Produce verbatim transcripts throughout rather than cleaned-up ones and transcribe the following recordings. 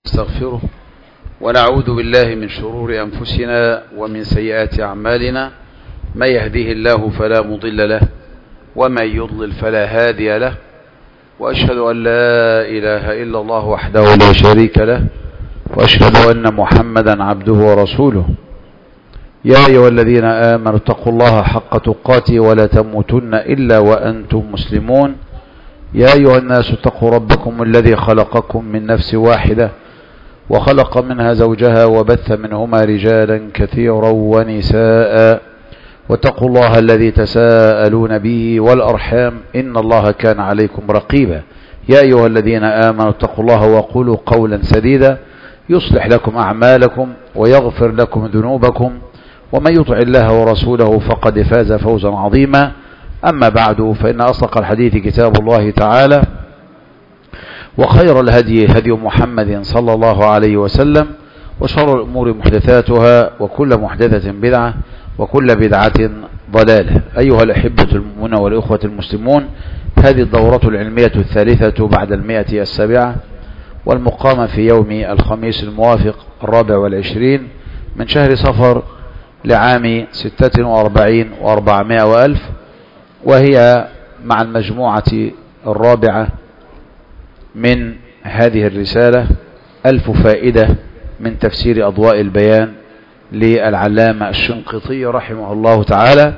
نستغفره ونعوذ بالله من شرور أنفسنا ومن سيئات أعمالنا. من يهديه الله فلا مضل له ومن يضلل فلا هادي له، وأشهد أن لا إله إلا الله وحده لا شريك له، وأشهد أن محمدا عبده ورسوله. يا أيها الذين آمنوا اتقوا الله حق تقاته ولا تموتن إلا وأنتم مسلمون. يا أيها الناس اتقوا ربكم الذي خلقكم من نفس واحدة وخلق منها زوجها وبث منهما رجالا كثيرا ونساء، واتقوا الله الذي تساءلون به والأرحام إن الله كان عليكم رقيبا. يا أيها الذين آمنوا اتقوا الله وقولوا قولا سديدا يصلح لكم أعمالكم ويغفر لكم ذنوبكم، ومن يطع الله ورسوله فقد فاز فوزا عظيما. أما بعد، فإن أصدق الحديث كتاب الله تعالى، وخير الهدي هدي محمد صلى الله عليه وسلم، وشر الأمور محدثاتها، وكل محدثة بدعة، وكل بدعة ضلالة. أيها الأحبة المؤمنون والإخوة المسلمون، هذه الدورة العلمية الثالثة بعد المئة السابعة، والمقامة في يوم الخميس الموافق الرابع والعشرين من شهر صفر لعام ستة وأربعين وأربعمائة وألف، وهي مع المجموعة الرابعة من هذه الرسالة ألف فائدة من تفسير أضواء البيان للعلامة الشنقيطي رحمه الله تعالى.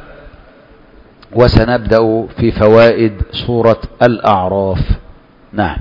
وسنبدأ في فوائد سورة الأعراف. نعم.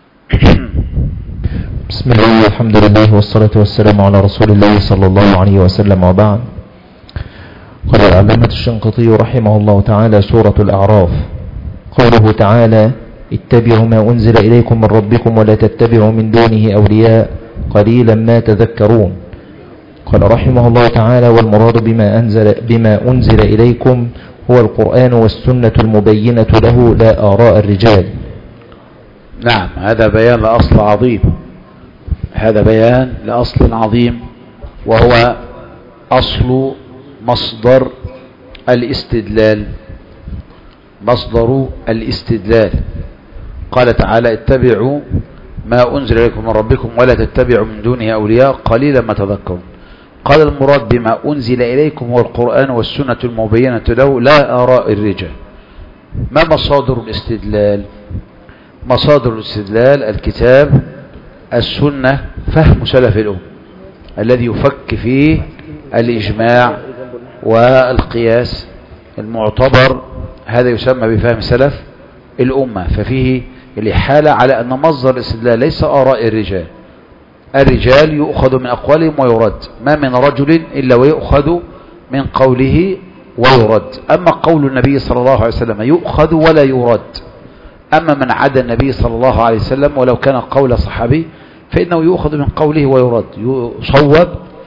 بسم الله والحمد لله والصلاة والسلام على رسول الله صلى الله عليه وسلم، وبعد. قال العلامة الشنقيطي رحمه الله تعالى: سورة الأعراف. قوله تعالى: اتبعوا ما أنزل إليكم من ربكم ولا تتبعوا من دونه أولياء قليلا ما تذكرون. قال رحمه الله تعالى: والمراد بما أنزل, بما أنزل إليكم هو القرآن والسنة المبينة له، لا آراء الرجال. نعم، هذا بيان لأصل عظيم، هذا بيان لأصل عظيم، وهو أصل مصدر الاستدلال، مصدر الاستدلال. قال تعالى: اتبعوا ما أنزل إليكم من ربكم ولا تتبعوا من دونه أولياء قليلا ما تذكرون. قال المراد بما أنزل إليكم هو القرآن والسنة المبينة له، لا آراء الرجال. ما مصادر الاستدلال؟ مصادر الاستدلال الكتاب، السنة، فهم سلف الأمة الذي يفك فيه الإجماع والقياس المعتبر، هذا يسمى بفهم سلف الأمة. ففيه الإحالة على أن مصدر الاستدلال ليس آراء الرجال. الرجال يؤخذ من أقوالهم ويرد، ما من رجل إلا ويؤخذ من قوله ويرد. أما قول النبي صلى الله عليه وسلم يؤخذ ولا يرد. أما من عدا النبي صلى الله عليه وسلم ولو كان قول صحابي فإنه يؤخذ من قوله ويرد، يصوب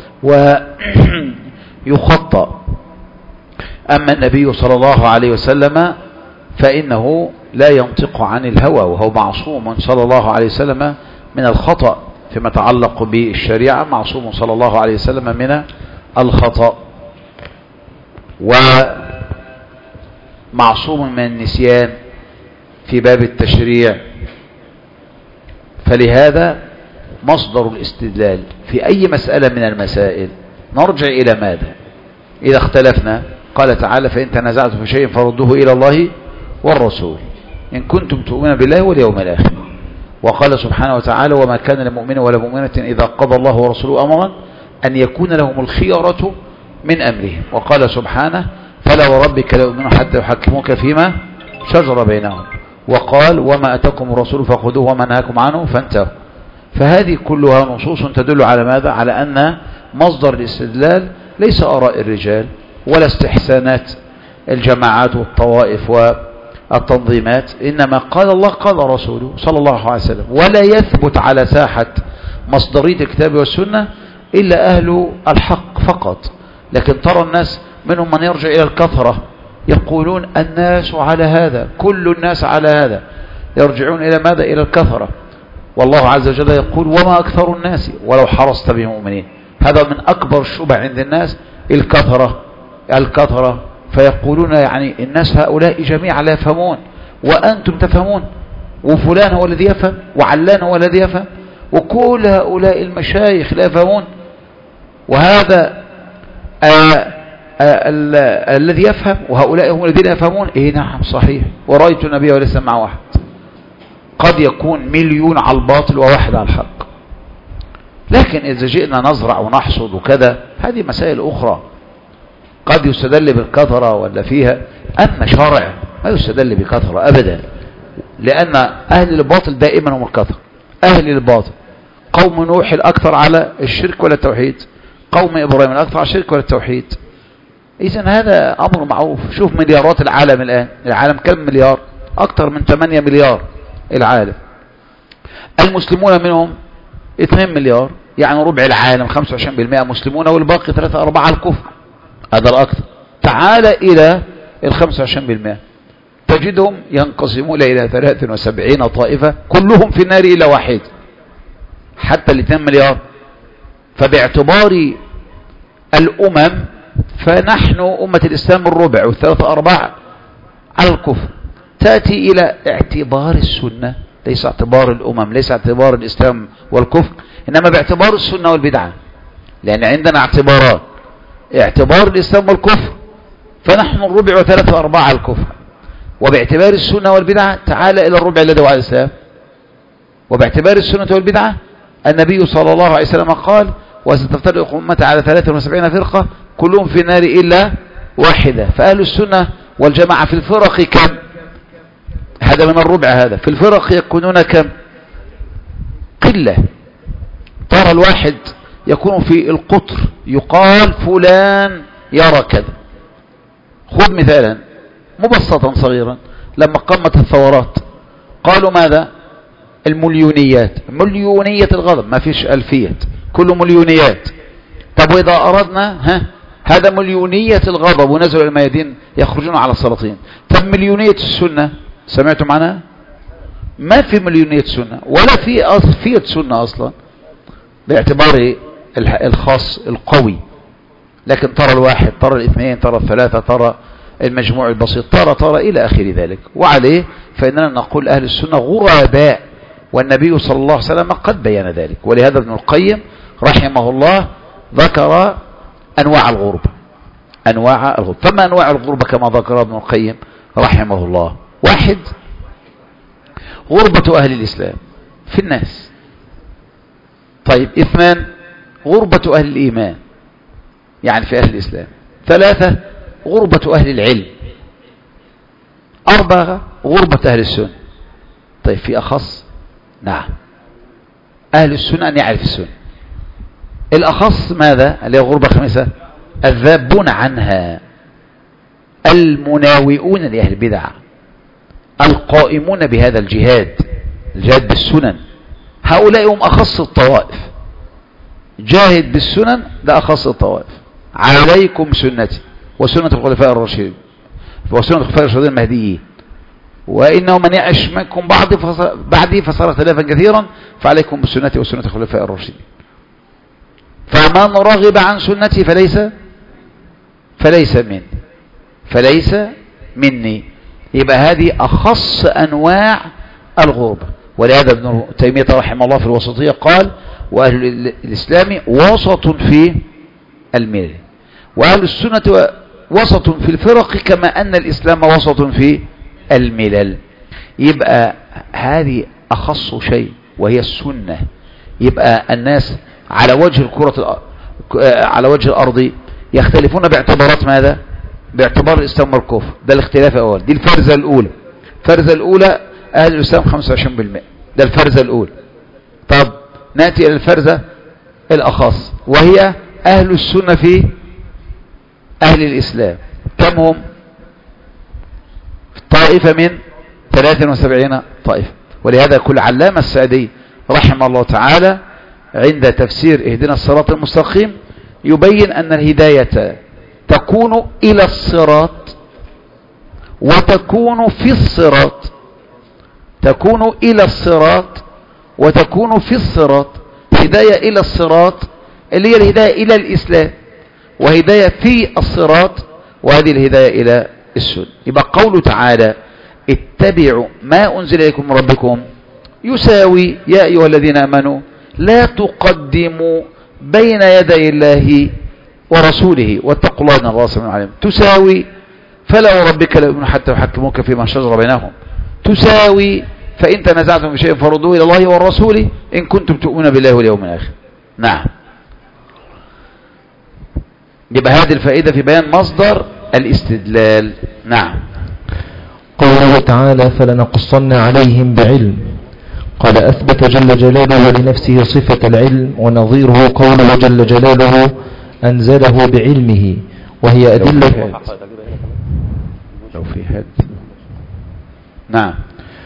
ويخطأ. أما النبي صلى الله عليه وسلم فإنه لا ينطق عن الهوى، وهو معصوم صلى الله عليه وسلم من الخطأ فيما يتعلق بالشريعة، معصوم صلى الله عليه وسلم من الخطأ، ومعصوم من النسيان في باب التشريع. فلهذا مصدر الاستدلال في أي مسألة من المسائل نرجع إلى ماذا؟ إذا اختلفنا، قال تعالى: فإن تنازعتم في شيء فردوه إلى الله والرسول إن كنتم تؤمنون بالله واليوم الآخر. وقال سبحانه وتعالى: وما كان لمؤمن ولا مؤمنة إذا قضى الله ورسوله أمرا أن يكون لهم الخيرة من أمرهم. وقال سبحانه: فلا وربك لا يؤمنون حتى يحكموك فيما شجر بينهم. وقال: وما أتاكم الرسول فخذوه وما نهاكم عنه فانتهوا. فهذه كلها نصوص تدل على ماذا؟ على أن مصدر الاستدلال ليس آراء الرجال ولا استحسانات الجماعات والطوائف والتنظيمات، إنما قال الله قال رسوله صلى الله عليه وسلم. ولا يثبت على ساحة مصدرية الكتاب والسنة إلا أهل الحق فقط. لكن ترى الناس منهم من يرجع إلى الكثرة، يقولون الناس على هذا، كل الناس على هذا، يرجعون إلى ماذا؟ إلى الكثرة. والله عز وجل يقول: وما أكثر الناس ولو حرصت بمؤمنين. هذا من أكبر الشبع عند الناس، الكثرة الكثرة فيقولون يعني الناس هؤلاء جميعا لا يفهمون وأنتم تفهمون، وفلان هو الذي يفهم وعلان هو الذي يفهم وكل هؤلاء المشايخ لا يفهمون. وهذا آآ آآ الذي يفهم، وهؤلاء هم الذين يفهمون. إيه نعم صحيح، ورأيت النبي وليس مع واحد. قد يكون مليون على الباطل وواحد على الحق، لكن إذا جئنا نزرع ونحصد وكذا هذه مسائل أخرى. قد يستدل بالكثرة ولا فيها، أما شرع ما يستدل بكثرة أبدا، لأن أهل الباطل دائما هم الكثرة. أهل الباطل قوم نوح الأكثر على الشرك ولا التوحيد، قوم إبراهيم الأكثر على الشرك ولا التوحيد. إذن هذا أمر معروف. شوف مليارات العالم الآن، العالم كم مليار؟ أكثر من ثمانية مليار العالم. المسلمون منهم اثنين مليار، يعني ربع العالم خمسة وعشرين بالمئة مسلمون، والباقي ثلاثة أربعة الكفر، هذا الأكثر. تعال إلى الخمسة وعشرين بالمئة تجدهم ينقسمون إلى ثلاثة وسبعين طائفة كلهم في النار إلا واحد، حتى الاثنين مليار. فباعتبار الأمم فنحن أمة الإسلام الربع والثلاثة أربعة على الكفر. تأتي إلى اعتبار السنة، ليس اعتبار الأمم، ليس اعتبار الإسلام والكفر، إنما باعتبار السنة والبدعة، لأن عندنا اعتبارات. اعتبار الإسلام والكفر فنحن الربع وثلاثة أربعة على الكفر، وباعتبار السنة والبدعة تعال إلى الربع الذي هو على الإسلام. وباعتبار السنة والبدعة النبي صلى الله عليه وسلم قال: وستفترق أمتي على ثلاثة وسبعين فرقة كلهم في النار إلا واحدة. فأهل السنة والجماعة في الفرق كم؟ هذا من الربع، هذا في الفرق يكونون كم؟ قلة. ترى الواحد يكون في القطر يقال فلان يرى كذا. خذ مثالا مبسطا صغيرا، لما قامت الثورات قالوا ماذا؟ المليونيات، مليونية الغضب، ما فيش ألفية، كله مليونيات. طب وإذا أردنا ها هذا مليونية الغضب ونزلوا الميادين يخرجون على السلاطين. طب مليونية السنة سمعتم عنها؟ ما في مليونية السنة ولا في أصفية سنة أصلا باعتبار الخاص القوي. لكن ترى الواحد، ترى الاثنين، ترى الثلاثة، ترى المجموع البسيط، ترى ترى إلى آخر ذلك. وعليه فإننا نقول أهل السنة غرباء، والنبي صلى الله عليه وسلم قد بيان ذلك. ولهذا ابن القيم رحمه الله ذكر أنواع الغربة، أنواع الغربة. فما أنواع الغربة كما ذكر ابن القيم رحمه الله؟ واحد، غربة أهل الإسلام في الناس. طيب، اثنان، غربة أهل الإيمان يعني في أهل الإسلام. ثلاثة، غربة أهل العلم. أربعة، غربة أهل السنة. طيب في أخص؟ نعم، أهل السنة أن يعرف السنة. الأخص ماذا؟ اللي هي غربة خمسة، الذابون عنها، المناوئون لأهل البدع، القائمون بهذا الجهاد، الجهاد بالسنن. هؤلاء هم أخص الطوائف. جاهد بالسنن ده أخص الطوائف. عليكم سنتي وسنة الخلفاء الراشدين وسنة الخلفاء الراشدين المهديين، وإنه من يعش منكم بعدي فصار, بعدي فصار اختلافا كثيرا، فعليكم بسنتي وسنة الخلفاء الراشدين. فمن رغب عن سنتي فليس فليس مني فليس مني. يبقى هذه أخص أنواع الغربة. ولهذا ابن تيمية رحمه الله في الوسطية قال: وأهل الإسلام وسط في الملل، وأهل السنة وسط في الفرق، كما أن الإسلام وسط في الملل. يبقى هذه أخص شيء وهي السنة. يبقى الناس على وجه الكرة على وجه الأرض يختلفون باعتبارات ماذا؟ باعتبار الإسلام والكفر. ده الاختلاف الأول، دي الفرزة الأولى. الفرزة الأولى أهل الإسلام خمسة وعشرين بالمئة، ده الفرزة الأولى. طب نأتي إلى الفرزة الأخص، وهي أهل السنة في أهل الإسلام. كم هم؟ طائفة من ثلاثة وسبعين طائفة. ولهذا كل علامة السعدي رحمه الله تعالى عند تفسير اهدنا الصراط المستقيم يبين أن الهداية تكون إلى الصراط وتكون في الصراط، تكون إلى الصراط وتكون في الصراط. هداية إلى الصراط اللي هي الهداية إلى الإسلام، وهداية في الصراط وهذه الهداية إلى السنة. يبقى قوله تعالى: اتبعوا ما أنزل إليكم من ربكم يساوي يا أيها الذين آمنوا لا تقدموا بين يدي الله ورسوله واتقوا الله إن الله سميع عليم. تساوي فلا وربك لا يؤمنون حتى يحكموك فيما شجر بينهم. تساوي فإن تنازعتم في شيء فردوه إلى الله والرسول إن كنتم تؤمنون بالله واليوم الآخر. نعم. يبقى هذه الفائدة في بيان مصدر الاستدلال. نعم. قوله تعالى فلنقصن عليهم بعلم. قال أثبت جل جلاله لنفسه صفة العلم، ونظيره قوله جل جلاله أنزله بعلمه، وهي أدلة. لو في هاد. نعم.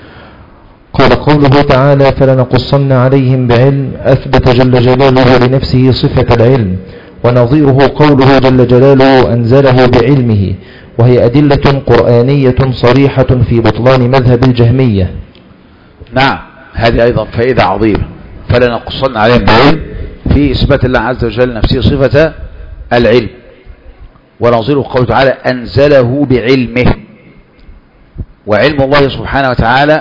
قال قوله تعالى فلنقصن عليهم بعلم، أثبت جل جلاله لنفسه صفة العلم، ونظيره قوله جل جلاله أنزله بعلمه، وهي أدلة قرآنية صريحة في بطلان مذهب الجهمية. نعم. هذه أيضا فائدة عظيمة. فلنقصن عليهم بعلم في إثبات الله عز وجل نفسه صفة العلم، ونظيره قوله تعالى أنزله بعلمه. وعلم الله سبحانه وتعالى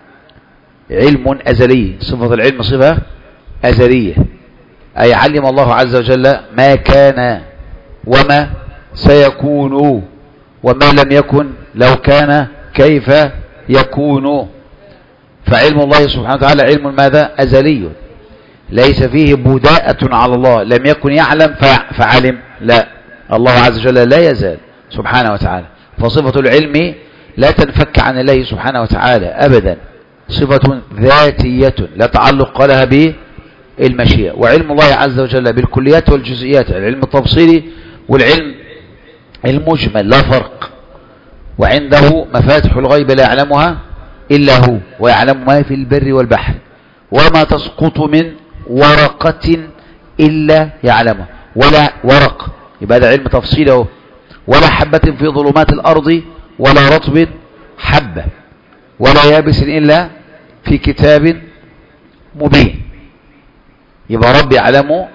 علم أزلي. صفة العلم صفة أزلية، أي علم الله عز وجل ما كان وما سيكون وما لم يكن لو كان كيف يكون. فعلم الله سبحانه وتعالى علم ماذا؟ أزلي، ليس فيه بداءة على الله، لم يكن يعلم فعلم، لا، الله عز وجل لا يزال سبحانه وتعالى. فصفة العلم لا تنفك عن الله سبحانه وتعالى أبدا، صفة ذاتية لا تعلق لها بالمشيئة. وعلم الله عز وجل بالكليات والجزئيات، العلم التفصيلي والعلم المجمل لا فرق. وعنده مفاتح الغيب لا يعلمها إلا هو، ويعلم ما في البر والبحر، وما تسقط من ورقة إلا يعلمها. ولا ورق يبقى ده علم تفصيله. ولا حبة في ظلمات الأرض ولا رطب حبة ولا يابس إلا في كتاب مبين. يبقى رب يعلم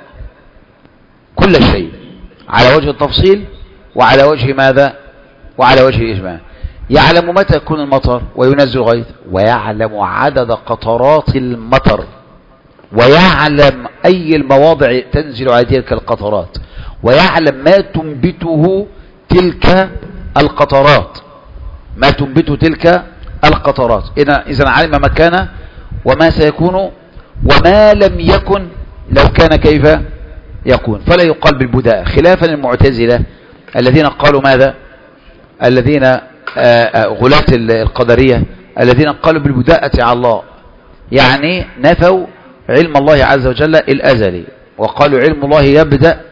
كل شيء على وجه التفصيل وعلى وجه ماذا؟ وعلى وجه الإجمال. يعلم متى يكون المطر وينزل الغيث، ويعلم عدد قطرات المطر، ويعلم أي المواضع تنزل على تلك القطرات، ويعلم ما تنبته تلك القطرات، ما تنبته تلك القطرات. إذا علم ما كان وما سيكون وما لم يكن لو كان كيف يكون. فلا يقال بالبداء، خلافا المعتزلة الذين قالوا ماذا؟ الذين غلاة القدرية الذين قالوا بالبداءة على الله، يعني نفوا علم الله عز وجل الأزلي، وقالوا علم الله يبدأ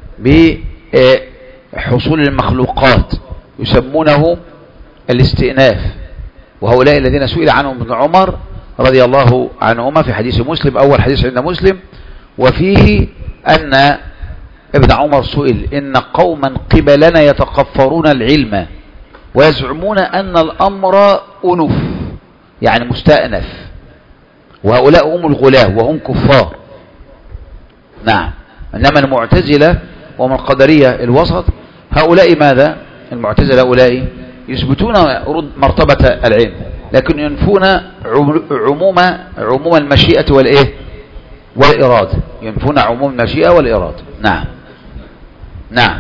بحصول المخلوقات، يسمونه الاستئناف. وهؤلاء الذين سئل عنهم ابن عمر رضي الله عنهما في حديث مسلم، أول حديث عند مسلم، وفيه أن ابن عمر سئل إن قوما قبلنا يتقفرون العلم ويزعمون أن الأمر أنف، يعني مستأنف، وهؤلاء هم الغلاة وهم كفار. نعم. إنما المعتزلة ومن قدرية الوسط هؤلاء ماذا؟ المعتزلة هؤلاء يثبتون مرتبة العلم، لكن ينفون عموم عموم المشيئة والإيه والإرادة، ينفون عموم المشيئة والإرادة. نعم. نعم.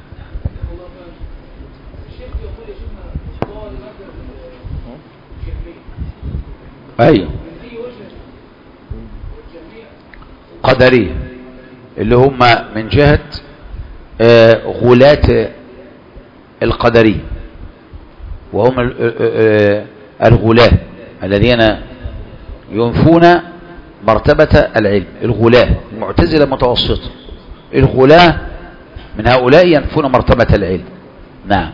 أي قدرية اللي هم من جهة غلاة القدرية، وهم الغلاة الذين ينفون مرتبة العلم. الغلاة المعتزلة متوسطة، الغلاة من هؤلاء ينفون مرتبة العلم. نعم.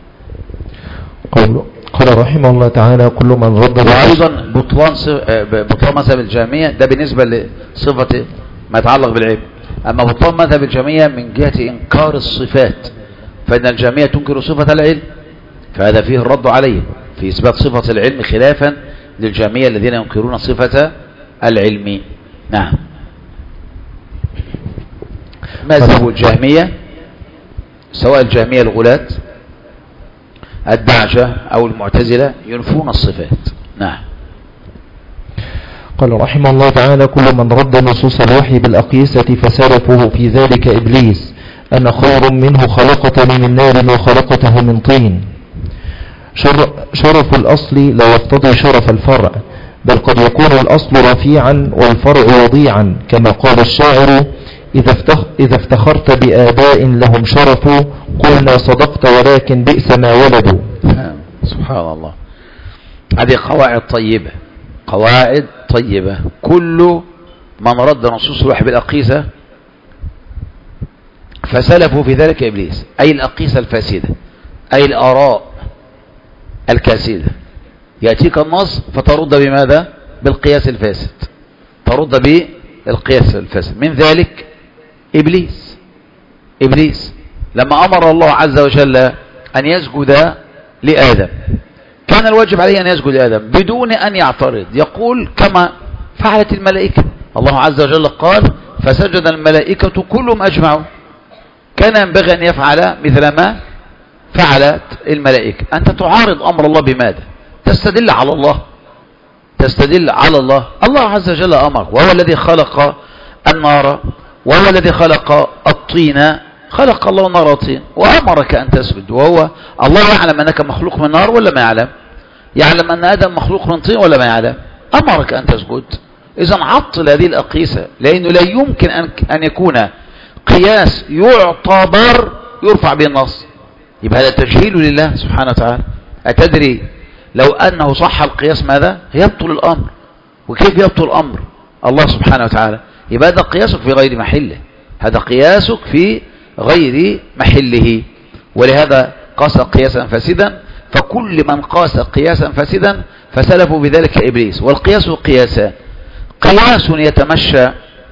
قوله قال رحمه الله تعالى كل من رد. وأيضا بطلان بطلان مذهب الجهمية ده بالنسبة لصفة ما يتعلق بالعلم. أما بطلان مذهب الجهمية من جهة إنكار الصفات، فإن الجهمية تنكر صفة العلم، فهذا فيه الرد عليه في إثبات صفة العلم، خلافا للجهمية الذين ينكرون صفة العلم. نعم. مذهب الجهمية سواء الجهمية الغلاة الدعجة أو المعتزلة ينفون الصفات. نعم. قال رحمه الله تعالى: كل من رد نصوص الوحي بالأقيسة فسلفه في ذلك إبليس، أنا خير منه خلقتني من نار وخلقته من طين. شرف الأصل لا يقتضي شرف الفرع، بل قد يكون الأصل رفيعا والفرع وضيعا، كما قال الشاعر: إذا افتخرت بآباء لهم شرف قلنا صدقت ولكن بئس ما ولدوا. سبحان الله. هذه قواعد طيبة، قواعد طيبة. كل من رد نصوص الوحي بالأقيسة فسلفوا في ذلك إبليس، أي الأقيسة الفاسدة، أي الآراء الكاسدة. يأتيك النص فترد بماذا؟ بالقياس الفاسد، ترد بالقياس الفاسد. من ذلك إبليس. إبليس لما أمر الله عز وجل أن يسجد لآدم، كان الواجب عليه أن يسجد لآدم بدون أن يعترض، يقول كما فعلت الملائكة. الله عز وجل قال: فسجد الملائكة كلهم أجمعوا. كان ينبغي أن يفعل مثل ما فعلت الملائكة. أنت تعارض أمر الله بماذا؟ تستدل على الله، تستدل على الله. الله عز وجل أمر، وهو الذي خلق النار، وهو الذي خلق الطين، خلق الله النار والطين وأمرك أن تسجد. وهو الله يعلم أنك مخلوق من نار ولا ما يعلم؟ يعلم أن آدم مخلوق من طين ولا ما يعلم؟ أمرك أن تسجد. إذن عطل هذه الأقيسة، لأنه لا يمكن أن يكون قياس يعتبر يرفع به النص. يبقى هذا تجهيل لله سبحانه وتعالى. أتدري لو أنه صح القياس ماذا؟ يبطل الأمر. وكيف يبطل الأمر؟ الله سبحانه وتعالى. يبقى هذا قياسك في غير محله، هذا قياسك في غير محله. ولهذا قاس قياسا فاسدا، فكل من قاس قياسا فاسدا فسلفوا بذلك إبليس. والقياس قياسان: قياس يتمشى،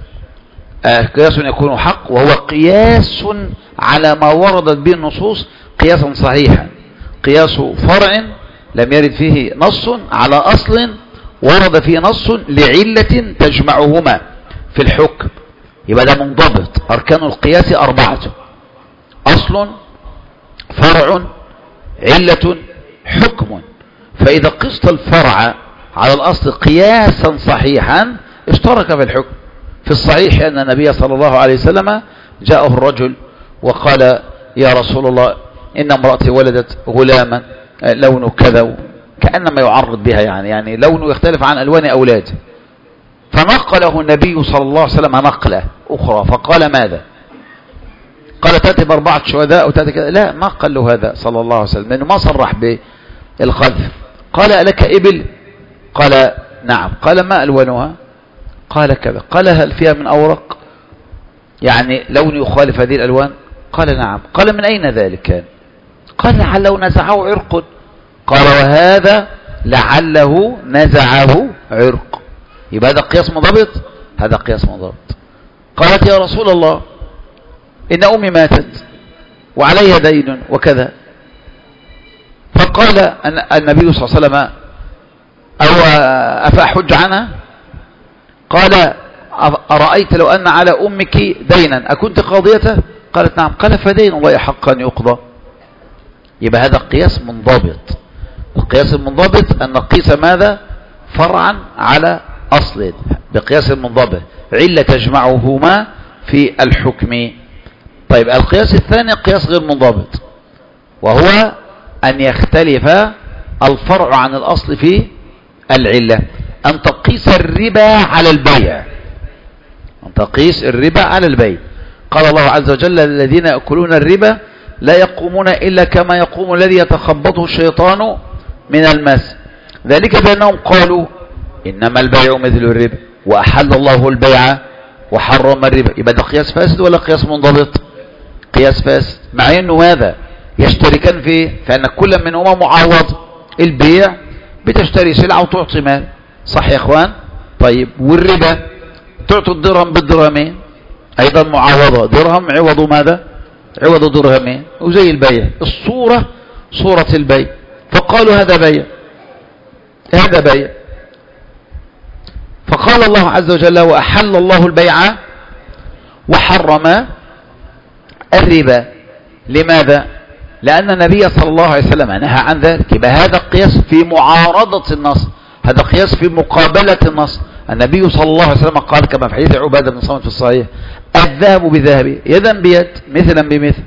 آه قياس يكون حق، وهو قياس على ما وردت به النصوص قياسا صحيحا. قياس فرع لم يرد فيه نص على أصل ورد فيه نص لعلة تجمعهما في الحكم. يبقى ده منضبط. أركان القياس أربعة: أصل، فرع، علة، حكم. فإذا قست الفرع على الأصل قياسا صحيحا اشترك في الحكم. في الصحيح أن النبي صلى الله عليه وسلم جاءه الرجل وقال: يا رسول الله، إن امرأتي ولدت غلاما لونه كذا، كأنما يعرض بها، يعني يعني لونه يختلف عن ألوان أولاده. فنقله النبي صلى الله عليه وسلم نقلة أخرى فقال: ماذا؟ قال: تأتي بأربعة شهداء وتأتي كذا. لا، ما قال له هذا صلى الله عليه وسلم، لأنه ما صرح بالقذف. قال: ألك إبل؟ قال: نعم. قال: ما ألوانها؟ قال: كذا. قال: هل فيها من أورق، يعني لون يخالف هذه الألوان؟ قال: نعم. قال: من أين ذلك كان؟ قال: لعله نزعه عرق. قال: وهذا لعله نزعه عرق. يبقى هذا قياس منضبط، هذا قياس منضبط. قالت: يا رسول الله، إن أمي ماتت وعليها دين وكذا. فقال النبي صلى الله عليه وسلم: أو أفأحج عنها؟ قال: أرأيت لو أن على أمك دينا أكنت قاضيته؟ قالت: نعم. قال: فدين الله حقا يقضى. يبقى هذا قياس منضبط. القياس المنضبط أن نقيس ماذا؟ فرعا على أصل بقياس منضبط، علة تجمعهما في الحكم. طيب، القياس الثاني قياس غير منضبط، وهو أن يختلف الفرع عن الأصل في العلة. أن تقيس الربا على البيع، أن تقيس الربا على البيع. قال الله عز وجل: الذين يأكلون الربا لا يقومون إلا كما يقوم الذي يتخبطه الشيطان من المس، ذلك بأنهم قالوا إنما البيع مثل الربا وأحل الله البيع وحرم الربا. يبقى ده قياس فاسد ولا قياس منضبط؟ قياس فاسد، مع أنه ماذا؟ يشتركان فيه، فإن كل منهما معوض. البيع بتشتري سلعة وتعطي مال، صح يا اخوان؟ طيب، والربا تعطي الدرهم بالدرهمين، أيضا معوضة، درهم عوض ماذا؟ عوض درهمين. وزي البيع، الصورة صورة البيع، فقالوا هذا بيع، هذا بيع. فقال الله عز وجل: وأحل الله البيع وحرم الربا. لماذا؟ لأن النبي صلى الله عليه وسلم نهى عن ذلك. يبقى هذا قياس في معارضة النص، هذا قياس في مقابلة النص. النبي صلى الله عليه وسلم قال كما في حديث عبادة بن صامت في الصحيح: الذهب بذهب يدا بيد مثلا بمثل.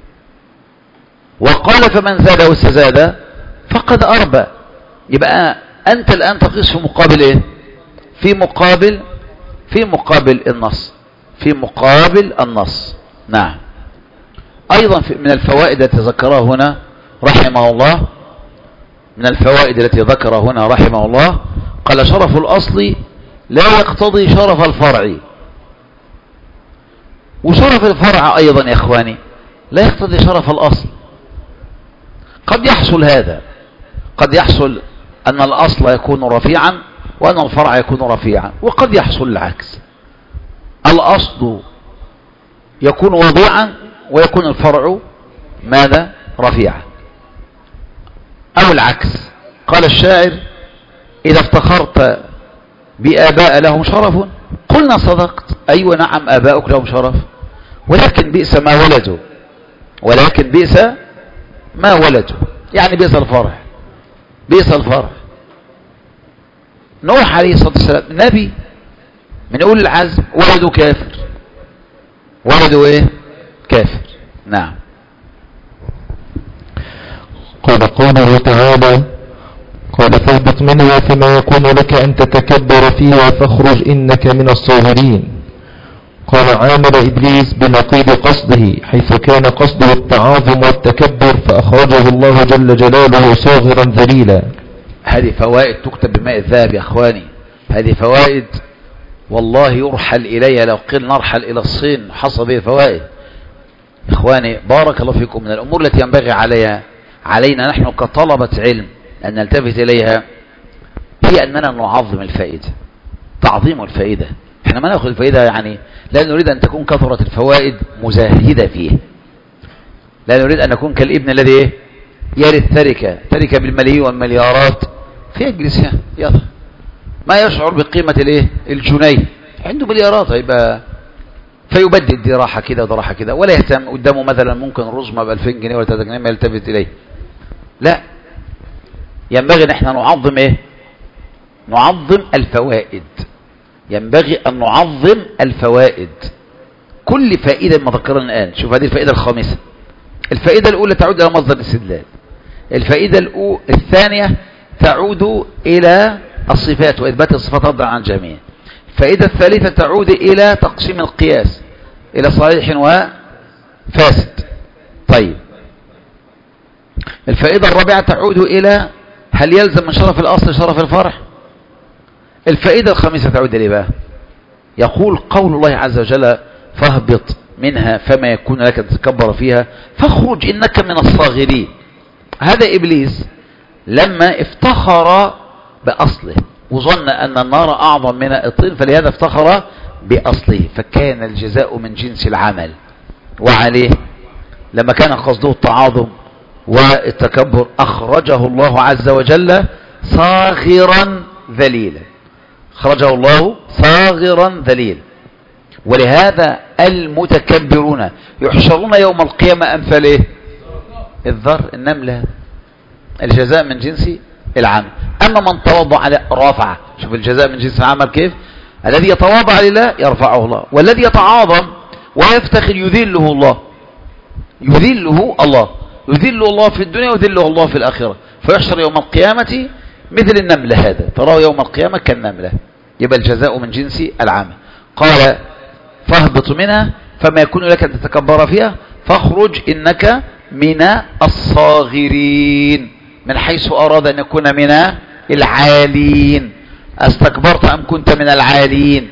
وقال: فمن زاد واستزاد فقد أربى. يبقى أنت الآن تقيس في مقابل إيه؟ في مقابل في مقابل النص في مقابل النص. نعم. أيضا من الفوائد التي ذكرها هنا رحمه الله من الفوائد التي ذكرها هنا رحمه الله قال: شرف الأصل لا يقتضي شرف الفرع. وشرف الفرع أيضا يا إخواني لا يقتضي شرف الأصل. قد يحصل هذا، قد يحصل أن الأصل يكون رفيعا وأن الفرع يكون رفيعا، وقد يحصل العكس، الأصل يكون وضيعا ويكون الفرع ماذا؟ رفيعا، أو العكس. قال الشاعر: إذا افتخرت بآباء لهم شرف قلنا صدقت. أيوة نعم، آباؤك لهم شرف، ولكن بئس ما ولدوا ولكن بئس ما ولدوا يعني بئس الفرع بئس الفرع. نوح عليه الصلاة والسلام نبي من أولي العزم، ولده كافر ولده إيه؟ كافر. نعم. قال قوله تعالى: قال: فاهبط منها فما يكون لك أن تتكبر فيها فاخرج إنك من الصاغرين. قال: عامل إبليس بنقيض قصده، حيث كان قصده التعاظم والتكبر فأخرجه الله جل جلاله صاغرا ذليلا. هذه فوائد تكتب بماء الذهب يا أخواني، هذه فوائد والله يرحل إليها. لو قيل نرحل إلى الصين حصل به فوائد. إخواني بارك الله فيكم، من الأمور التي ينبغي عليها علينا نحن كطلبة علم أن نلتفت إليها هي أننا نعظم الفائدة، تعظيم الفائدة. احنا ما نأخذ الفائدة يعني لا نريد أن تكون كثرة الفوائد مزاهدة فيه، لا نريد أن نكون كالابن الذي يرث تركة تركة بالملايين والمليارات فيجلس يلا ما يشعر بقيمة الايه الجنيه، عنده مليارات يبقى فيبدل دي راحة كده وده راحة كده، ولا يهتم قدامه مثلا ممكن رزمة ب ألفين جنيه ولا ثلاثة جنيه ما يلتفت إليه. لا، ينبغي ان احنا نعظم ايه نعظم الفوائد، ينبغي ان نعظم الفوائد. كل فائدة ما ذكرنا الآن، شوف هذه الفائدة الخامسة. الفائدة الأولى تعود إلى مصدر الاستدلال. الفائدة الأولى الثانية تعود إلى الصفات وإثبات الصفات ردا عن الجميع. الفائدة الثالثة تعود إلى تقسيم القياس إلى صحيح وفاسد. طيب، الفائدة الرابعة تعود إلى هل يلزم من شرف الأصل شرف الفرع. الفائدة الخامسة تعود إلى بقى يقول قول الله عز وجل: فاهبط منها فما يكون لك أن تتكبر فيها فاخرج إنك من الصاغرين. هذا إبليس لما افتخر بأصله وظن أن النار أعظم من الطين فلهذا افتخر بأصله، فكان الجزاء من جنس العمل. وعليه لما كان قصده التعاظم والتكبر أخرجه الله عز وجل صاغرا ذليلا، أخرجه الله صاغرا ذليلا. ولهذا المتكبرون يحشرون يوم القيامة أمثال إيه؟ الذر النملة. الجزاء من جنس العمل. أما من تواضع على رافع، شوف الجزاء من جنس العمل كيف، الذي يتواضع لله يرفعه الله، والذي يتعاظم ويفتخر يذله الله يذله الله يذل الله في الدنيا ويذله الله في الآخرة، فيحشر يوم القيامة مثل النملة. هذا تراه يوم القيامة كالنملة. يبقى الجزاء من جنس العمل. قال: فاهبط منها فما يكون لك أن تتكبر فيها فاخرج إنك من الصاغرين، من حيث أراد أن يكون من العالين. استكبرت أم كنت من العالين؟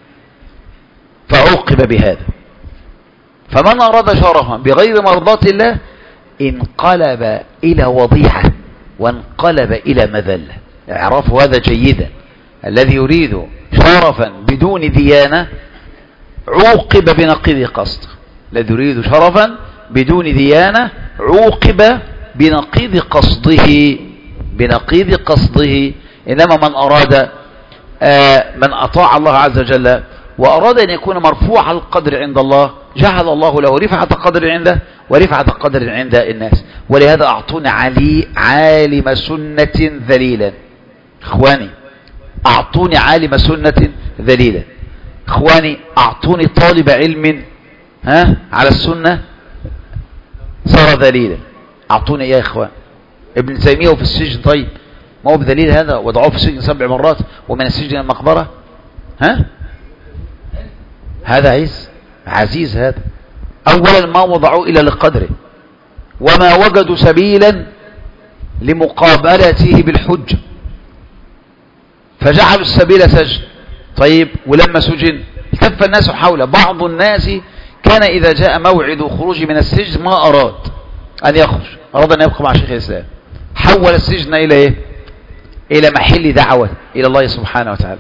فعوقب بهذا. فمن أراد شرفا بغير مرضاة الله انقلب إلى وضيعة وانقلب إلى مذلة. اعرفوا هذا جيدا، الذي يريد شرفا بدون ديانة عوقب بنقيض قصده. الذي يريد شرفا بدون ديانة عوقب بنقيض قصده بنقيض قصده. إنما من أراد آه من أطاع الله عز وجل وأراد أن يكون مرفوع القدر عند الله جعل الله له رفعة قدر عنده ورفعة قدر عند الناس. ولهذا أعطونا علي عالم سنة ذليلا. إخواني أعطوني عالم سنة ذليلا. إخواني أعطوني طالب علم ها على السنة صار ذليلا. أعطوني يا إخوان. ابن تيمية وفي السجن، طيب ما هو بذليل هذا؟ وضعوه في السجن سبع مرات ومن السجن المقبرة. ها هذا عز عزيز. هذا أولا ما وضعوه إلا لقدره، وما وجدوا سبيلا لمقابلته بالحجة فجعلوا السبيل سجن. طيب ولما سجن التف الناس حوله. بعض الناس كان إذا جاء موعد خروج من السجن ما أراد أن يخرج، أراد أن يبقى مع شيخ الإسلام. حول السجن إلى إيه؟ إلى محل دعوة إلى الله سبحانه وتعالى.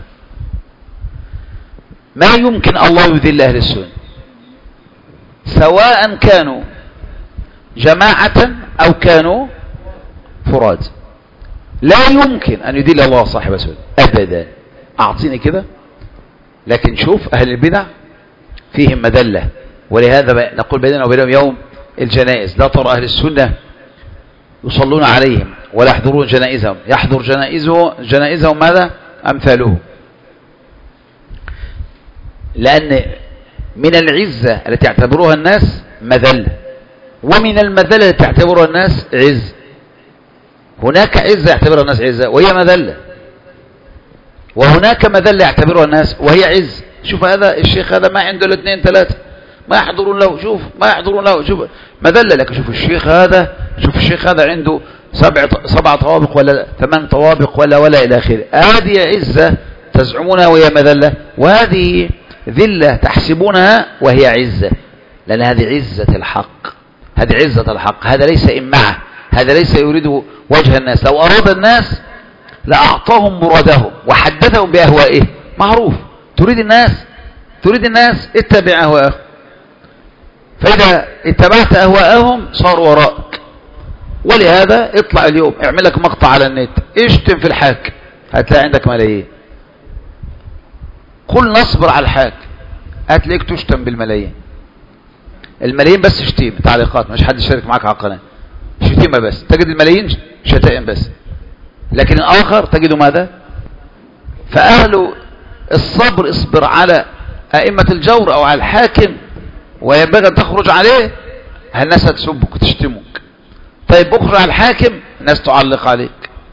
ما يمكن الله يذل أهل السنة سواء كانوا جماعة أو كانوا فراد. لا يمكن أن يذل الله صاحب السنة أبدا. أعطيني كده. لكن شوف أهل البدع فيهم مذلة، ولهذا نقول بيننا وبينهم يوم الجنائز لا ترى أهل السنة يصلون عليهم ولا يحضرون جنائزهم. يحضر جنائزه جنائزهم ماذا؟ أمثاله. لأن من العزة التي يعتبروها الناس مذلة، ومن المذلة التي يعتبرها الناس عز. هناك عزة يعتبرها الناس عزة وهي مذلة، وهناك مذلة يعتبرها الناس وهي عز. شوف هذا الشيخ هذا ما عنده الاثنين ثلاثة ما يحضرون له. شوف ما يحضرون له، شوف مذلة. لك شوف الشيخ هذا، شوف الشيخ هذا عنده سبع سبع طوابق ولا ثمان طوابق ولا ولا إلى آخره. هذه عزة تزعمونها وهي مذلة، وهذه ذلة تحسبونها وهي عزة، لأن هذه عزة الحق. هذه عزة الحق. هذا ليس إمعة، هذا ليس يريد وجه الناس. لو أراد الناس لأعطاهم مرادهم وحدثهم بأهوائه. معروف تريد الناس تريد الناس اتبع أهواءهم، فإذا اتبعت أهواءهم صاروا وراءك. ولهذا اطلع اليوم اعمل لك مقطع على النت اشتم في الحاكم هتلاقي عندك ملايين. قل نصبر على الحاكم هتلاقيك تشتم بالملايين. الملايين بس شتيمة تعليقات، مش حد يشارك معاك على القناة، شتيمة بس. تجد الملايين شتائم بس، لكن الآخر تجده ماذا؟ فأهل الصبر اصبر على أئمة الجور أو على الحاكم وينبغي أن تخرج عليه. الناس هتسبك وتشتمك. طيب بكرة على الحاكم الناس تعلق عليك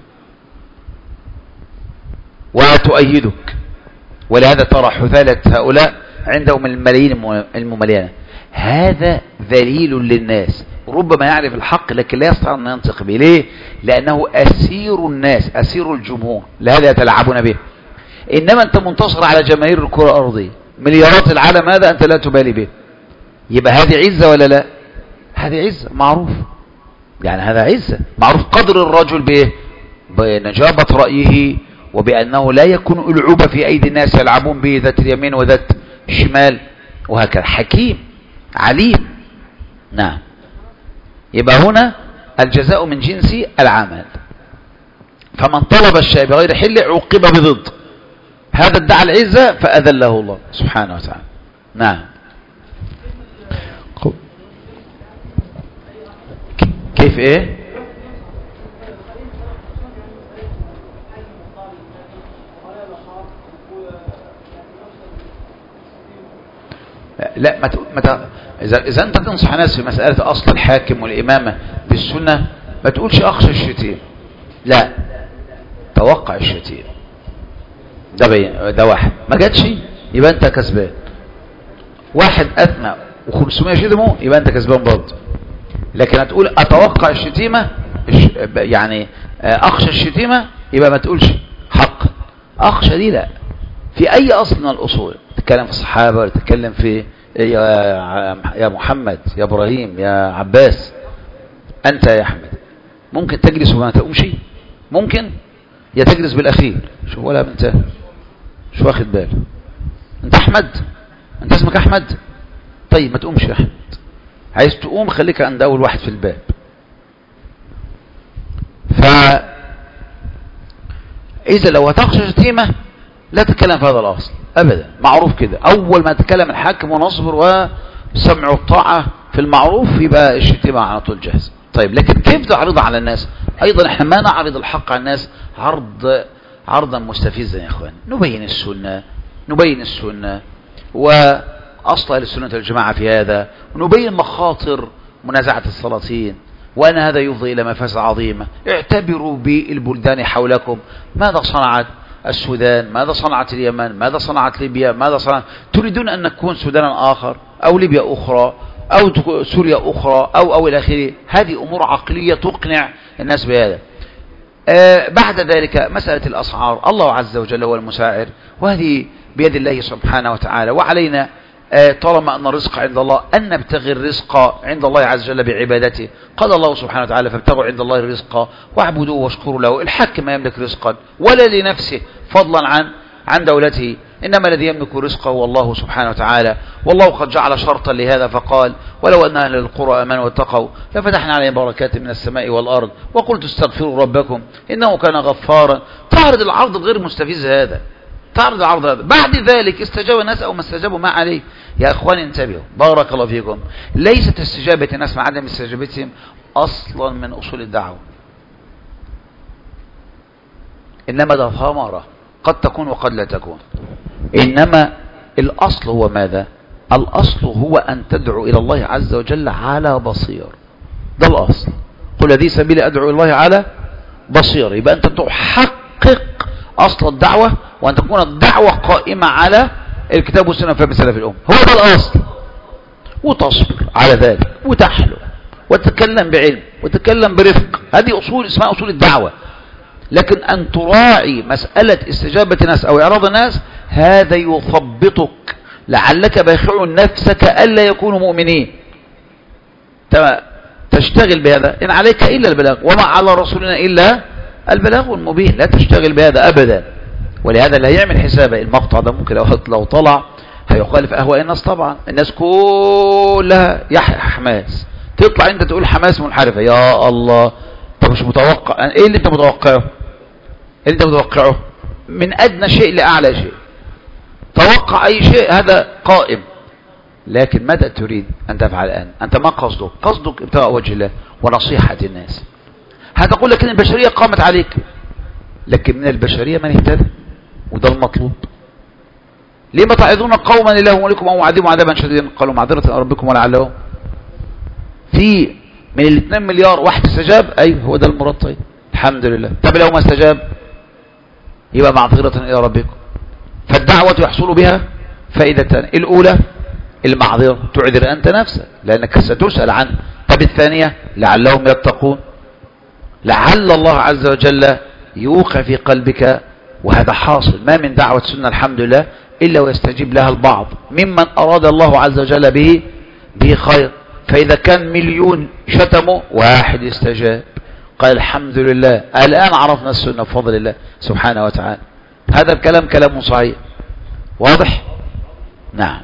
وتؤيدك. ولهذا ترى حثالة هؤلاء عندهم الملايين المملينة. هذا ذليل للناس، ربما يعرف الحق لكن لا يستطيع أن ينطق به. ليه؟ لأنه أسير الناس، أسير الجمهور، لهذا يتلاعبون به. إنما أنت منتصر على جماهير الكرة الأرضية، مليارات العالم، هذا أنت لا تبالي به. يبقى هذه عزة ولا لا؟ هذه عزة معروف، يعني هذا عزة معروف. قدر الرجل بإيه؟ بنجابة رأيه، وبأنه لا يكون ألعوبة في أيدي الناس يلعبون به ذات اليمين وذات الشمال وهكذا. حكيم عليم. نعم. يبقى هنا الجزاء من جنس العمل. فمن طلب الشيء بغير حل عوقب بضد. هذا ادعى العزة فأذله الله سبحانه وتعالى. نعم. كيف ايه؟ لا ما مت... اذا اذا انت تنصح ناس في مساله اصل الحاكم والامامه بالسنه ما تقولش اخشى الشتيم، لا توقع الشتيم. ده بي... ده واحد ما جاتش يبقى انت كسبان. واحد اثنى وخمسمائة شتمه يبقى انت كسبان برضه. لكن هتقول اتوقع الشتيمه يعني اخشى الشتيمه يبقى ما تقولش حق. اخشى دي لا. في اي اصل من الاصول تتكلم في الصحابه ولا تتكلم في يا يا محمد يا ابراهيم يا عباس انت يا احمد ممكن تجلس وما تقومش، ممكن يا تجلس بالاخير. شو ولا انت شو واخد باله؟ انت احمد، انت اسمك احمد، طيب ما تقومش يا احمد. عايز تقوم خليك عند اول واحد في الباب. ف اذا لو هتخشى شتيمه لا تتكلم في هذا الاصل ابدا، معروف كده. اول ما تتكلم الحاكم ونصبر وسمع الطاعه في المعروف يبقى الشتيمه على طول جاهز. طيب لكن كيف تعرضها على الناس؟ ايضا احنا ما نعرض الحق على الناس عرض عرضا مستفزا يا اخوان. نبين السنة نبين السنة وأصل السنة الجماعة في هذا، ونبين مخاطر منازعة السلاطين، وأن هذا يفضي إلى مفاسد عظيمة. اعتبروا بالبلدان حولكم، ماذا صنعت السودان، ماذا صنعت اليمن، ماذا صنعت ليبيا، ماذا صنعت. تريدون أن نكون سودانا آخر أو ليبيا أخرى أو سوريا أخرى أو أو إلى آخره. هذه أمور عقلية تقنع الناس بهذا. آه بعد ذلك مسألة الأسعار، الله عز وجل هو المساعر، وهذه بيد الله سبحانه وتعالى، وعلينا آه طالما أن الرزق عند الله أن نبتغي الرزق عند الله عز وجل بعبادته. قال الله سبحانه وتعالى فابتغوا عند الله الرزق واعبدوه واشكروا له. الحاكم ما يملك رزقا ولا لنفسه فضلا عن عن دولته، إنما الذي يملك رزقه هو الله سبحانه وتعالى. والله قد جعل شرطا لهذا فقال ولو أن أهل القرى آمنوا واتقوا لفتحنا عليهم بركات من السماء والأرض وقلت استغفروا ربكم إنه كان غفارا. تعرض العرض الغير مستفز هذا، تعرض العرض هذا. بعد ذلك استجاب الناس أو ما استجابوا ما عليه. يا أخوان انتبهوا بارك الله فيكم، ليست استجابة الناس مع عدم استجابتهم أصلا من أصول الدعوة، إنما ده ثمرة قد تكون وقد لا تكون. إنما الأصل هو ماذا؟ الأصل هو أن تدعو إلى الله عز وجل على بصير، ده الأصل. قل هذه سبيل أدعو إلى الله على بصير. يبقى أنت تحقق أصل الدعوة وأن تكون الدعوة قائمة على الكتاب والسنة في سلف الأمة، هو ده الأصل. وتصبر على ذلك وتحلو وتتكلم بعلم وتتكلم برفق، هذه أصول اسمها أصول الدعوة. لكن أن تراعي مسألة استجابة الناس أو إعراض الناس هذا يثبطك، لعلك باخع نفسك ألا يكونوا مؤمنين. تشتغل بهذا، إن عليك إلا البلاغ وما على رسولنا إلا البلاغ المبين. لا تشتغل بهذا أبدا. ولهذا لا يعمل حسابه المقطع ده ممكن لو طلع هيخالف أهواء الناس. طبعا الناس كلها يحيى حماس، تطلع أنت تقول حماس منحرفة. يا الله، طب مش متوقع ايه اللي انت متوقعه؟ اللي انت متوقعه من ادنى شيء لاعلى شيء. توقع اي شيء هذا قائم، لكن ماذا تريد ان تفعل الان؟ انت ما قصدك؟ قصدك ابتغاء وجه الله ونصيحة الناس. هتقول لك ان البشرية قامت عليك، لكن من البشرية من اهتدى، وده المطلوب. لما تعظون قوما الله ولكم او معذبهم عذابا شديدا قالوا معذرة الى ربكم ولعلهم. في من الاثنين مليار واحد استجاب، ايوه هو ده المراد. طيب الحمد لله. طب لو ما استجاب يبقى معذرة الى ربكم. فالدعوة يحصل بها فائدتان، الاولى المعذرة، تعذر انت نفسك لانك ستسأل عنه. طب الثانية لعلهم يتقون، لعل الله عز وجل يوقع في قلبك، وهذا حاصل. ما من دعوة سنة الحمد لله الا ويستجيب لها البعض ممن اراد الله عز وجل به به خير. فإذا كان مليون شتموا واحد استجاب قال الحمد لله الآن عرفنا السنة بفضل الله سبحانه وتعالى. هذا الكلام كلام صحيح واضح. نعم.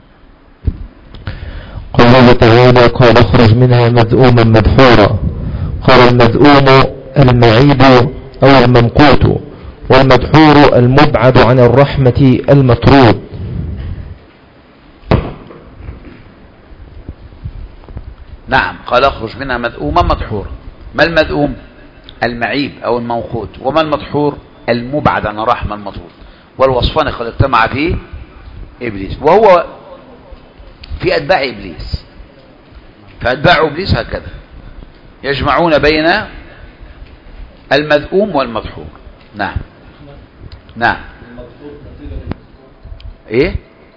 قال تعالى قال اخرج منها مذءوما مدحورا. قال المذءوم المعيب أو الممقوت، والمدحور المبعد عن الرحمة المطرود. نعم. قال اخرج منها مذءوما مدحورا. ما المذءوم؟ المعيب او الموقوت. وما المدحور؟ المبعد عن الرحمة المطرود. والوصفان قد اجتمع فيه ابليس، وهو في اتباع ابليس. فاتباع ابليس هكذا يجمعون بين المذءوم والمدحور. نعم نعم. ايه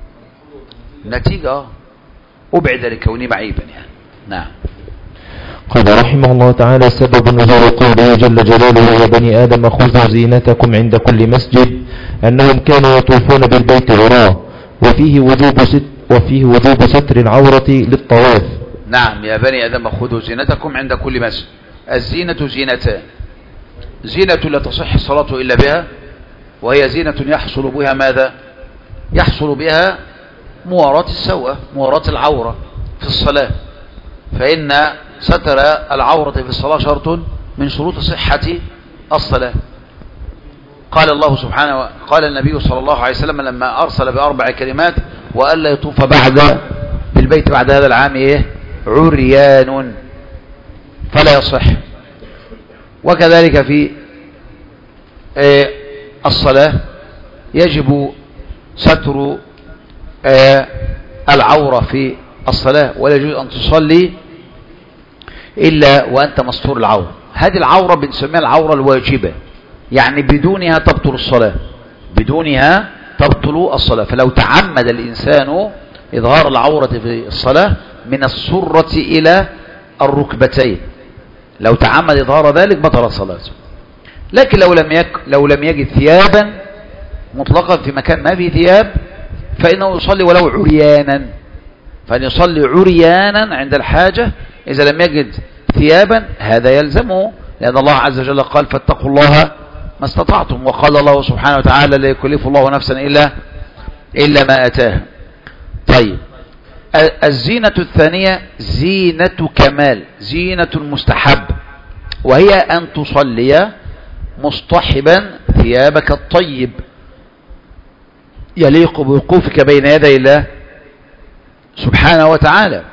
نتيجة ابعد لكوني معيبا يعني. نعم. قال رحمه الله تعالى سبب نزول قوله جل جلاله يا بني آدم خذوا زينتكم عند كل مسجد أنهم كانوا يطوفون بالبيت عراه، وفيه وجوب ست وفيه وجوب ستر العورة للطواف. نعم. يا بني آدم خذوا زينتكم عند كل مسجد. الزينة زينتان، زينة لا تصح الصلاة إلا بها، وهي زينة يحصل بها ماذا؟ يحصل بها مواراة السوء، مواراة العورة في الصلاة. فإن ستر العورة في الصلاة شرط من شروط صحة الصلاة. قال الله سبحانه، قال النبي صلى الله عليه وسلم لما أرسل بأربع كلمات وألا يطوف بعد بالبيت بعد هذا العام إيه؟ عريان، فلا يصح. وكذلك في الصلاة يجب ستر آه العورة في الصلاة، ولا يجوز أن تصلي إلا وأنت مستور العورة. هذه العورة بنسميها العورة الواجبة، يعني بدونها تبطل الصلاة، بدونها تبطل الصلاة. فلو تعمد الإنسان إظهار العورة في الصلاة من السرة إلى الركبتين، لو تعمد إظهار ذلك بطل صلاته. لكن لو لم يك لو لم يجد ثيابا مطلقا في مكان ما فيه ثياب، فإنه يصلي ولو عريانا، فإن يصلي عريانا عند الحاجة إذا لم يجد ثيابا، هذا يلزمه، لأن الله عز وجل قال فاتقوا الله ما استطعتم، وقال الله سبحانه وتعالى لا يكلف الله نفسا إلا إلا ما أتاها. طيب، الزينة الثانية زينة كمال، زينة مستحب، وهي أن تصلي مصطحبا ثيابك الطيب يليق بوقوفك بين يدي الله سبحانه وتعالى،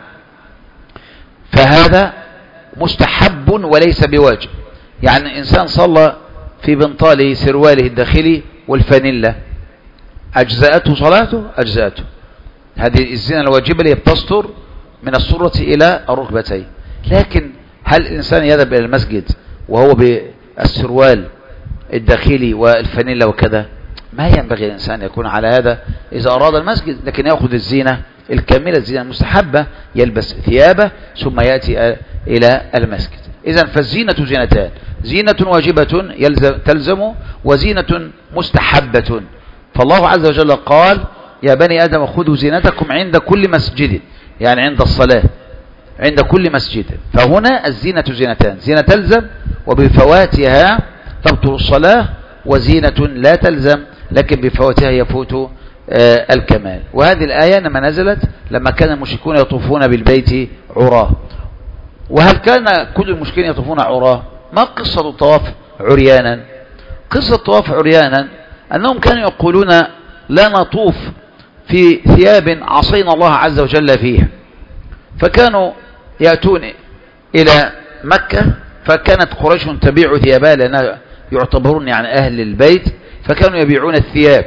فهذا مستحب وليس بواجب. يعني إنسان صلى في بنطاله سرواله الداخلي والفانيلا، أجزأته صلاته؟ أجزأته. هذه الزينة الواجبة اللي بتستر من السرة إلى الركبتين. لكن هل الإنسان يذهب إلى المسجد وهو بالسروال الداخلي والفانيلا وكذا؟ ما ينبغي الإنسان يكون على هذا إذا أراد المسجد، لكن يأخذ الزينة الكاملة، الزينة المستحبة، يلبس ثيابه ثم يأتي إلى المسجد. إذن فالزينة زينتان، زينة واجبة يلزم تلزم، وزينة مستحبة. فالله عز وجل قال يا بني آدم خذوا زينتكم عند كل مسجد، يعني عند الصلاة، عند كل مسجد. فهنا الزينة زينتان، زينة تلزم وبفواتها تبطل الصلاة، وزينة لا تلزم لكن بفواتها يفوت آه الكمال. وهذه الآية لما نزلت لما كان المشركون يطوفون بالبيت عراه. وهل كان كل المشركين يطوفون عراه؟ ما قصة الطواف عريانا؟ قصة الطواف عريانا أنهم كانوا يقولون لا نطوف في ثياب عصينا الله عز وجل فيها، فكانوا يأتون إلى مكة، فكانت قريش تبيع ثيابها لأنها يعتبرون يعني أهل البيت، فكانوا يبيعون الثياب،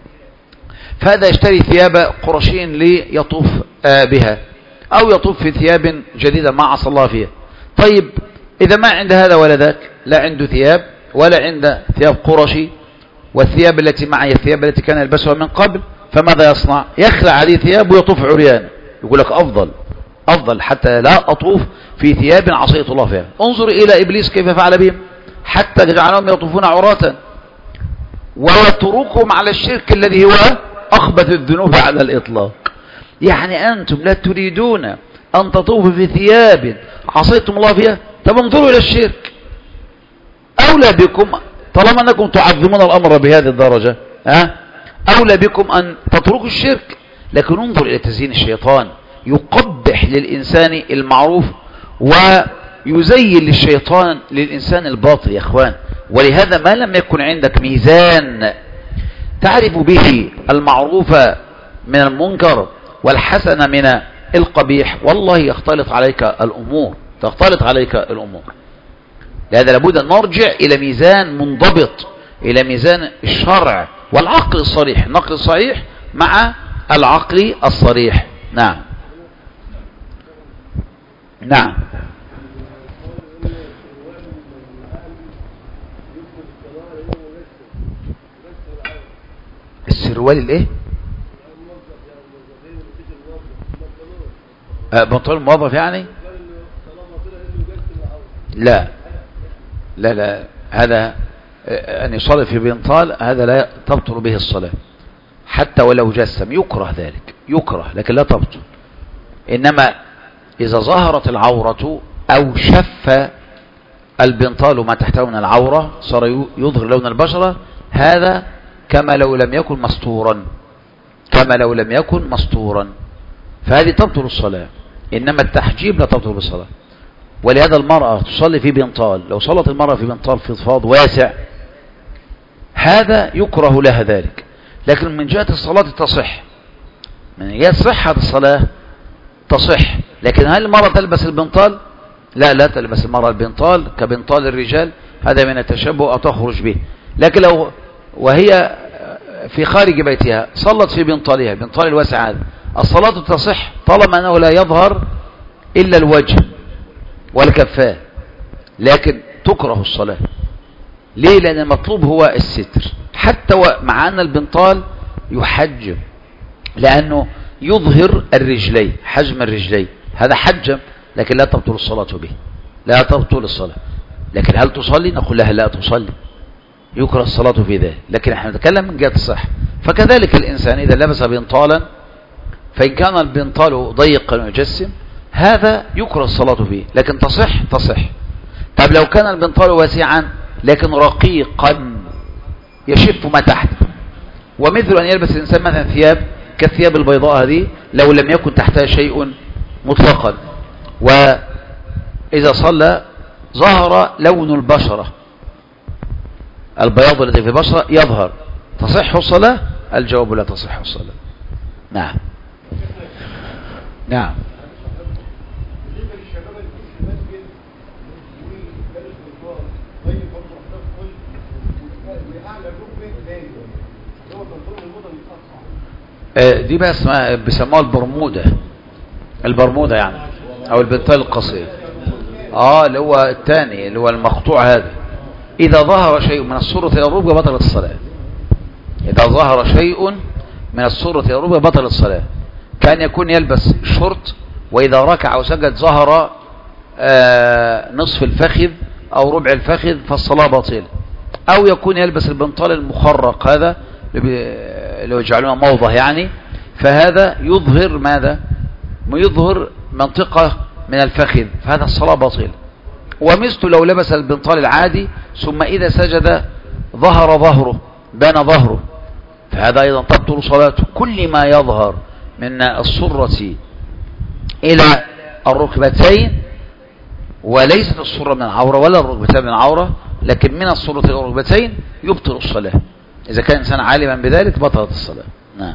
فهذا يشتري ثياب قرشي ليطوف بها، أو يطوف في ثياب جديدة ما عصى الله فيها. طيب إذا ما عند هذا ولا ذاك، لا عنده ثياب ولا عند ثياب قرشي، والثياب التي معي الثياب التي كان يلبسها من قبل، فماذا يصنع؟ يخلع عليه ثياب ويطوف عريان. يقول لك أفضل أفضل حتى لا أطوف في ثياب عصيت الله فيها. انظر إلى إبليس كيف فعل بهم، حتى جعلهم يطوفون عراة ويتركهم على الشرك الذي هو أخبث الذنوب على الإطلاق. يعني أنتم لا تريدون أن تطوفوا في ثياب عصيتم الله فيها؟ طب انظروا إلى الشرك، أولى بكم طالما أنكم تعظمون الأمر بهذه الدرجة، ها أولى بكم أن تتركوا الشرك. لكن انظر إلى تزيين الشيطان، يقبح للإنسان المعروف ويزين للشيطان للإنسان الباطل يا أخوان. ولهذا ما لم يكن عندك ميزان تعرف به المعروف من المنكر والحسن من القبيح، والله يختلط عليك الأمور، تختلط عليك الأمور. لهذا لابد أن نرجع إلى ميزان منضبط، إلى ميزان الشرع والعقل الصريح، النقل الصحيح مع العقل الصريح. نعم نعم. السروال الايه؟ بنطلون الموظف يعني؟ لا لا لا، هذا أن يصلي في بنطال هذا لا تبطل به الصلاة، حتى ولو جسم، يكره ذلك، يكره لكن لا تبطل. إنما إذا ظهرت العورة أو شف البنطال ما تحته من العورة صار يظهر لون البشرة، هذا كما لو لم يكن مستورا، كما لو لم يكن مستورا، فهذه تبطل الصلاة. إنما التحجيب لا تبطل بالصلاة. ولهذا المرأة تصلي في بنطال، لو صلت المرأة في بنطال في فضفاض واسع هذا يكره لها ذلك، لكن من جهة الصلاة تصح، من جهة صحة الصلاة تصح. لكن هل المرأة تلبس البنطال؟ لا لا تلبس المرأة البنطال كبنطال الرجال، هذا من التشبه أو تخرج به. لكن لو وهي في خارج بيتها صلت في بنطالها، بنطال الواسع هذا، الصلاة تصح طالما أنه لا يظهر إلا الوجه والكفاه، لكن تكره الصلاة. ليه؟ لأن المطلوب هو الستر، حتى مع أن البنطال يحجم لأنه يظهر الرجلين، حجم الرجلين هذا حجم، لكن لا تبطل الصلاة به، لا تبطل الصلاة. لكن هل تصلي؟ نقول لها لا تصلي، يكره الصلاة في ذلك، لكن احنا نتكلم من جهة الصحة. فكذلك الإنسان إذا لبس بنطالا، فإن كان البنطال ضيقا ويجسم هذا يكره الصلاة فيه، لكن تصح تصح. طب لو كان البنطال واسعا لكن رقيقا يشف ما تحت، ومثل أن يلبس الإنسان مثلا ثياب كالثياب البيضاء هذه لو لم يكن تحتها شيء مطلقا، وإذا صلى ظهر لون البشرة، البياض الذي في البشرة يظهر، تصح الصلاة؟ الجواب لا تصح الصلاة. نعم نعم. دي بقى اسمها بيسموها البرمودة، البرمودة يعني، او البنطال القصير، اه اللي هو الثاني اللي هو المقطوع هذا. اذا ظهر شيء من السرة الى الركبة بطلت الصلاة، اذا ظهر شيء من السرة الى الركبة بطلت الصلاة. كان يكون يلبس شورت واذا ركع وسجد ظهر آه نصف الفخذ او ربع الفخذ فالصلاة باطلة. او يكون يلبس البنطال المخرق هذا اللي يجعلونه موضة يعني، فهذا يظهر ماذا؟ يظهر منطقة من الفخذ، فهذا الصلاة باطلة. ومثل لو لبس البنطال العادي ثم إذا سجد ظهر ظهره، بان ظهره، فهذا أيضا تبطل صلاته. كل ما يظهر من السرة إلى الركبتين، وليست السرة من العورة ولا الركبتين من العورة، لكن من السرة إلى الركبتين يبطل الصلاة. إذا كان إنسان عالما بذلك بطلت الصلاة. نعم.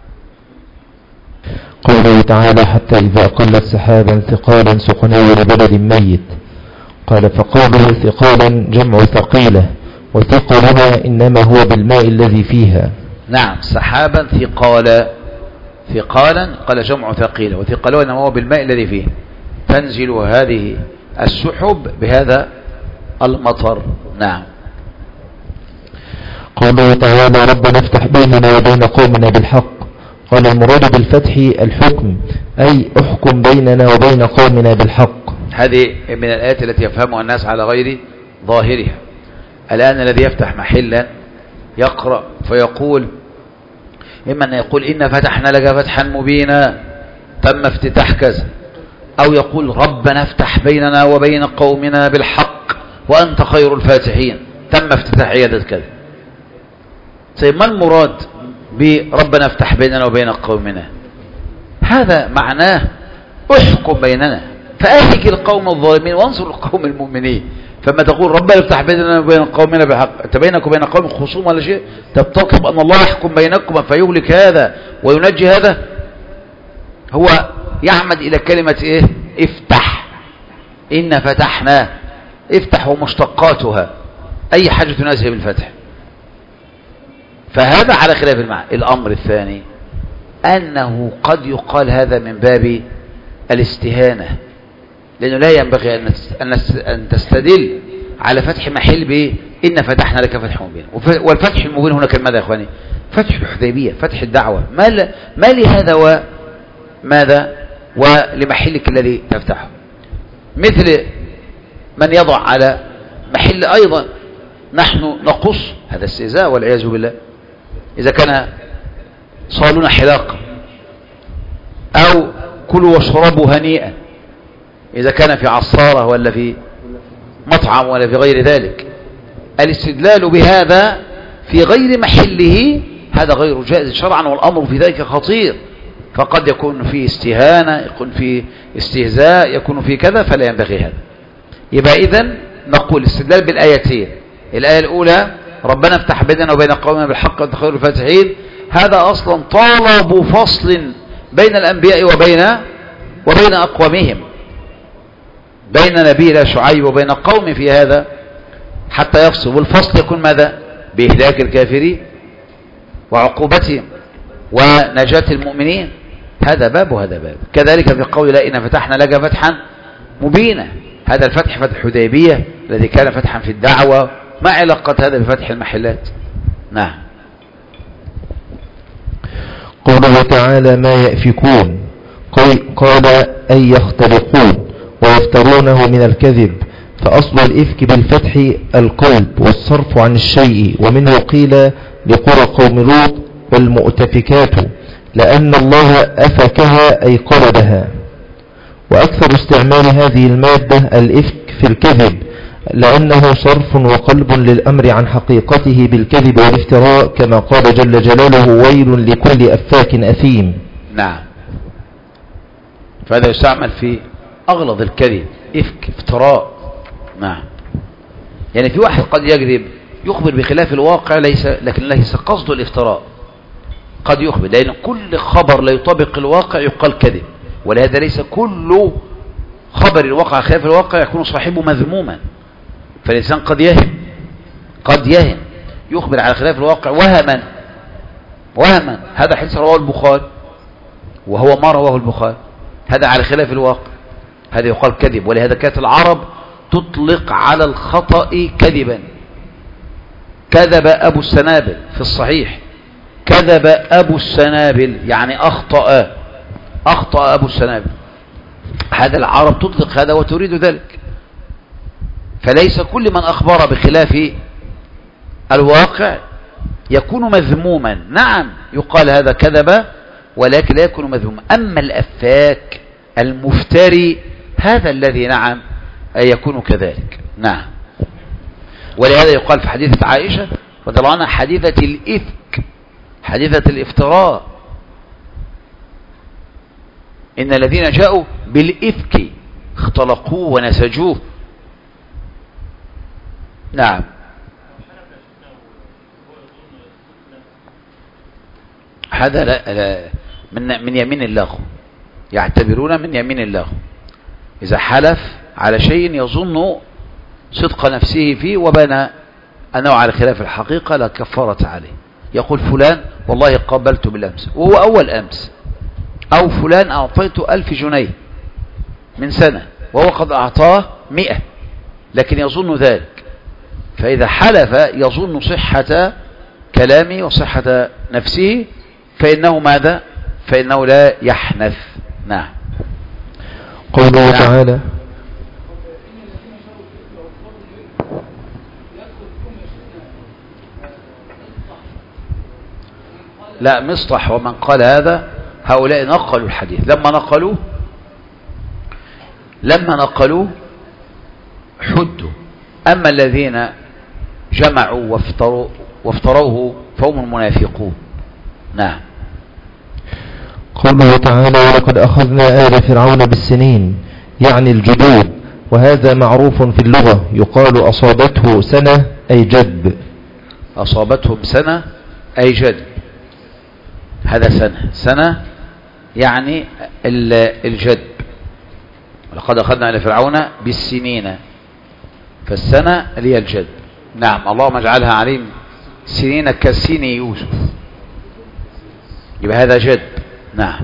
قوله تعالى حتى إذا أقلت سحابا ثقالا سقناه لبلد ميت. قال فقوله ثقالا جمع ثقيلة، وثقلها إنما هو بالماء الذي فيها. نعم، سحابا ثقالا، ثقالا قال جمع ثقيلة، وثقلها إنما هو بالماء الذي فيه. تنزل هذه السحب بهذا المطر. نعم. قوله تعالى ربنا افتح بيننا وبين قومنا بالحق. قال المراد بالفتح الحكم، أي احكم بيننا وبين قومنا بالحق. هذه من الآيات التي يفهمها الناس على غير ظاهرها. الآن الذي يفتح محلا يقرأ فيقول إما أن يقول إن فتحنا لك فتحا مبينا تم افتتاح كذا، أو يقول ربنا افتح بيننا وبين قومنا بالحق وأنت خير الفاتحين تم افتتاح عيادة كذا. طيب ما المراد بربنا افتح بيننا وبين قومنا؟ هذا معناه احكم بيننا فأهلك القوم الظالمين وانصر القوم المؤمنين. فما تقول ربنا افتح بيننا وبين قومنا بالحق، انت بينك وبين قوم خصوم ولا شيء، تطلب ان الله يحكم بينكم فيهلك هذا وينجي هذا. هو يعمد الى كلمة ايه؟ افتح. ان فتحنا، افتح ومشتقاتها اي حاجة تناسب بالفتح. فهذا على خلاف المعنى. الامر الثاني انه قد يقال هذا من باب الاستهانة، لأنه لا ينبغي أن تستدل على فتح محل بإيه؟ إن فتحنا لك فتح مبين. والفتح المبين هنا كان ماذا يا أخواني؟ فتح الحديبية، فتح الدعوة. ما, ما لهذا وماذا ولمحلك الذي تفتحه؟ مثل من يضع على محل أيضا نحن نقص، هذا استهزاء والعياذ بالله. إذا كان صالون حلاقة، أو كلوا واشربوا هنيئا، إذا كان في عصارة ولا في مطعم ولا في غير ذلك، الاستدلال بهذا في غير محله هذا غير جائز شرعا، والأمر في ذلك خطير. فقد يكون في استهانة، يكون في استهزاء، يكون في كذا، فلا ينبغي هذا. يبقى إذن نقول الاستدلال بالآيتين، الآية الأولى ربنا افتح بيننا وبين قومنا بالحق وأنت خير الفاتحين، هذا أصلا طالب فصل بين الأنبياء وبين وبين أقوامهم، بين نبينا شعيب وبين قوم في هذا حتى يفصل، والفصل يكون ماذا؟ بإهلاك الكافرين وعقوبتهم ونجاة المؤمنين. هذا باب وهذا باب. كذلك في قول لا إن فتحنا لك فتحا مبينا، هذا الفتح فتح الحديبية الذي كان فتحا في الدعوة، ما علاقة هذا بفتح المحلات؟ نعم. قوله تعالى ما يأفكون، قال أي يختلقون ويفترونه من الكذب، فأصل الإفك بالفتح القلب والصرف عن الشيء، ومنه قيل لقرى قوم لوط والمؤتفكات لأن الله أفكها أي قلبها. وأكثر استعمال هذه المادة الإفك في الكذب، لأنه صرف وقلب للأمر عن حقيقته بالكذب والافتراء، كما قال جل جلاله ويل لكل أفاك أثيم. نعم. فهذا يستعمل في أغلظ الكذب، إفك، افتراء. نعم. يعني في واحد قد يكذب يخبر بخلاف الواقع ليس، لكن ليس قصد الافتراء، قد يخبر، لأن كل خبر لا يطابق الواقع يقال كذب، ولهذا ليس كل خبر الواقع خلاف الواقع يكون صاحبه مذموما. فالإنسان قد يهم قد يهم يخبر على خلاف الواقع وهما وهما هذا حديث رواه البخاري وهو ما رواه البخاري، هذا على خلاف الواقع، هذا يقال كذب. ولهذا كانت العرب تطلق على الخطأ كذبا. كذب أبو السنابل في الصحيح، كذب أبو السنابل يعني أخطأ أخطأ أبو السنابل، هذا العرب تطلق هذا وتريد ذلك. فليس كل من أخبر بخلاف الواقع يكون مذموما. نعم يقال هذا كذب، ولكن لا يكون مذموما. أما الأفاك المفتري هذا الذي نعم يكون كذلك. نعم. ولهذا يقال في حديثة عائشة رضي الله عنها حديثة الإفك، حديثة الافتراء، إن الذين جاءوا بالإفك اختلقوه ونسجوه. نعم. هذا لا لا من من يمين اللغو، يعتبرون من يمين اللغو. إذا حلف على شيء يظن صدق نفسه فيه وبنى أنه على خلاف الحقيقة لا كفارة عليه، يقول فلان والله قابلته بالأمس وهو أول أمس، أو فلان أعطيته ألف جنيه من سنة وهو قد أعطاه مئة، لكن يظن ذلك. فإذا حلف يظن صحة كلامه وصحة نفسه فإنه ماذا؟ فإنه لا يحنث. نعم. قوله نعم. تعالى لا مصطح ومن قال هذا هؤلاء نقلوا الحديث، لما نقلوه لما نقلوه حدوا. أما الذين جمعوا وافتروا وافتروه فهم المنافقون. نعم. قوله تعالى ولقد أخذنا آل فرعون بالسنين يعني الجدود، وهذا معروف في اللغة، يقال أصابته سنة أي جدب. أصابتهم سنة أي جدب، هذا سنة سنة يعني الجدب. ولقد أخذنا آل فرعون بالسنين، فالسنة اللي هي الجدب. نعم. اللهم اجعلها عليم سنين كسن يوسف، يبقى هذا جدب. نعم.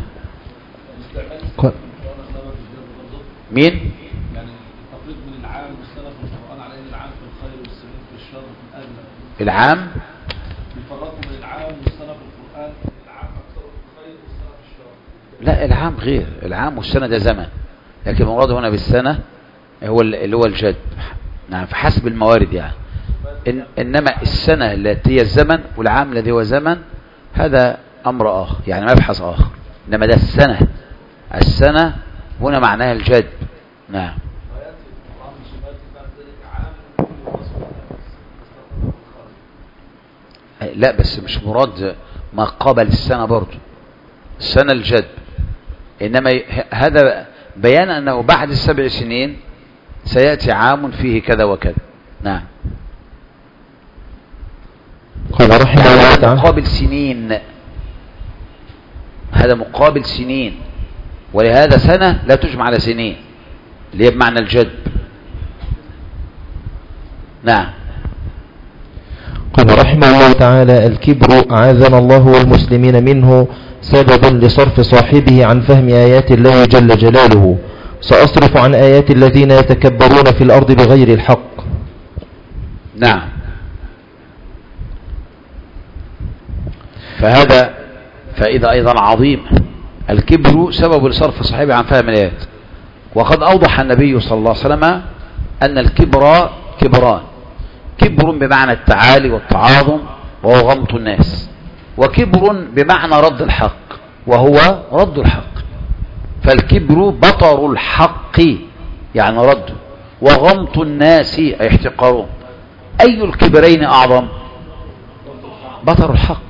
مين؟ يعني التفريق من العام والسنة في القرآن على ان العام في الخير والسنين في الشر في الأدنى. العام يفرقوا من العام والسنة في القرآن، العام أكثر في الخير والسنة في الشر. لا العام غير، العام والسنة ده زمن، لكن المراد هنا بالسنة هو اللي هو الجدب. نعم. فحسب الموارد يعني. إن إنما السنة التي هي الزمن والعام الذي هو زمن هذا أمر آخر، يعني مبحث آخر. إنما ده السنة، السنة هنا معناها الجدب. نعم. لا بس مش مراد ما قبل السنة برضو، السنة الجدب، إنما هذا بيان أنه بعد السبع سنين سيأتي عام فيه كذا وكذا. نعم. قال رحمه الله تعالى مقابل سنين، هذا مقابل سنين، ولهذا سنة لا تجمع على سنين اللي هي بمعنى الجدب. نعم. قال رحمه الله تعالى: الكبر أعاذنا الله والمسلمين منه سبب لصرف صاحبه عن فهم آيات الله جل جلاله. سأصرف عن آيات الذين يتكبرون في الأرض بغير الحق. نعم. فهذا فإذا أيضا عظيم. الكبر سبب لصرف صاحبه عن فهم الآيات. وقد أوضح النبي صلى الله عليه وسلم أن الكبر كبران: كبر بمعنى التعالي والتعاظم وهو غمط الناس، وكبر بمعنى رد الحق وهو رد الحق. فالكبر بطر الحق يعني رد، وغمط الناس أي احتقارهم. أي الكبرين أعظم؟ بطر الحق.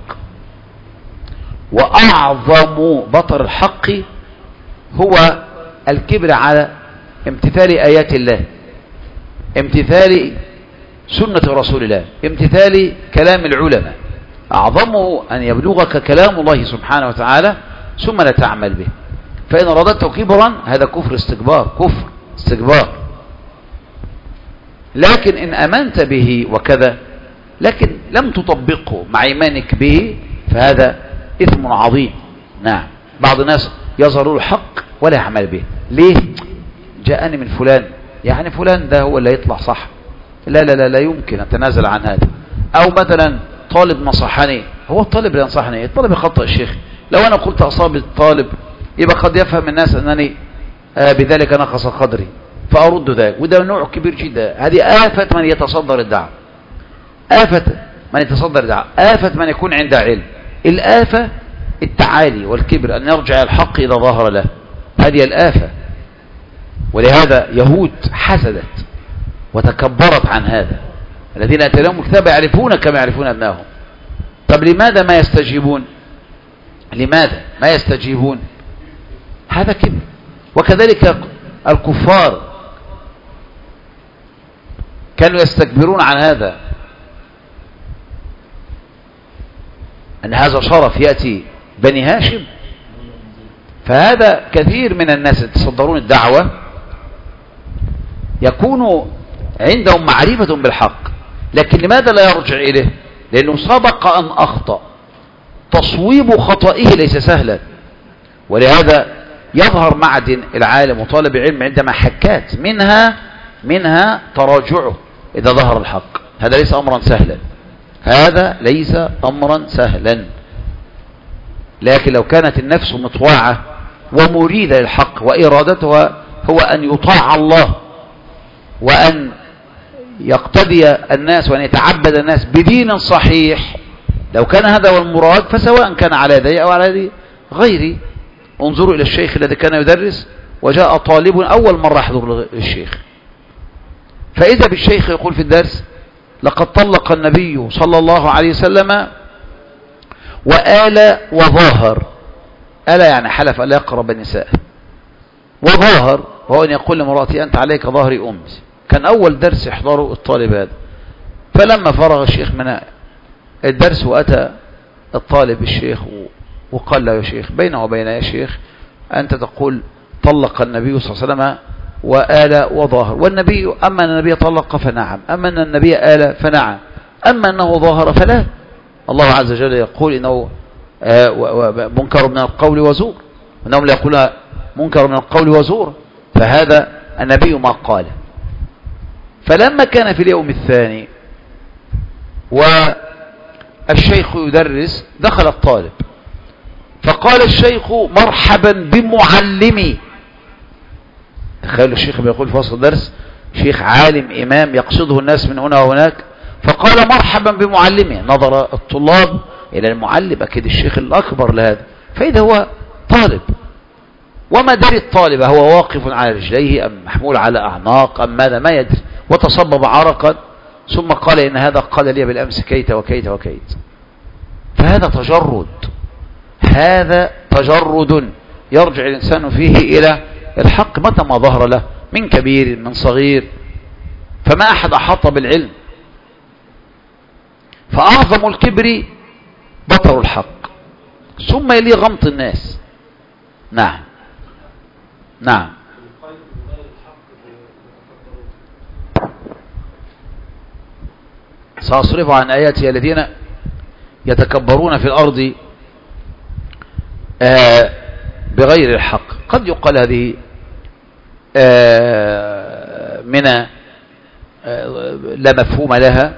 وأعظم بطر الحق هو الكبر على امتثال آيات الله، امتثال سنة رسول الله، امتثال كلام العلماء. أعظمه أن يبلغك كلام الله سبحانه وتعالى ثم لا تعمل به. فإن رددته كبرا هذا كفر استكبار، كفر استكبار. لكن إن أمنت به وكذا لكن لم تطبقه مع إيمانك به فهذا إثم عظيم. نعم. بعض الناس يظهر الحق ولا يعمل به. ليه؟ جاءني من فلان، يعني فلان ده هو اللي يطلع صح. لا لا لا لا يمكن أن تنازل عن هذا. أو مثلا طالب نصحني، هو الطالب اللي ينصحني، الطالب يخطئ الشيخ. لو أنا قلت أصاب الطالب يبقى قد يفهم الناس أنني آه بذلك نقص قدري فأرد ذلك، وده نوع كبير جدا. هذه آفة من يتصدر الدعوة، آفة من يتصدر الدعوة، آفة من يكون عنده علم. الآفة التعالي والكبر، أن يرجع الحق إذا ظهر له، هذه الآفة. ولهذا يهود حسدت وتكبرت عن هذا. الذين أتيناهم الكتاب يعرفون كما يعرفون أبنائهم. طب لماذا ما يستجيبون؟ لماذا ما يستجيبون؟ هذا كبر. وكذلك الكفار كانوا يستكبرون عن هذا، أن هذا شرف يأتي بني هاشم. فهذا كثير من الناس يتصدرون الدعوة يكون عندهم معرفة بالحق، لكن لماذا لا يرجع إليه؟ لأنه سبق أن أخطأ. تصويب خطئه ليس سهلا. ولهذا يظهر معدن العالم وطالب العلم عندما حكات منها منها تراجعه إذا ظهر الحق. هذا ليس أمرا سهلا، هذا ليس أمرا سهلا. لكن لو كانت النفس مطوعة ومريدة للحق وإرادتها هو أن يطاع الله وأن يقتدي الناس وأن يتعبد الناس بدين صحيح، لو كان هذا هو المراد فسواء كان على يدي أو على يدي غيري. انظروا إلى الشيخ الذي كان يدرس وجاء طالب أول مرة يحضر للشيخ، فإذا بالشيخ يقول في الدرس: لقد طلق النبي صلى الله عليه وسلم وآل وظاهر. آل يعني حلف ألا يقرب النساء، وظاهر وهو أن يقول لمرأتي: أنت عليك ظهري أمي. كان أول درس يحضره الطالب هذا. فلما فرغ الشيخ من الدرس وأتى الطالب الشيخ وقال له: يا شيخ، بينه وبين يا شيخ أنت تقول طلق النبي صلى الله عليه وسلم وآل وظاهر، والنبي أما أن النبي طلق فنعم، أما أن النبي آل فنعم، أما أنه ظاهر فلا. الله عز وجل يقول إنه منكر من القول وزور، وإنهم لا يقول منكر من القول وزور، فهذا النبي ما قال. فلما كان في اليوم الثاني والشيخ يدرس دخل الطالب فقال الشيخ: مرحبا بمعلمي. تخيلوا الشيخ بيقول في وسط الدرس، شيخ عالم إمام يقصده الناس من هنا وهناك، فقال: مرحبا بمعلمي. نظر الطلاب إلى المعلم، أكيد الشيخ الأكبر لهذا، فإذا هو طالب. وما دري الطالب هو واقف على رجليه أم محمول على أعناق أم ماذا، ما يدري. وتصبب عرقا ثم قال: إن هذا قال لي بالأمس كيت وكيت وكيت. فهذا تجرد، هذا تجرد يرجع الإنسان فيه إلى الحق متى ما ظهر له من كبير من صغير. فما أحد أحاط بالعلم. فأعظم الكبر بطر الحق، ثم يلي غمط الناس. نعم نعم. سأصرف عن آياتي الذين يتكبرون في الأرض آه بغير الحق. قد يقال هذه آه من آه لا مفهوم لها،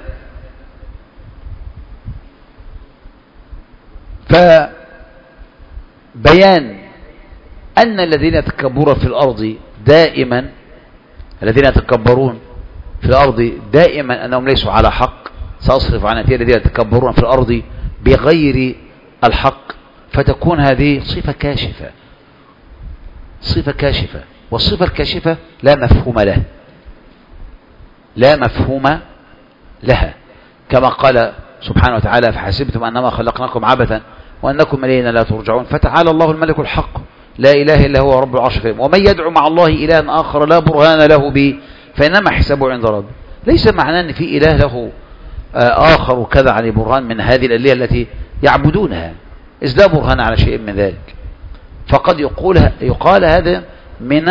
فبيان أن الذين يتكبرون في الأرض دائما الذين يتكبرون في الأرض دائما أنهم ليسوا على حق. سأصرف عن الذين يتكبرون في الأرض بغير الحق، فتكون هذه صفة كاشفة، صفة كاشفة، والصفة الكاشفة لا مفهوم له، لا مفهوم لها، كما قال سبحانه وتعالى: فحسبتم أنما خلقناكم عبثا وأنكم إلينا لا ترجعون فتعالى الله الملك الحق لا إله إلا هو رب العرش الكريم ومن يدعو مع الله إلها آخر لا برهان له به فإنما حسابه عند ربه. ليس معناه أن في إله له آخر وكذا عن برهان من هذه الآلهة التي يعبدونها، إذ لا برهان على شيء من ذلك. فقد يقول يقال هذا من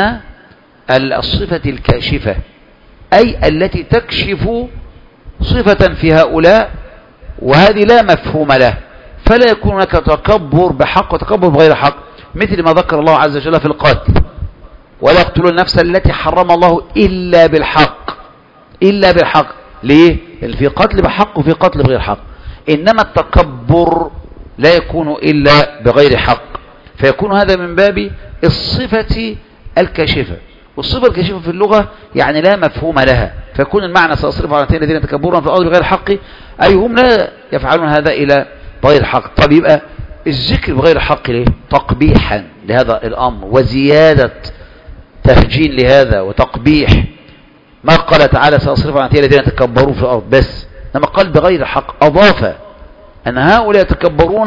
الصفة الكاشفة، أي التي تكشف صفة في هؤلاء وهذه لا مفهوم له، فلا يكون هناك تكبر بحق وتكبر بغير حق، مثل ما ذكر الله عز وجل في القتل: ولا يقتلون النفس التي حرم الله إلا بالحق. إلا بالحق ليه؟ لأن في قتل بحق وفي قتل بغير حق، إنما التكبر لا يكون إلا بغير حق، فيكون هذا من باب الصفة الكاشفة. والصفة الكاشفة في اللغة يعني لا مفهوم لها، فيكون المعنى: سأصرف عن الذين يتكبرون في الأرض بغير حق، أي هم لا يفعلون هذا إلى بغير حق. طب يبقى الذكر بغير حق ليه؟ تقبيحا لهذا الأمر وزيادة تهجين لهذا وتقبيح. ما قال تعالى: سأصرف عن الذين يتكبرون في الأرض بس، لما قال بغير حق أضاف أن هؤلاء يتكبرون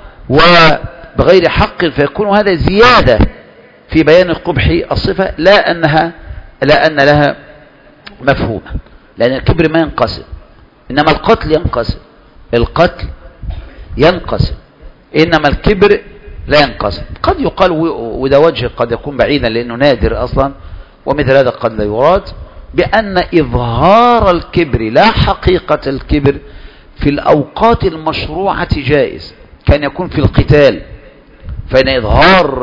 وبغير حق، فيكون هذا زيادة في بيان قبح الصفة، لا أنها لا أن لها مفهوم، لأن الكبر ما ينقسم، إنما القتل ينقسم، القتل ينقسم، إنما الكبر لا ينقسم. قد يقال، وده وجه قد يكون بعيدا لأنه نادر أصلا، ومثل هذا قد لا يراد، بأن إظهار الكبر لا حقيقة الكبر في الأوقات المشروعة جائز، كان يكون في القتال، فإن إظهار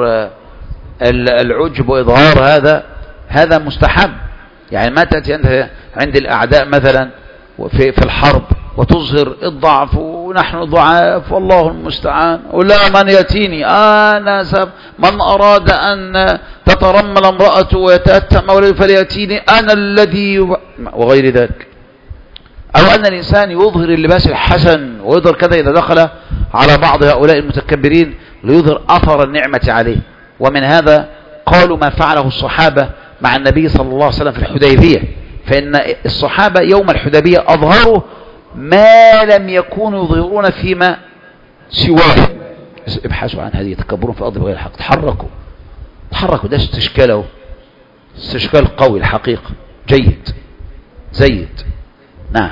العجب وإظهار هذا هذا مستحب. يعني ما تأتي أنت عند الأعداء مثلا في في الحرب وتظهر الضعف ونحن ضعاف والله المستعان، ولا من يأتيني أنا سب من أراد أن تترمل امرأته ويتأتم ولده فليأتيني أنا الذي وغير ذلك. أو أن الإنسان يظهر اللباس الحسن ويظهر كذا إذا دخل على بعض هؤلاء المتكبرين ليظهر أثر النعمة عليه. ومن هذا قالوا ما فعله الصحابة مع النبي صلى الله عليه وسلم في الحديبية، فإن الصحابة يوم الحديبية أظهروا ما لم يكونوا يظهرون فيما سواه. ابحثوا عن هذه يتكبرون في الأرض بغير الحق، تحركوا تحركوا، ده استشكاله استشكال قوي الحقيقة، جيد زيد. نعم.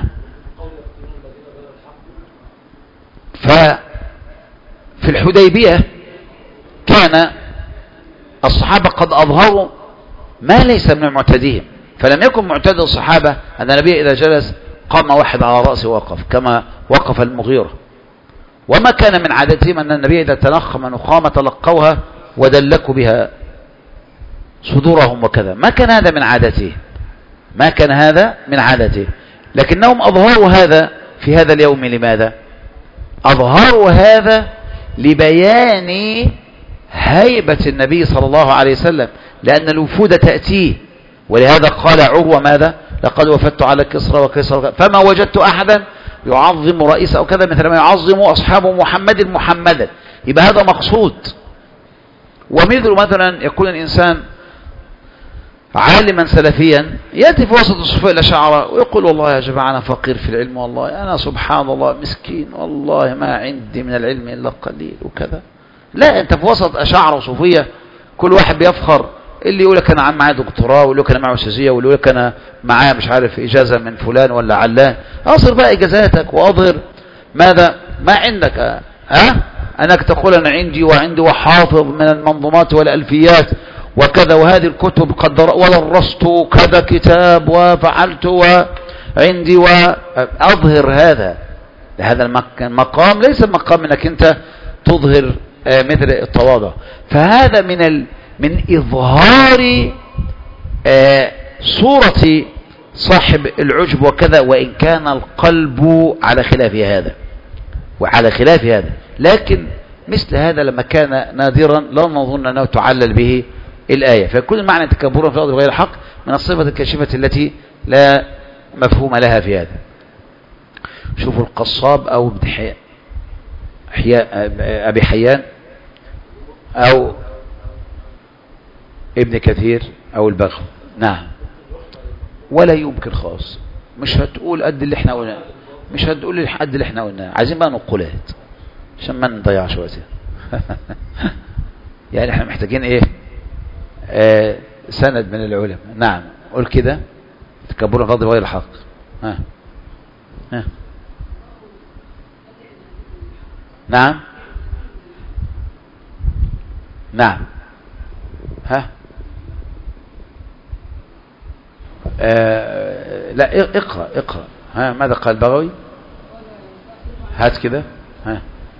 ففي الحديبية كان الصحابة قد أظهروا ما ليس من معتديهم، فلم يكن معتاد الصحابة أن النبي إذا جلس قام واحد على رأسه وقف كما وقف المغيرة، وما كان من عادتهم أن النبي إذا تنخم نخامة تلقوها ودلكوا بها صدورهم وكذا، ما كان هذا من عادته، ما كان هذا من عادته، لكنهم أظهروا هذا في هذا اليوم. لماذا أظهروا هذا؟ لبيان هيبة النبي صلى الله عليه وسلم، لأن الوفود تأتيه، ولهذا قال عروة ماذا؟ لقد وفدت على كسرى وكسرى فما وجدت أحدا يعظم رئيسه أو كذا مثل ما يعظم أصحاب محمد محمدا. يبقى هذا مقصود. ومثل مثلا يكون الإنسان عالما سلفيا يأتي في وسط الصفوف الأشاعرة ويقول والله يا جماعة أنا فقير في العلم، والله أنا سبحان الله مسكين، والله ما عندي من العلم إلا قليل وكذا. لا، أنت في وسط أشاعرة وصوفية كل واحد بيفخر، اللي يقول لك أنا معاه دكتوراه، واللي يقول لك أنا معاه أستاذية، واللي يقول لك أنا معاه مش عارف إجازة من فلان ولا علان. أصر بقى إجازاتك وأظهر ماذا ما عندك. أه؟ أه؟ أنك تقول أنا عندي وعندي وحافظ من المنظومات والألفيات وكذا، وهذه الكتب قد ودرست كذا كتاب وفعلت عندي وأظهر هذا. هذا المقام ليس مقام انك انت تظهر مثل التواضع. فهذا من ال... من إظهار صورة صاحب العجب وكذا، وإن كان القلب على خلاف هذا وعلى خلاف هذا، لكن مثل هذا لما كان نادرا لا نظن أنه تعلل به الآية. فكل معنى تكبرا في الأرض بغير حق من الصفة الكاشفة التي لا مفهوم لها في هذا. شوفوا القصاب أو ابن حيان أبي حيان أو ابن كثير أو البغوي. نعم، ولا يمكن خالص. مش هتقول قد اللي احنا قلناه، مش هتقول قد اللي احنا قلناه. عايزين بقى نقولات عشان ما نضيعش وقتنا. يعني احنا محتاجين ايه؟ آه سند من العلماء. نعم، قول كده. تكبروا في الأرض بغير الحق. ها ها نعم نعم ها آه لا اقرأ اقرأ. ها ماذا قال البغوي؟ هات كده. ها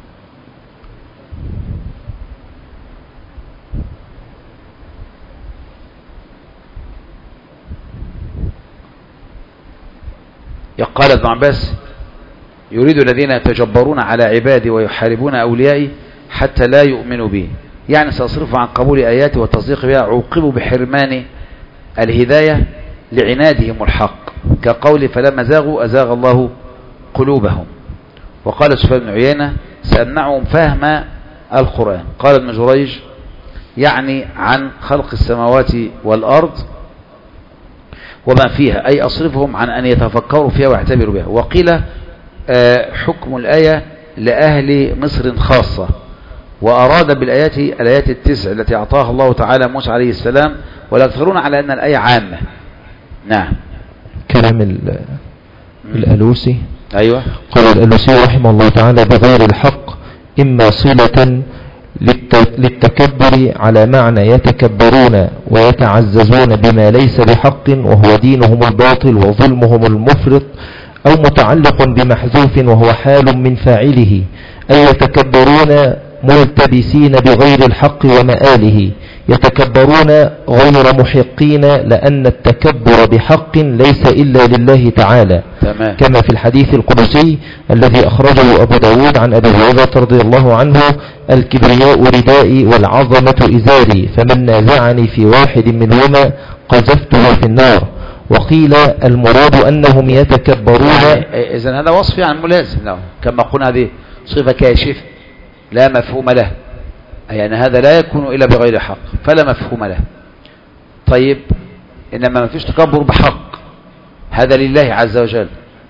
قال ابن عباس: يريد الذين يتجبرون على عبادي ويحاربون أوليائي حتى لا يؤمنوا بي، يعني سأصرف عن قبول آياتي والتصديق بها، عوقبوا بحرمان الهداية لعنادهم الحق، كقول فلما زاغوا أزاغ الله قلوبهم. وقال سفيان بن عيينة: سأمنعهم فهم القرآن. قال ابن جريج: يعني عن خلق السماوات والأرض وما فيها، أي أصرفهم عن أن يتفكروا فيها ويعتبروا بها. وقيل آه حكم الآية لأهل مصر خاصة، وأراد بالآيات الآيات التسع التي أعطاها الله تعالى موسى عليه السلام، ولا يكثرون على أن الآية عامة. نعم. كلام الألوسي. أيوة. قال الألوسي رحمه الله تعالى: بغير الحق إما صلة للتكبر على معنى يتكبرون ويتعززون بما ليس بحق وهو دينهم الباطل وظلمهم المفرط، أو متعلق بمحذوف وهو حال من فاعله، أي يتكبرون ملتبسين بغير الحق ومآله، يتكبرون غير محقين، لأن التكبر بحق ليس إلا لله تعالى. تمام. كما في الحديث القدسي الذي أخرجه أبو داود عن أبي هريرة رضي الله عنه: الكبرياء ردائي والعظمة إزاري، فمن نازعني في واحد منهما قذفته في النار. وقيل المراد أنهم يتكبرون. يعني إذن هذا وصف عن ملازم له، كما قلنا هذه صفة كاشفة لا مفهوم له، يعني هذا لا يكون إلا بغير حق فلا مفهوم له. طيب، إنما ما فيش تكبر بحق، هذا لله عز وجل.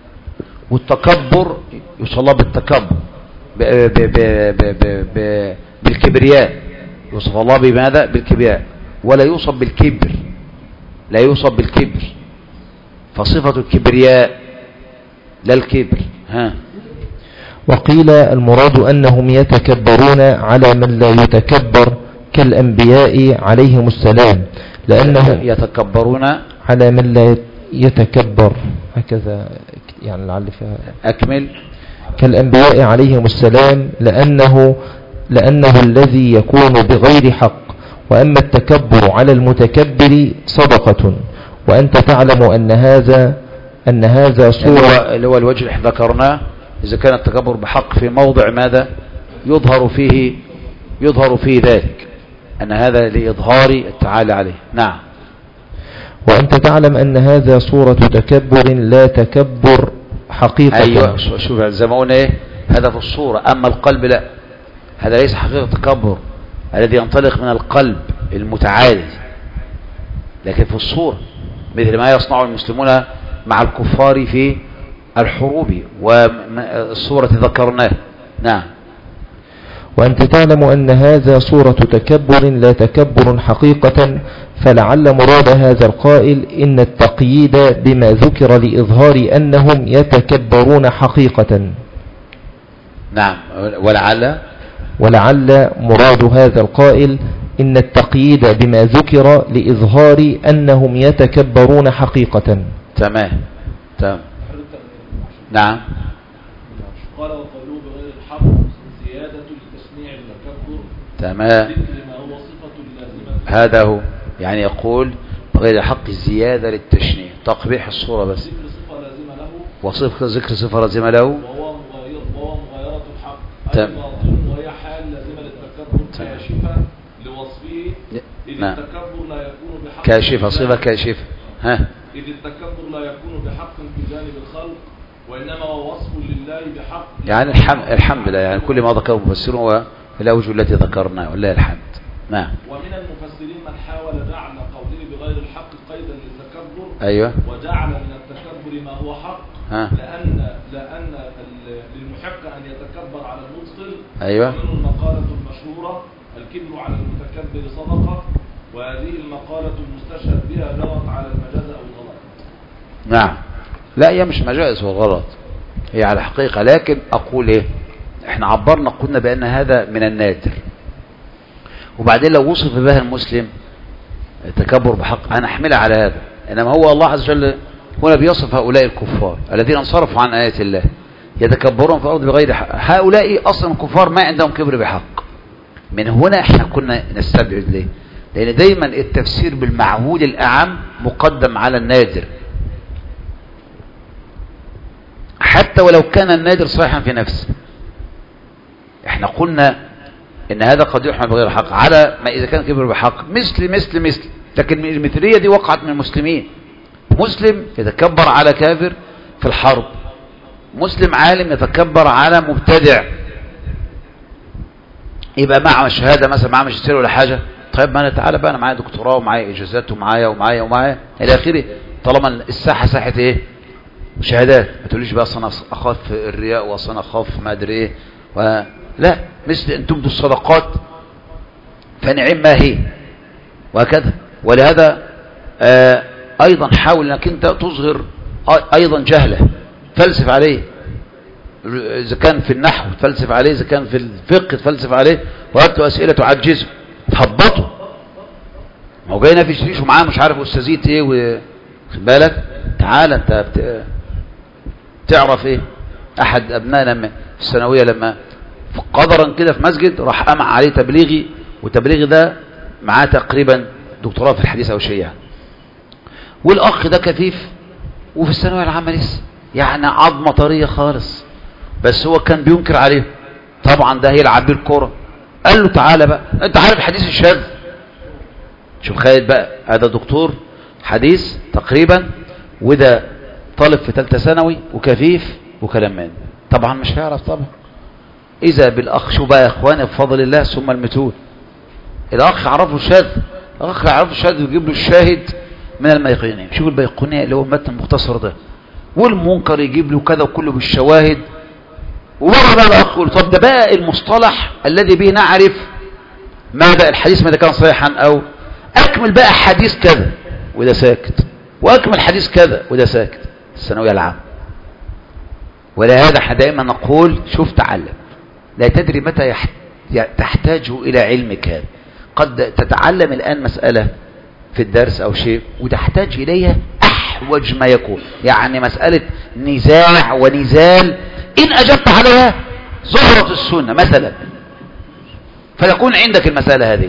والتكبر يصلى بالتكبر ب ب ب ب ب ب بالكبرياء، يوصف الله بماذا؟ بالكبرياء، ولا يوصف بالكبر، لا يوصف بالكبر، فصفة الكبرياء لا الكبر. ها. وقيل المراد أنهم يتكبرون على من لا يتكبر كالأنبياء عليهم السلام، لأنهم يتكبرون على من لا يتكبر، هكذا يعني لعل فيها أكمل. كالأنبياء عليهم السلام، لأنه لأنه الذي يكون بغير حق. وأما التكبر على المتكبر صدقة، وأنت تعلم أن هذا أن هذا صورة اللي هو الوجه اللي احنا ذكرناه. إذا كان التكبر بحق في موضع ماذا يظهر فيه يظهر فيه ذلك، أن هذا لإظهار التعالى عليه. نعم. وأنت تعلم أن هذا صورة تكبر لا تكبر حقيقة. أيوة، شوف زي ما قلنا إيه، هذا في الصورة، أما القلب لا، هذا ليس حقيقة تكبر الذي ينطلق من القلب المتعالي، لكن في الصورة مثل ما يصنع المسلمون مع الكفار في الحروب والصورة ذكرناه. نعم. وأنت تعلم أن هذا صورة تكبر لا تكبر حقيقة، فلعل مراد هذا القائل إن التقييد بما ذكر لإظهار أنهم يتكبرون حقيقة. نعم. ولعل ولعل مراد هذا القائل إن التقييد بما ذكر لإظهار أنهم يتكبرون حقيقة. تمام. تمام. نعم. قال وقالوا بغير الحق زيادة لتشنيع التكبر. تمام. ذكر ما هو صفة لازمة. هذا هو يعني يقول بغير الحق زيادة للتشنيع، تقبيح الصورة بس. ذكر صفة لازمة له. وصف ذكر صفة لازمة له. وهو مغاير وهو مغايرة الحق. تمام. أي باطل وهي حال لازمة للتكبر كاشفة لوصفه. إذ نعم. التكبر لا يكون بحق. كاشفة صفة كاشفة. ها. إذ التكبر لا يكون بحق في جانب الخلق وإنما هو وصف لله بحق. يعني الحمد الحمد لله، يعني كل ما ذكره المفسرون هو في الأوجه التي ذكرناها ولله الحمد. نعم. ومن المفسرين من حاول جعل قوله بغير الحق قيدا للتكبر. أيوه. وجعل من التكبر ما هو حق. ها. لأن لأن للمحق أن يتكبر على المبطل. أيوه. ومنه المقالة المشهورة الكبر على المتكبر صدقة، وهذه المقالة المستشهد بها جرت على المجاز أو الغلط. نعم. لا هي مش مجاز والغلط، هي على حقيقة، لكن أقول إيه، إحنا عبرنا قلنا بأن هذا من النادر، وبعدين لو وصف بها المسلم تكبر بحق أنا أحملها على هذا، إنما هو الله عز وجل هنا بيصف هؤلاء الكفار الذين انصرفوا عن آيات الله يتكبرون في الأرض بغير حق. هؤلاء أصلا الكفار ما عندهم كبر بحق. من هنا إحنا كنا نستبعد ليه؟ لأن دايما التفسير بالمعهود الأعم مقدم على النادر، حتى ولو كان النادر صحيحا في نفسه. احنا قلنا ان هذا قد يحمل بغير حق على ما اذا كان كبر بحق، مثل مثل مثل لكن المثلية دي وقعت من المسلمين. مسلم يتكبر على كافر في الحرب، مسلم عالم يتكبر على مبتدع، يبقى معه شهادة مثلا، معه ماجستير ولا حاجة، طيب ما انا تعالى بقى انا معايا دكتوراه ومعايا اجازات ومعايا ومعايا ومعايا الى اخره، طالما الساحة ساحة ايه؟ شهادات. ما تقوليش بقى اصل انا اخاف الرياء واصل انا اخاف ما ادري ايه و... لا، مثل ان تبدوا الصدقات فنعم ما هي وهكذا. ولهذا آه ايضا حاول انك انت تظهر ايضا جهله، فلسف عليه، اذا كان في النحو تفلسف عليه، اذا كان في الفقه تفلسف عليه، وهات له اسئله تعجزه تهبطه. ما هو جاي نافش ريش ومعاه مش عارف استاذيه ايه، واخد بالك تعال انت بت... تعرف ايه. احد ابنائنا في الثانويه لما قدرا كده في مسجد راح قمع عليه تبليغي، وتبليغي ده معاه تقريبا دكتوراه في الحديث او شيء يعني، والاخ ده كفيف وفي الثانويه العامه لسه يعني عظمه طريه خالص، بس هو كان بينكر عليه. طبعا ده هيلعب بيه الكوره. قال له تعالى بقى انت عارف الحديث الشاذ؟ شوف خالد بقى، هذا دكتور حديث تقريبا وده طالب في ثالثه ثانوي وكفيف وكلام من، طبعا مش هيعرف. طبعا اذا بالاخ، شو بقى يا اخواني بفضل الله ثم المتون، الاخ عرفه الشاذ، الاخ يعرفه الشاذ ويجيب له الشاهد من البيقوني. شوف البيقوني اللي هو المتن المختصر ده، والمنكر يجيب له كذا وكله بالشواهد. ومره بقى الاخ يقول طب ده بقى المصطلح الذي به نعرف ماذا الحديث ماذا كان صحيحا، او اكمل بقى حديث كذا وده ساكت، واكمل حديث كذا وده ساكت. الثانويه العامه. ولهذا احنا دائما نقول شوف تعلم، لا تدري متى يحت... تحتاج الى علمك هذا. قد تتعلم الان مسألة في الدرس او شيء وتحتاج اليها احوج ما يكون، يعني مسألة نزاع ونزال ان اجبت عليها ظهرت السنة مثلا، فيكون عندك المسألة هذه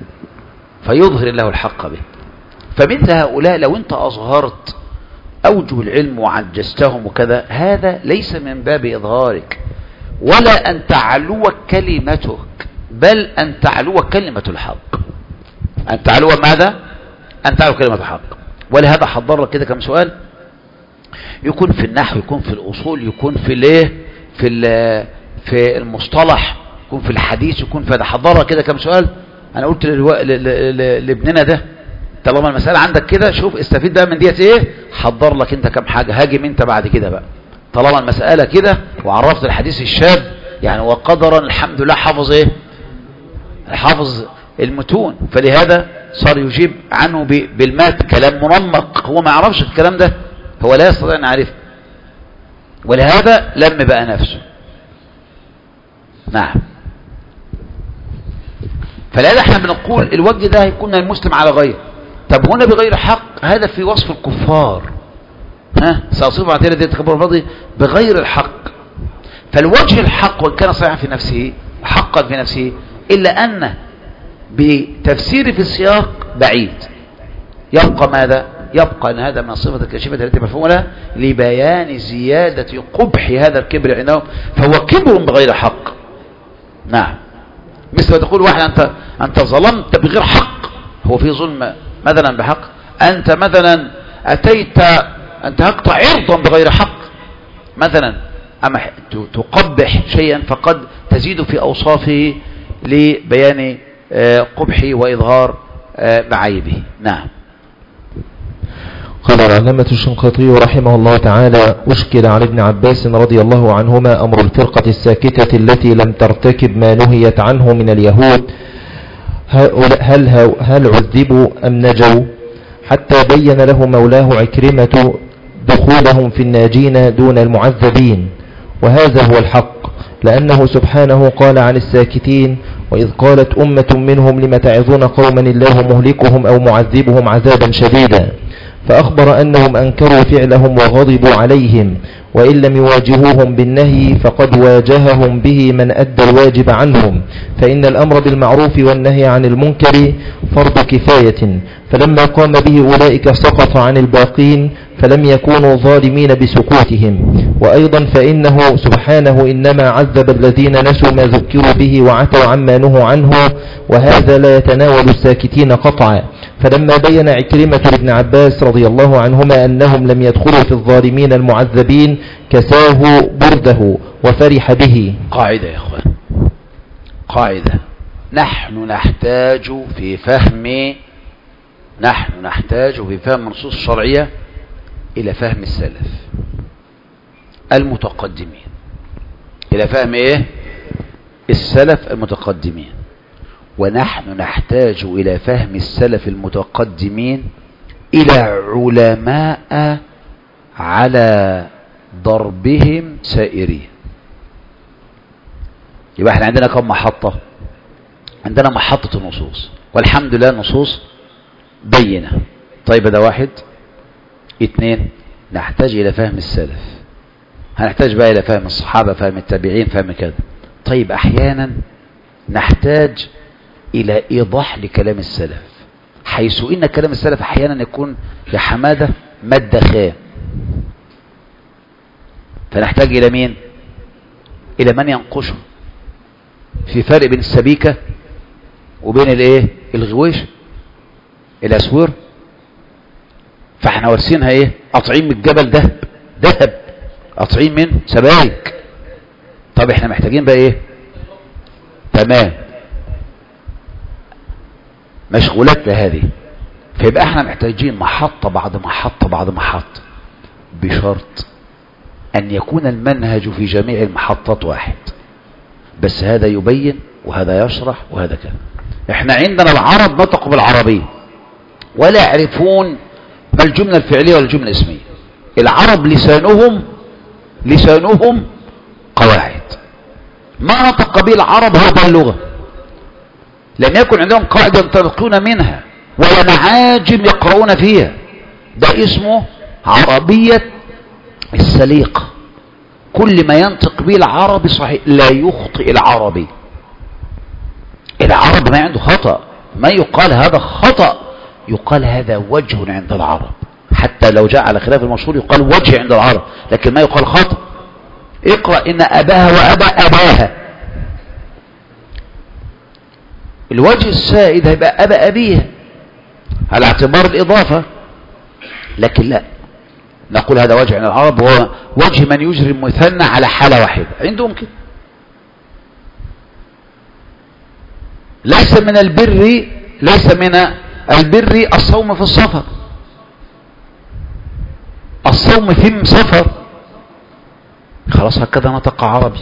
فيظهر الله الحق به. فمثل هؤلاء لو انت اظهرت اوجه العلم وعجزتهم وكذا، هذا ليس من باب اظهارك ولا ان تعلو كلمتك، بل ان تعلو كلمة الحق. ان تعلو ماذا؟ ان تعلو كلمة الحق. ولهذا حضر لك كده كم سؤال، يكون في النحو، يكون في الاصول، يكون في الايه، في في المصطلح، يكون في الحديث، يكون في هذا. حضر لك كده كم سؤال. انا قلت لابننا ده طالما المسألة عندك كده، شوف استفيد بقى من ديت ايه، حضر لك انت كم حاجة، هاجم انت بعد كده بقى طالما المسألة كده وعرفت الحديث الشاذ يعني، وقدرا الحمد لله حافظ ايه، حافظ المتون. فلهذا صار يجيب عنه بالمات كلام منمق، هو ما يعرفش الكلام ده، هو لا يستطيع ان يعرفه، ولهذا لم بقى نفسه. نعم. فلهذا احنا بنقول الوجه ده هيكون المسلم على غير. طب هنا بغير حق هذا في وصف الكفار، ها سأصيب عن الذي يتكبر الماضي بغير الحق. فالوجه الحق وإن كان صحيحا في نفسه حقا في نفسه إلا أن بتفسير في السياق بعيد. يبقى ماذا؟ يبقى أن هذا من الصفة الكاشفة التي مفهوم لها لبيان زيادة قبح هذا الكبر عندهم، فهو كبر بغير حق. نعم، مثل ما تقول واحد أنت أنت ظلمت بغير حق، هو في ظلم مثلا بحق. أنت مثلا أتيت انتهكت عرضا بغير حق مثلا، أما تقبح شيئا فقد تزيد في أوصافه لبيان قبحه وإظهار معايبه. نعم. قال العلامة الشنقيطي رحمه الله تعالى: أشكل على ابن عباس رضي الله عنهما أمر الفرقة الساكتة التي لم ترتكب ما نهيت عنه من اليهود، هل, هل عذبوا أم نجوا؟ حتى بين له مولاه عكرمة دخولهم في الناجين دون المعذبين، وهذا هو الحق، لأنه سبحانه قال عن الساكتين: وإذ قالت أمة منهم لم تعظون قوما الله مهلكهم أو معذبهم عذابا شديدا، فأخبر أنهم أنكروا فعلهم وغضبوا عليهم، وإن لم يواجهوهم بالنهي فقد واجههم به من أدى الواجب عنهم، فإن الأمر بالمعروف والنهي عن المنكر فرض كفاية، فلما قام به أولئك سقط عن الباقين، فلم يكونوا ظالمين بسكوتهم. وأيضا فإنه سبحانه إنما عذب الذين نسوا ما ذكروا به وعتوا عما نهوا عنه، وهذا لا يتناول الساكتين قطعا. فلما بين عكرمة لابن عباس رضي الله عنهما أنهم لم يدخلوا في الظالمين المعذبين كساه برده وفرح به. قاعدة يا أخوان، قاعدة، نحن نحتاج في فهم نحن نحتاج في فهم النصوص الشرعية إلى فهم السلف المتقدمين، إلى فهم إيه؟ السلف المتقدمين. ونحن نحتاج إلى فهم السلف المتقدمين إلى علماء على ضربهم سائرين. يبقى احنا عندنا كم محطة؟ عندنا محطة النصوص، والحمد لله النصوص بينة. طيب ده واحد. اثنين، نحتاج إلى فهم السلف، هنحتاج بقى إلى فهم الصحابة، فهم التابعين، فهم كذا. طيب أحيانا نحتاج إلى إيضاح لكلام السلف، حيث إن كلام السلف أحيانا يكون يا حمادة مادة خام، فنحتاج إلى مين؟ إلى من ينقشه. في فرق بين السبيكة وبين الايه؟ الغويش، الأسور. فاحنا وارسينها ايه؟ قطعين من الجبل ذهب، ذهب قطعين من سبائك. طب احنا محتاجين بقى ايه؟ تمام، مشغولات لهذه. فيبقى احنا محتاجين محطة بعد محطة بعد محطة، بشرط ان يكون المنهج في جميع المحطات واحد، بس هذا يبين وهذا يشرح وهذا كذا. احنا عندنا العرب نطقوا بالعربية ولا يعرفون ما الجملة الفعلية ولا الجملة الاسمية. العرب لسانهم لسانهم قواعد، ما نطق به العرب هو ده اللغة. لم يكن عندهم قاعدة ينطلقون منها ولا معاجم يقرؤون فيها، ده اسمه عربية السليقة. كل ما ينطق به العربي صحيح، لا يخطئ العربي. العرب ما عنده خطأ، ما يقال هذا خطأ، يقال هذا وجه عند العرب. حتى لو جاء على خلاف المشهور يقال وجه عند العرب، لكن ما يقال خطأ. اقرأ إن أباها وأبا أباها، الوجه السائد هيبقى أبا أبيها على اعتبار الإضافة، لكن لا نقول هذا وجه عند العرب، وهو وجه من يجري المثنى على حالة واحدة عندهم كده. ليس من البر ليس من البر الصوم في السفر، الصوم في سفر، خلاص هكذا نطق عربي،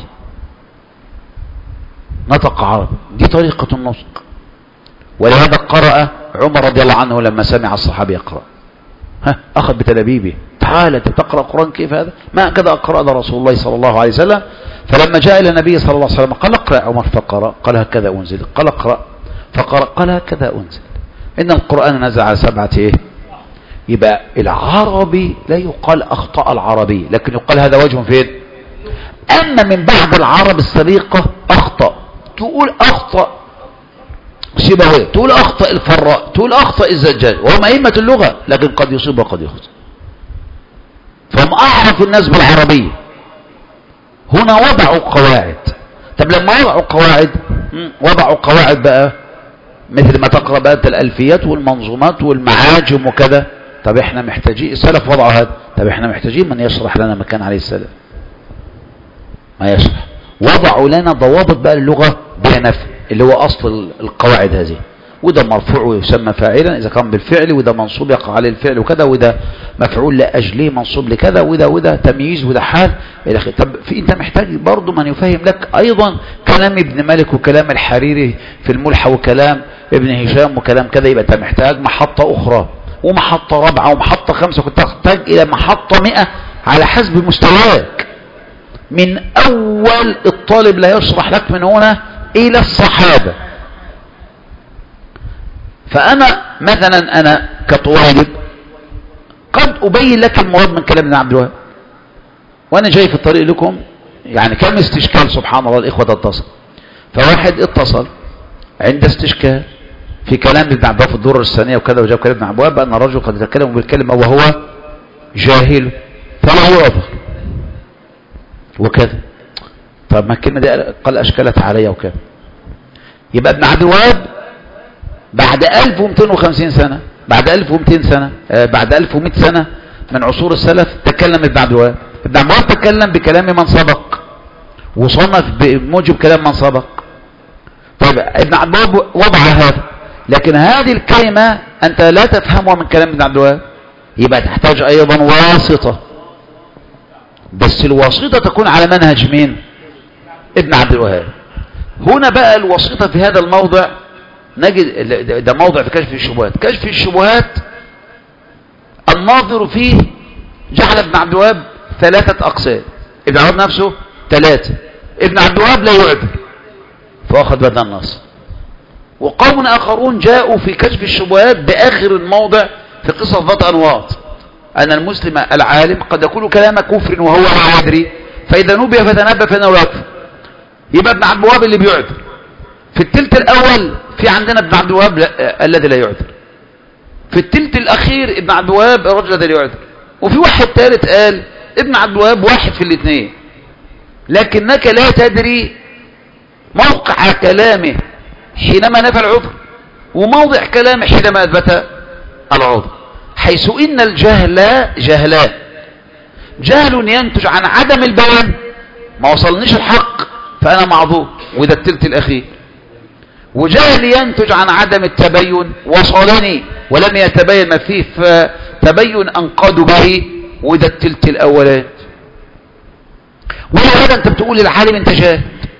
نطق عربي، دي طريقة النطق. ولهذا قرأ عمر رضي الله عنه لما سمع الصحابي يقرأ، ها أخذ بتلابيبه، تعال انت تقرأ القرآن كيف هذا؟ ما كذا أقرأ رسول الله صلى الله عليه وسلم. فلما جاء إلى النبي صلى الله عليه وسلم قال اقرأ عمر، فقرأ، قال هكذا أنزل، قال اقرأ، فقرأ، قال هكذا أنزل. إن القرآن نزل على سبعة إيه؟ يبقى العربي لا يقال أخطأ العربي، لكن يقال هذا وجه فين. أما من بعض العرب السبيقة أخطأ، تقول أخطأ سيبويه، تقول أخطأ الفراء، تقول أخطأ الزجاج، وهم أئمة اللغة، لكن قد يصيب وقد يخطئ. فهم أعرف الناس بالعربية. هنا وضعوا قواعد. طب لما وضعوا قواعد، وضعوا قواعد بقى مثل ما تقرأ بقى الألفيات والمنظومات والمعاجم وكذا. طب احنا محتاجين، السلف وضعوا هذا، طب احنا محتاجين من يشرح لنا مكان عليه السلام، ما يشرح. وضعوا لنا ضوابط بقى اللغة بها نفي، اللي هو أصل القواعد هذه. وده مرفوع ويسمى فاعلا إذا كان بالفعل، وده منصوب يقع عليه الفعل وكذا، وده مفعول لأجله منصوب لكذا، وده وده تمييز، وده حال إلى آخره. طب في أنت محتاج برضه من يفهم لك أيضا كلام ابن مالك وكلام الحريري في الملحة وكلام ابن هشام وكلام كذا. يبقى أنت محتاج محطة أخرى ومحطة رابعة ومحطة خمسة، كنت تحتاج إلى محطة مئة على حسب مستواك. من أول الطالب لا يشرح لك من هنا إلى الصحابة. فأنا مثلا أنا كطالب قد أبين لك المراد من كلام ابن عبد الوهاب، وأنا جاي في الطريق لكم يعني كم استشكال، سبحان الله الإخوة تتصل. فواحد اتصل عند استشكال في كلام ابن عبد الوهاب في الدورة الثانية وكذا، وجاب كلام ابن عبد الوهاب أن الرجل قد يتكلم بالكلمة وهو جاهل فلا يوافق وكذا. طب ما الكلمة دي قال أشكلت علي وكذا. يبقى ابن عبد الوهاب بعد ألف ومئتين وخمسين سنة، بعد ألف ومئتين سنة، آه بعد ألف ومئة سنة من عصور السلف تكلم ابن عبد الوهاب. ابن عبد الوهاب تكلم بكلام من سبق وصنف بموجب كلام من سبق. طيب ابن عبد الوهاب وضع هذا، لكن هذه الكلمة أنت لا تفهمها من كلام ابن عبد الوهاب، يبقى تحتاج أيضا واسطة، بس الواسطة تكون على منهج مين؟ ابن عبد الوهاب. هنا بقى الواسطة في هذا الموضع نجد ده موضع في كشف الشبهات. كشف الشبهات الناظر فيه جعل ابن عبد الوهاب ثلاثة أقسام. ابن عبد الوهاب نفسه ثلاثة. ابن عبد الوهاب لا يعذر فأخذ بدل النص. وقوم آخرون جاءوا في كشف الشبهات بآخر الموضع في قصة ذات أنواط، أن المسلم العالم قد يقول كلام كفر وهو لا يدري، فإذا نبه فتنبه فإنه لا يكفر. يبقى ابن عبد الوهاب اللي بيعذر. في الثلث الأول في عندنا ابن عبد الوهاب الذي لا يعذر. في الثلث الأخير ابن عبد الوهاب الرجل الذي لا يعذر. وفي واحد ثالث قال ابن عبد الوهاب واحد في الاثنين، لكنك لا تدري موقع كلامه حينما نفى العذر وموضع كلامه حينما أثبت العذر، حيث إن الجهل جهلان. جهل ينتج عن عدم البيان، ما وصلنيش الحق فأنا معذور وده الثلث الأخير. وجهل ينتج عن عدم التبين، وصلني ولم يتبين ما فيه فتبين أنقاد به وده الثلث الأولان. ولهذا أنت بتقول للعالم أنت جاهل،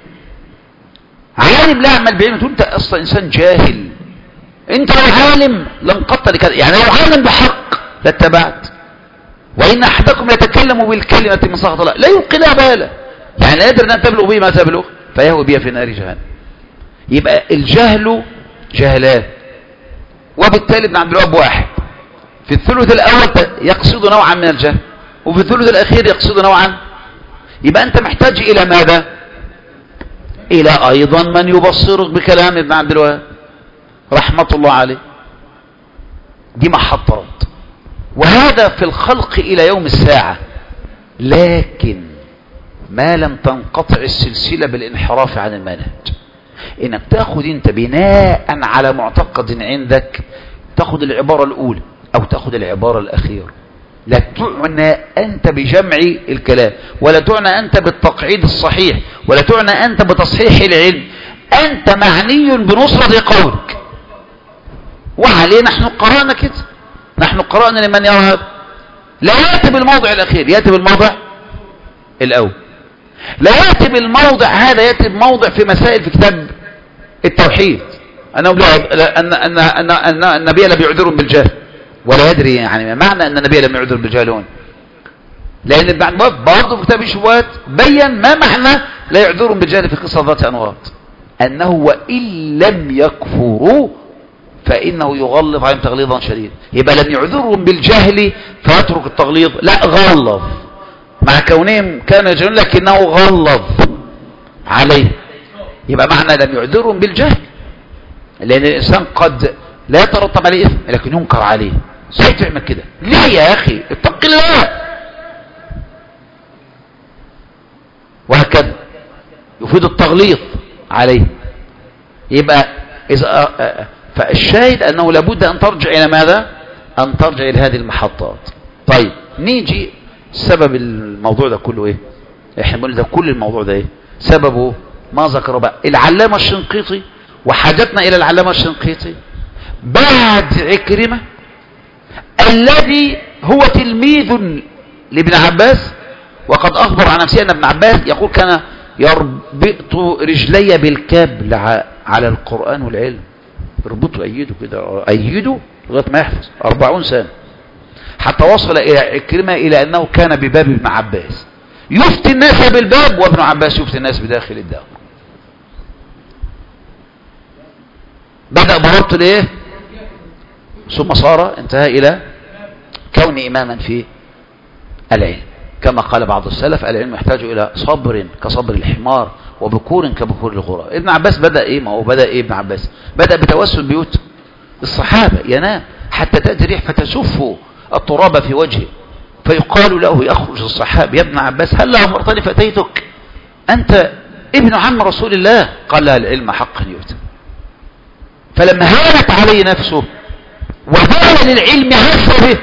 عالم لا يعمل بعلم، تقول أنت أصلا إنسان جاهل. أنت لو عالم لانقطع لكذا، يعني لو عالم بحق لاتبعت. وإن أحدكم يتكلم بالكلمة من سخط الله لا يلقي لها بالا، يعني لا يدري أن تبلغ به ما تبلغ فيهوي بها في نار جهنم. يبقى الجهل جهلان، وبالتالي ابن عبد الوهاب واحد. في الثلث الأول يقصد نوعا من الجهل، وفي الثلث الأخير يقصد نوعا. يبقى أنت محتاج إلى ماذا؟ إلى أيضا من يبصرك بكلام ابن عبد الوهاب رحمة الله عليه. دي محطات، وهذا في الخلق إلى يوم الساعة. لكن ما لم تنقطع السلسلة بالانحراف عن المنهج، انك تاخد انت بناء على معتقد عندك تاخد العبارة الاولى او تاخد العبارة الاخيرة. لا تعنى انت بجمع الكلام، ولا تعنى انت بالتقعيد الصحيح، ولا تعنى انت بتصحيح العلم. انت معني بنصرة قولك، وعليه نحن قرأنا كده، نحن قرأنا لمن يرى هذا. لا يأتي بالموضع الاخير، يأتي بالموضع الاول. لا يأتي بالموضع هذا، يأتي بموضع في مسائل في كتاب التوحيد أنه أن أن أن أن النبي لم يعذرهم بالجهل، ولا يدري يعني معنى أن النبي لم يعذر بالجهلون، لأن ابن عبد الوهاب برضه في كتاب الشبهات بين ما معنى لا يعذرهم بالجهل في قصة ذات أنواط، أنه وإن لم يكفروا فإنه يغلظ عليهم تغليظا شديدا. يبقى لم يعذرهم بالجهل فيترك التغليظ، لا غلظ مع كونهم كانوا يجهلون لكنه غلظ عليه. يبقى معنى لم يعذرهم بالجهل، لأن الإنسان قد لا يترتب عليه إثم لكن ينكر عليه. ازاي تعمل كده؟ ليه يا أخي؟ اتق الله. وهكذا يفيد التغليظ عليه. يبقى إذا فالشاهد أنه لابد أن ترجع إلى ماذا؟ أن ترجع إلى هذه المحطات. طيب نيجي سبب الموضوع ده كله إيه؟ إحنا بنقول ده كل الموضوع ده إيه؟ سببه ما ذكره بقى العلامة الشنقيطي، وحاجتنا إلى العلامة الشنقيطي بعد عكرمة الذي هو تلميذ لابن عباس، وقد أخبر عن نفسه أن ابن عباس يقول كان يربط رجلي بالكابل على القرآن والعلم، يربطه أيده كده أيده لغاية ما يحفظ أربعون سنة، حتى وصل إلى عكرمة إلى أنه كان بباب ابن عباس يفتي الناس بالباب وابن عباس يفتي الناس بداخل الدار. بدأ بربط الايه ثم صار انتهى إلى كون إماما في العلم، كما قال بعض السلف العلم يحتاج إلى صبر كصبر الحمار وبكور كبكور الغراب. ابن عباس بدأ إيه؟ ما هو بدأ إيه ابن عباس؟ بدأ بتوسل بيوت الصحابة، ينام حتى تأتي ريح فتسف التراب في وجهه فيقال له يخرج الصحابي يا ابن عباس هل أمرتني فأتيتك أنت ابن عم رسول الله؟ قال لا العلم حقا يؤتى. فلما هانت عليه نفسه وذال للعلم هز به،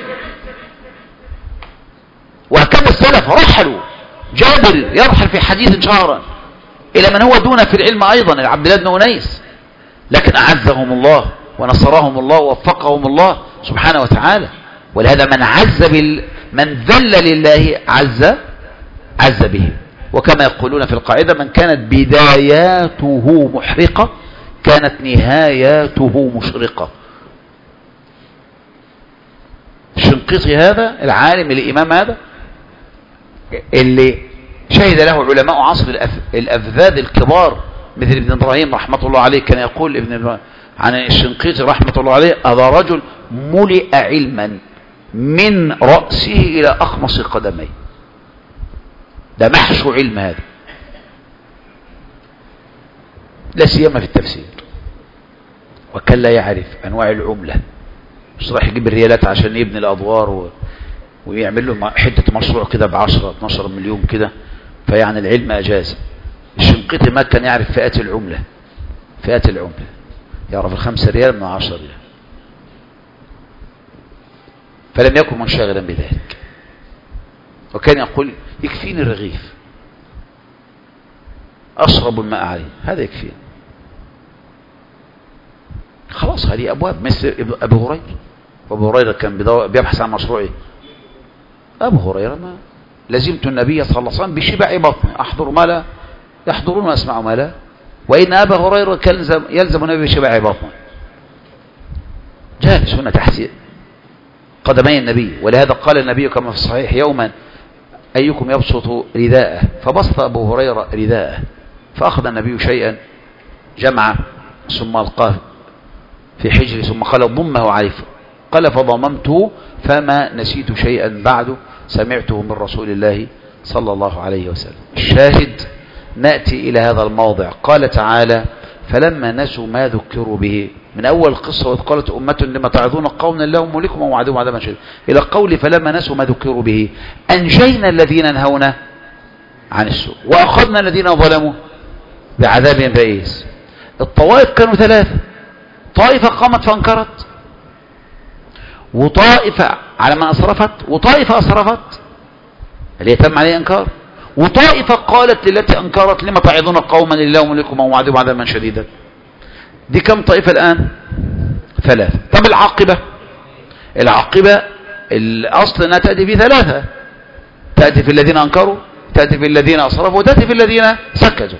وكان السلف رحلوا جابر يرحل في حديث شهرا إلى من هو دون في العلم أيضا العبد الله بن أنيس، لكن أعزهم الله ونصرهم الله ووفقهم الله سبحانه وتعالى. ولهذا من عز بال من ذل لله عز عز به. وكما يقولون في القاعدة من كانت بداياته محرقة كانت نهاياته مشرقة. الشنقيطي هذا العالم الإمام هذا اللي شهد له علماء عصر الأفذاذ الكبار مثل ابن إبراهيم رحمة الله عليه، كان يقول ابن عن الشنقيطي رحمة الله عليه هذا رجل ملئ علما من رأسه إلى أخمص قدميه، ده محشو علم هذا، لا سيما في التفسير. وكان لا يعرف أنواع العملة، مش راح يجيب الريالات عشان يبني الأدوار و... ويعمل له حتة مشروع كده بعشرة اتناشر مليون كده، فيعني العلم أجاز. الشنقيطي ما كان يعرف فئات العملة، فئات العملة يعرف الخمسة ريال من عشر ريال، فلم يكن منشغلا بذلك. وكان يقول يكفيني الرغيف أشرب الماء عليه، هذا يكفيني خلاص. هذه أبواب مثل أبي هريرة، وأبو هريرة كان بيبحث عن مشروعه. أبو هريرة ما لزمت النبي صلى الله عليه وسلم بشبع بطن أحضر ما لا يحضرون وأسمع ما لا، وإن أبا هريرة كان يلزم النبي بشبع بطن، جالس هنا تحت قدمي النبي. ولهذا قال النبي كما في الصحيح يوما أيكم يبسط رداءه، فبسط أبو هريرة رداءه فأخذ النبي شيئا جمع ثم ألقاه في حجري ثم قال ضمه عليه، قال فضممته فما نسيت شيئا بعد سمعته من رسول الله صلى الله عليه وسلم. الشاهد نأتي إلى هذا الموضع. قال تعالى فلما نسوا ما ذكروا به، من أول قصة وإذ قالت أمة لما تعظون قوما لهم ملكهم ووعدهم عذابا شديدا، إلى قول فلما نسوا ما ذكروا به أنجينا الذين نهونا عن السوء وأخذنا الذين ظلموا بعذاب بئيس. الطوائف كانوا ثلاثة، طائفة قامت فانكرت، وطائفة على ما أسرفت، وطائفة أسرفت اللي يتم عليه إنكار، وطائفة قالت للتي أنكرت لما تعظون قوما لله ملكهم ووعدهم عذابا شديدا. دي كم طائفة الآن؟ ثلاثة. طب العاقبة؟ العاقبة الأصل أنها تأتي في ثلاثة، تأتي في الذين أنكروا، تأتي في الذين أسرفوا، وتأتي في الذين سكتوا.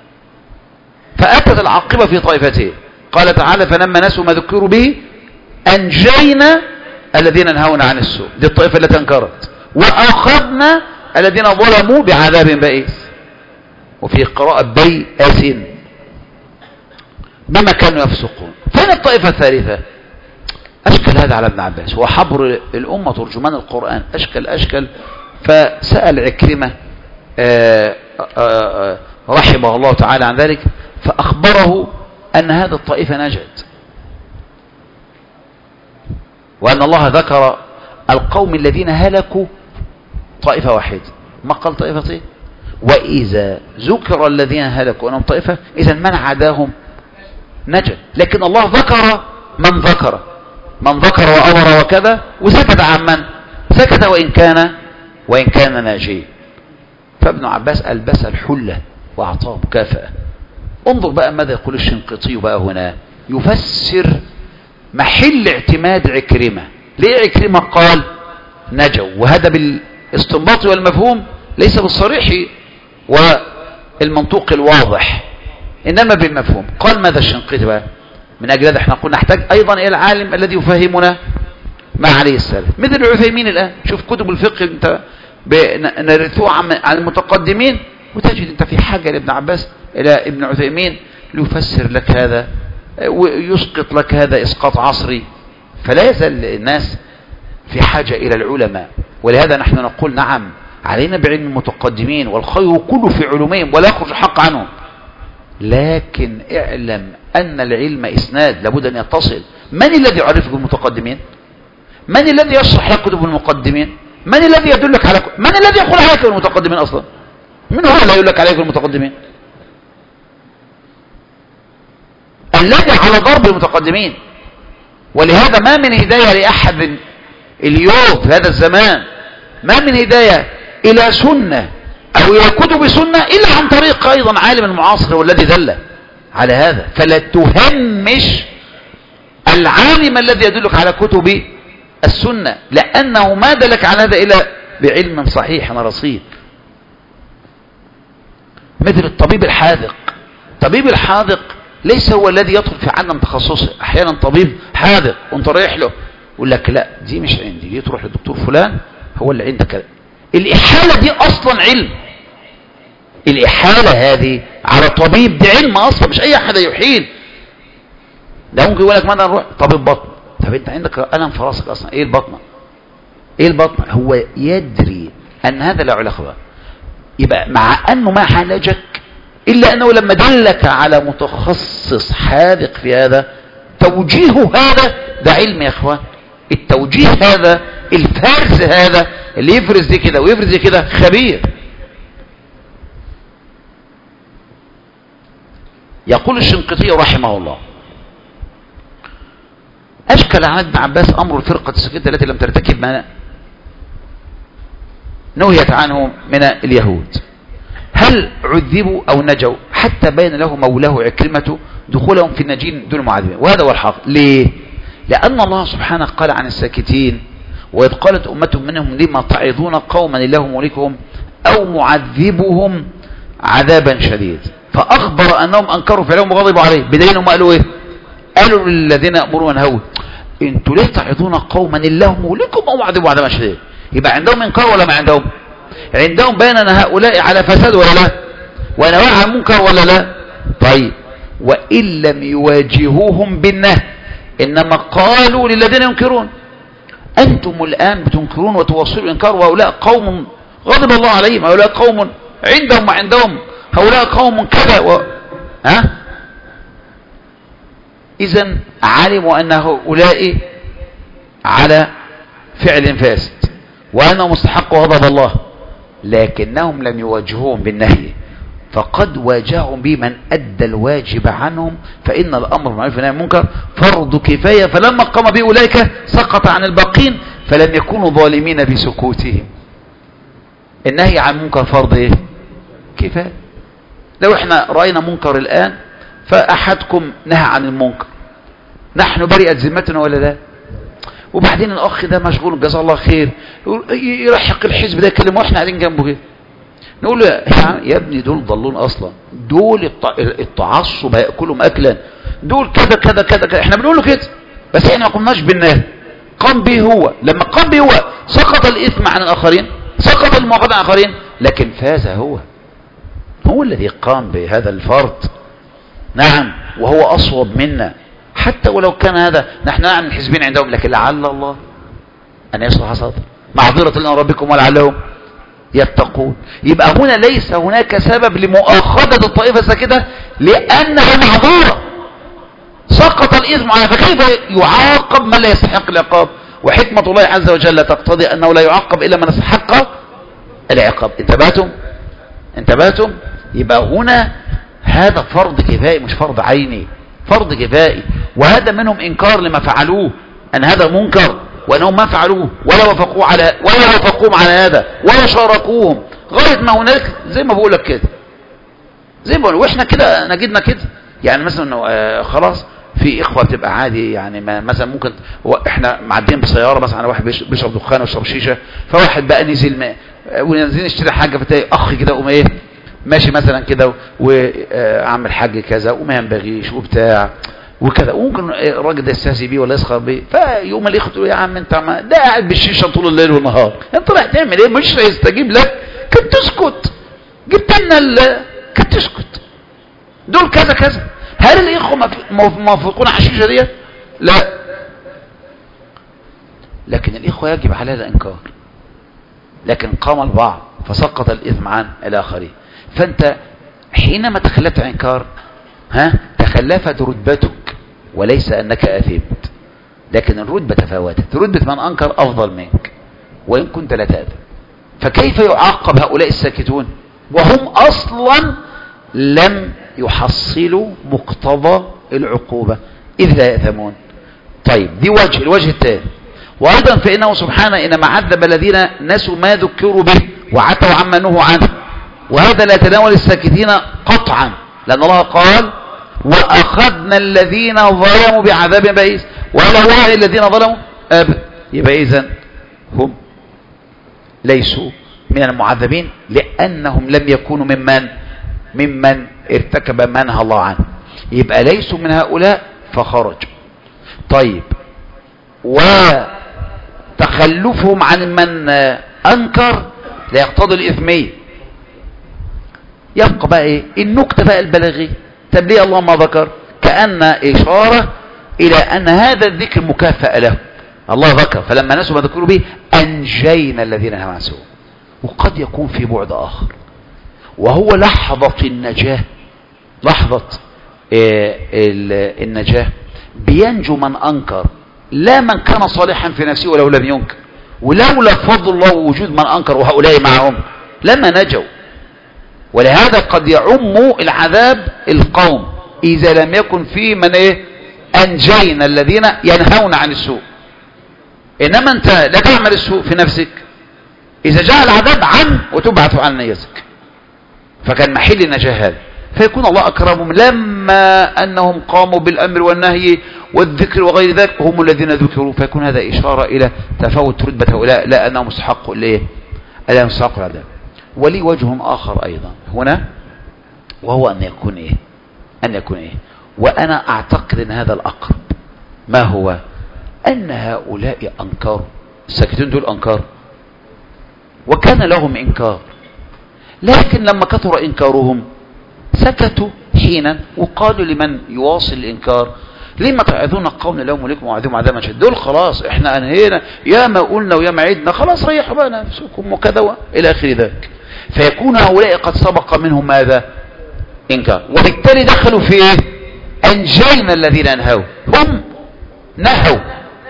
فأتت العاقبة في طائفتين. قال تعالى فلما نسوا ما ذكروا به أنجينا الذين نهونا عن السوء، دي الطائفة التي أنكرت، وأخذنا الذين ظلموا بعذاب بئيس. وفي قراءة بيئس. بما كانوا يفسقون. فين الطائفة الثالثة؟ أشكل هذا على ابن عباس، هو حبر الأمة ترجمان القرآن، أشكل أشكل فسأل عكرمة آآ آآ رحمه الله تعالى عن ذلك، فأخبره أن هذه الطائفة نجت، وأن الله ذكر القوم الذين هلكوا طائفة واحدة، ما قال طائفتين. وإذا ذكر الذين هلكوا أنهم طائفة، إذا من عداهم نجا، لكن الله ذكر من ذكر من ذكر وأمر وكذا، وسكت عن من سكت وإن كان وإن كان ناجيا. فابن عباس ألبس الحلة وأعطاه مكافأة. انظر بقى ماذا يقول الشنقيطي بقى هنا، يفسر محل اعتماد عكرمة. ليه عكرمة قال نجوا؟ وهذا بالاستنباط والمفهوم، ليس بالصريح والمنطوق الواضح، إنما بالمفهوم. قال ماذا الشنقيطي بقى؟ من أجل هذا احنا قلنا نحتاج أيضا إلى العالم الذي يفهمنا ما عليه السلف، مثل العثيمين الآن. شوف كتب الفقه انت نرثوها عن المتقدمين، وتجد انت في حاجة لابن عباس إلى ابن عثيمين ليفسر لك هذا ويسقط لك هذا إسقاط عصري. فلا يزال الناس في حاجة إلى العلماء، ولهذا نحن نقول نعم علينا بعلم المتقدمين، والخير كله في علومهم ولا يخرج الحق عنهم، لكن اعلم أن العلم إسناد لابد أن يتصل. من الذي يعرفك بالمتقدمين؟ من الذي يشرح لك كتب المقدمين؟ من الذي يدلك على من الذي يقول عليك بالمتقدمين أصلا؟ من هو اللي يقول لك عليك بالمتقدمين؟ الذي على ضرب المتقدمين. ولهذا ما من هداية لأحد اليوم في هذا الزمان، ما من هداية إلى سنة أو إلى كتب سنة إلا عن طريق أيضا عالم المعاصر والذي دل على هذا. فلا تهمش العالم الذي يدلك على كتب السنة، لأنه ما دلك على هذا إلا بعلم صحيح رصيد. مثل الطبيب الحاذق. الطبيب الحاذق ليس هو الذي يدخل في عالم تخصصه. أحيانا طبيب حاذق وانت رايح له يقول لك لا دي مش عندي، دي تروح للدكتور فلان هو اللي عندك. الإحالة دي أصلا علم. الإحالة هذه على طبيب دي علم أصلا، مش أي أحد يحيل. ده ممكن يقول لك ماذا نروح طبيب بطن. طب انت عندك ألم في راسك أصلا، ايه البطنة؟ ايه البطنة؟ هو يدري أن هذا لا علاقة بقى. يبقى مع أنه ما عالجك إلا أنه لما دلك على متخصص حاذق في هذا، توجيهه هذا ده علم يا اخوان. التوجيه هذا، الفرز هذا اللي يفرز دي كده ويفرز دي كده، خبير. يقول الشنقيطي رحمه الله: أشكل عن ابن عباس أمر الفرقة السكتة التي لم ترتكب ما نهيت عنه من اليهود، هل عذبوا أو نجوا حتى بين له مولاه عكرمة دخولهم في النجين دون معذبين. وهذا هو الحق. ليه؟ لأن الله سبحانه قال عن الساكتين: وإذ قالت أمة منهم لما تعظون قوما الله مهلكهم أو معذبهم عذابا شديد. فأخبر أنهم أنكروا فعلهم وغضبوا عليه، بدليل ما قالوا إيه؟ قالوا للذين يأمرون بالمعروف انتوا ليه تعظون قوما الله مهلكهم أو معذبهم عذابا شديد؟ يبقى عندهم إنكار ولا ما عندهم؟ عندهم بين أن هؤلاء على فساد ولا لا؟ ونواعي عن منكر ولا لا؟ طيب، وإن لم يواجهوهم بالنهي، إنما قالوا للذين ينكرون: أنتم الآن بتنكرون وتوصلوا الإنكار، وهؤلاء قوم غضب الله عليهم، هؤلاء قوم عندهم ما عندهم، هؤلاء قوم كذا و... ها؟ إذن علموا أن هؤلاء على فعل فاسد وأنهم مستحقوا غضب الله، لكنهم لم يواجهوهم بالنهي، فقد واجههم بمن أدى الواجب عنهم، فإن الأمر بالمعروف والنهي عن المنكر فرض كفاية، فلما قام به أولئك سقط عن الباقين، فلم يكونوا ظالمين بسكوتهم. النهي عن المنكر فرض إيه؟ كفاية. لو احنا رأينا منكر الآن فأحدكم نهى عن المنكر، نحن برئت ذمتنا ولا لا؟ وبعدين الأخ ده مشغول جزاه الله خير، يرحق الحزب ده يكلمه واحنا قاعدين جنبه كده، نقول له يا ابني دول ضلون اصلا، دول التعصب هياكلهم اكلا، دول كذا كذا كذا كذا. احنا بنقول له كده، بس احنا ما قمناش بالنهي، قام به هو. لما قام به هو سقط الاثم عن الاخرين، سقط المعاقبه عن الاخرين، لكن فاز هو، هو الذي قام بهذا الفرض. نعم، وهو أصوب منا، حتى ولو كان هذا نحن نعلم الحزبين عندهم، لكن لعل الله أن يصلح صدر معذرة لنا ربكم ولعلهم يتقون. يبقى هنا ليس هناك سبب لمؤاخذة الطائفة الساكتة لأنها معذورة، سقط الإثم عنها، فكيف يعاقب من لا يستحق العقاب؟ وحكمة الله عز وجل تقتضي أنه لا يعاقب إلا من استحق العقاب. انتبهتم؟ انتبهتم؟ يبقى هنا هذا فرض كفائي مش فرض عيني، فرض كفائي، وهذا منهم إنكار لما فعلوه، أن هذا منكر وأنهم ما فعلوه ولا وافقوا على ولا وافقوهم على هذا ولا شاركوهم، غاية ما هناك زي ما بقول لك كده، زي ما بقول واحنا كده نجدنا كده. يعني مثلا آه خلاص في إخوة بتبقى عادي، يعني ما مثلا ممكن احنا معديين بسيارة مثلا على واحد بيشرب دخان ويشرب شيشة، فواحد بقى نزل ما ونزل يشتري حاجة، فتلاقي أخ كده قوم ايه ماشي مثلا كده وعمل حاجة كذا وما ينبغيش وبتاع وكذا، وممكن الراجل ده يستهزئ بيه ولا يسخر بيه، فيوم الاخ تقول يا عم انت ما ده قاعد بالشيشه طول الليل والنهار، انت رايح تعمل ايه؟ مش هيستجيب لك، كنت تسكت، جبت لنا ال... كنت تسكت، دول كذا كذا. هل الاخوه موافقون على الشيشه ديت؟ لا، لكن الاخوه يجب عليها الانكار، لكن قام البعض فسقط الاثم عن الاخرين. فانت حينما تخلفت عن انكار ها تخلفت رتبتك وليس أنك أثبت، لكن الرتبة تفاوتت، رتبة من أنكر أفضل منك وإن كنت لا تأثم. فكيف يعاقب هؤلاء الساكتون وهم أصلا لم يحصلوا مقتضى العقوبة إذ لا يأثمون؟ طيب دي وجه. الوجه الثاني، وأيضا فإنه سبحانه إنما عذب الذين نسوا ما ذكروا به وعتوا عما نهوا عنه، وهذا لا يتناول الساكتين قطعا، لأن الله قال وأخذنا الذين ظلموا بعذاب بئيس ولا هو الذين ظلموا أبدا. يبقى إذن هم ليسوا من المعذبين لأنهم لم يكونوا ممن ممن ارتكب ما نهى الله عنه، يبقى ليسوا من هؤلاء فخرج. طيب وتخلفهم عن من أنكر لا يقتضي الإثمية. يبقى بقى ايه النكتة بقى البلاغية؟ طب ليه الله ما ذكر؟ كأن إشارة إلى أن هذا الذكر مكافأة له. الله ذكر فلما نسوا ما ذكروا به أنجينا الذين هم عن سوء. وقد يكون في بعد آخر وهو لحظة النجاة، لحظة النجاة بينجو من أنكر، لا من كان صالحا في نفسه ولو لم ينكر، ولولا فضل الله ووجود من أنكر وهؤلاء معهم لما نجوا. ولهذا قد يعم العذاب القوم إذا لم يكن في من إيه أنجينا الذين ينهون عن السوء. إنما أنت لا تعمل السوء في نفسك، إذا جاء العذاب عن وتبعث عن نيتك، فكان محل النجاة هذا، فيكون الله أكرمهم لما أنهم قاموا بالأمر والنهي والذكر وغير ذلك هم الذين ذكروا، فيكون هذا إشارة إلى تفاوت رتبة هؤلاء، لا أنهم مستحقوا لإيه؟ ألا مستحقوا العذاب. ولي وجه آخر أيضا هنا، وهو أن يكون إيه؟ أن يكون إيه؟ وأنا أعتقد أن هذا الأقرب. ما هو؟ أن هؤلاء أنكروا، الساكتين دول أنكروا وكان لهم إنكار، لكن لما كثر إنكارهم سكتوا حينا وقالوا لمن يواصل الإنكار لما تعذون قوم لهم لكم وعذهم عذابا شديدا. دول خلاص احنا انهينا، يا ما قلنا ويا ما عدنا، خلاص ريحوا بقى نفسكم وكذا الى اخر ذلك. فيكون هؤلاء قد سبق منهم ماذا؟ انكار، وبالتالي دخلوا في ايه؟ انجينا الذين انهوا، هم نهوا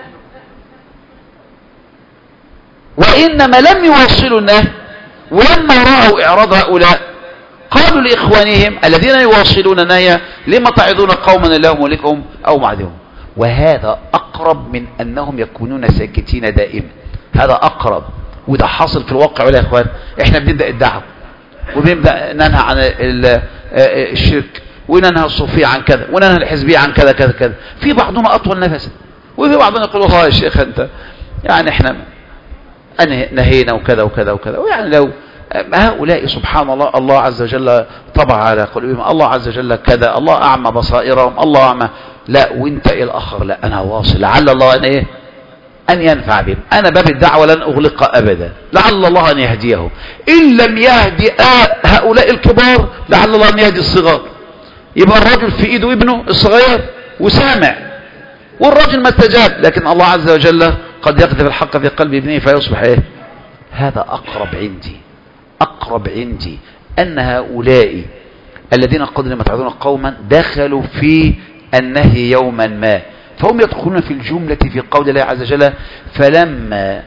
وانما لم يواصلوا النهي. ولما راوا اعراض هؤلاء قالوا لاخوانهم الذين يواصلون النهي لما تعظون قوما لهم ولكم او معذهم. وهذا اقرب من انهم يكونون ساكتين دائما، هذا اقرب، وده حاصل في الواقع. ولا يا اخوان احنا بنبدا الدعوه وبنبدا ننهى عن الشرك وننهى الصوفيه عن كذا وننهى الحزبيه عن كذا كذا كذا، في بعضنا اطول نفسا وفي بعضنا يقول والله يا شيخ انت يعني احنا نهينا وكذا وكذا وكذا. ويعني لو هؤلاء سبحان الله الله عز وجل طبع على قلوبهم، الله عز وجل كذا، الله أعمى بصائرهم، الله أعمى. لا وانت إيه الآخر؟ لا أنا واصل، لعل الله أن إيه أن ينفع بهم، أنا باب الدعوة لن أغلق أبدا، لعل الله أن يهديه، إن لم يهدي هؤلاء الكبار لعل الله أن يهدي الصغار. يبقى الراجل في ايده ابنه الصغير وسامع، والراجل ما استجاب، لكن الله عز وجل قد يقذف الحق في قلب ابنه فيصبح ايه. هذا اقرب عندي، اقرب عندي ان هؤلاء الذين قد لم تعذون قوما دخلوا في النهي يوما ما، فهم يدخلون في الجملة في قول الله عز وجل فلما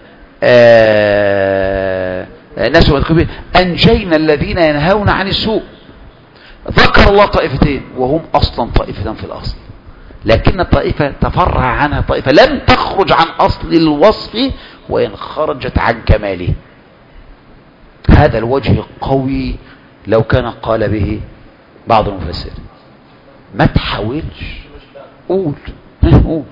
نسوا مذكورين أنجينا الذين ينهون عن السوء. ذكر الله طائفتين وهم أصلا طائفتان في الأصل، لكن الطائفة تفرع عنها طائفة لم تخرج عن أصل الوصف وإن خرجت عن كماله. هذا الوجه قوي لو كان قال به بعض المفسرين. ما تحاولش، قول ها قول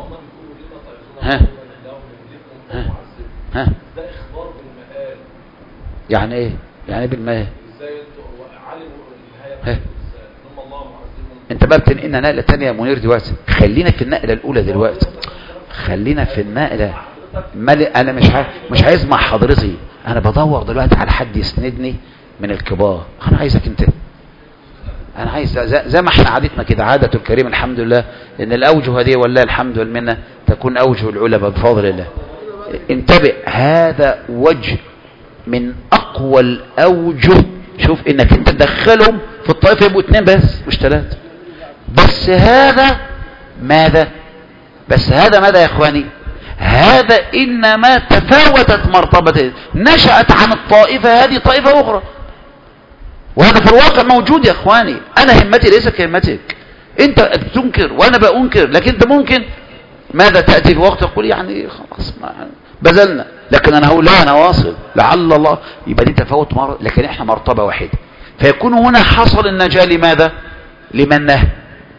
ها ها ها ده اخبار بالمآل. يعني ايه؟ يعني ايه بالمآل؟ ازاي انتوا علموا النهايه ان هم الله معذبهم؟ انت بقى بتنقلنا نقله ثانيه يا منير دلوقتي. خلينا في النقله الاولى دلوقتي، خلينا في النقله. انا مش عايز مش عايز مع حضرتي، انا بدور دلوقتي على حد يسندني من الكبار. انا عايزك انت، انا عايز زي ما احنا عادتنا كده، عادة الكريم الحمد لله ان الاوجه هذه والله الحمد والمنه تكون اوجه العلماء بفضل الله. انتبه، هذا وجه من اقوى الاوجه. شوف انك انت تدخلهم في الطائفه يبقوا اثنين بس مش ثلاثه بس. هذا ماذا بس هذا ماذا يا اخواني؟ هذا انما تفاوتت مرتبته، نشأت عن الطائفه هذه طائفه اخرى، وهذا في الواقع موجود يا اخواني. انا همتي ليس كهمتك، انت بتنكر وانا بأنكر، لكن انت ممكن ماذا تأتي في وقت تقول يعني خلاص ما بذلنا، لكن انا هقول لا انا واصل لعل الله. يبقى دي تفاوت مر... لكن احنا مرتبة واحدة. فيكون هنا حصل النجاة لماذا؟ لمن نهى.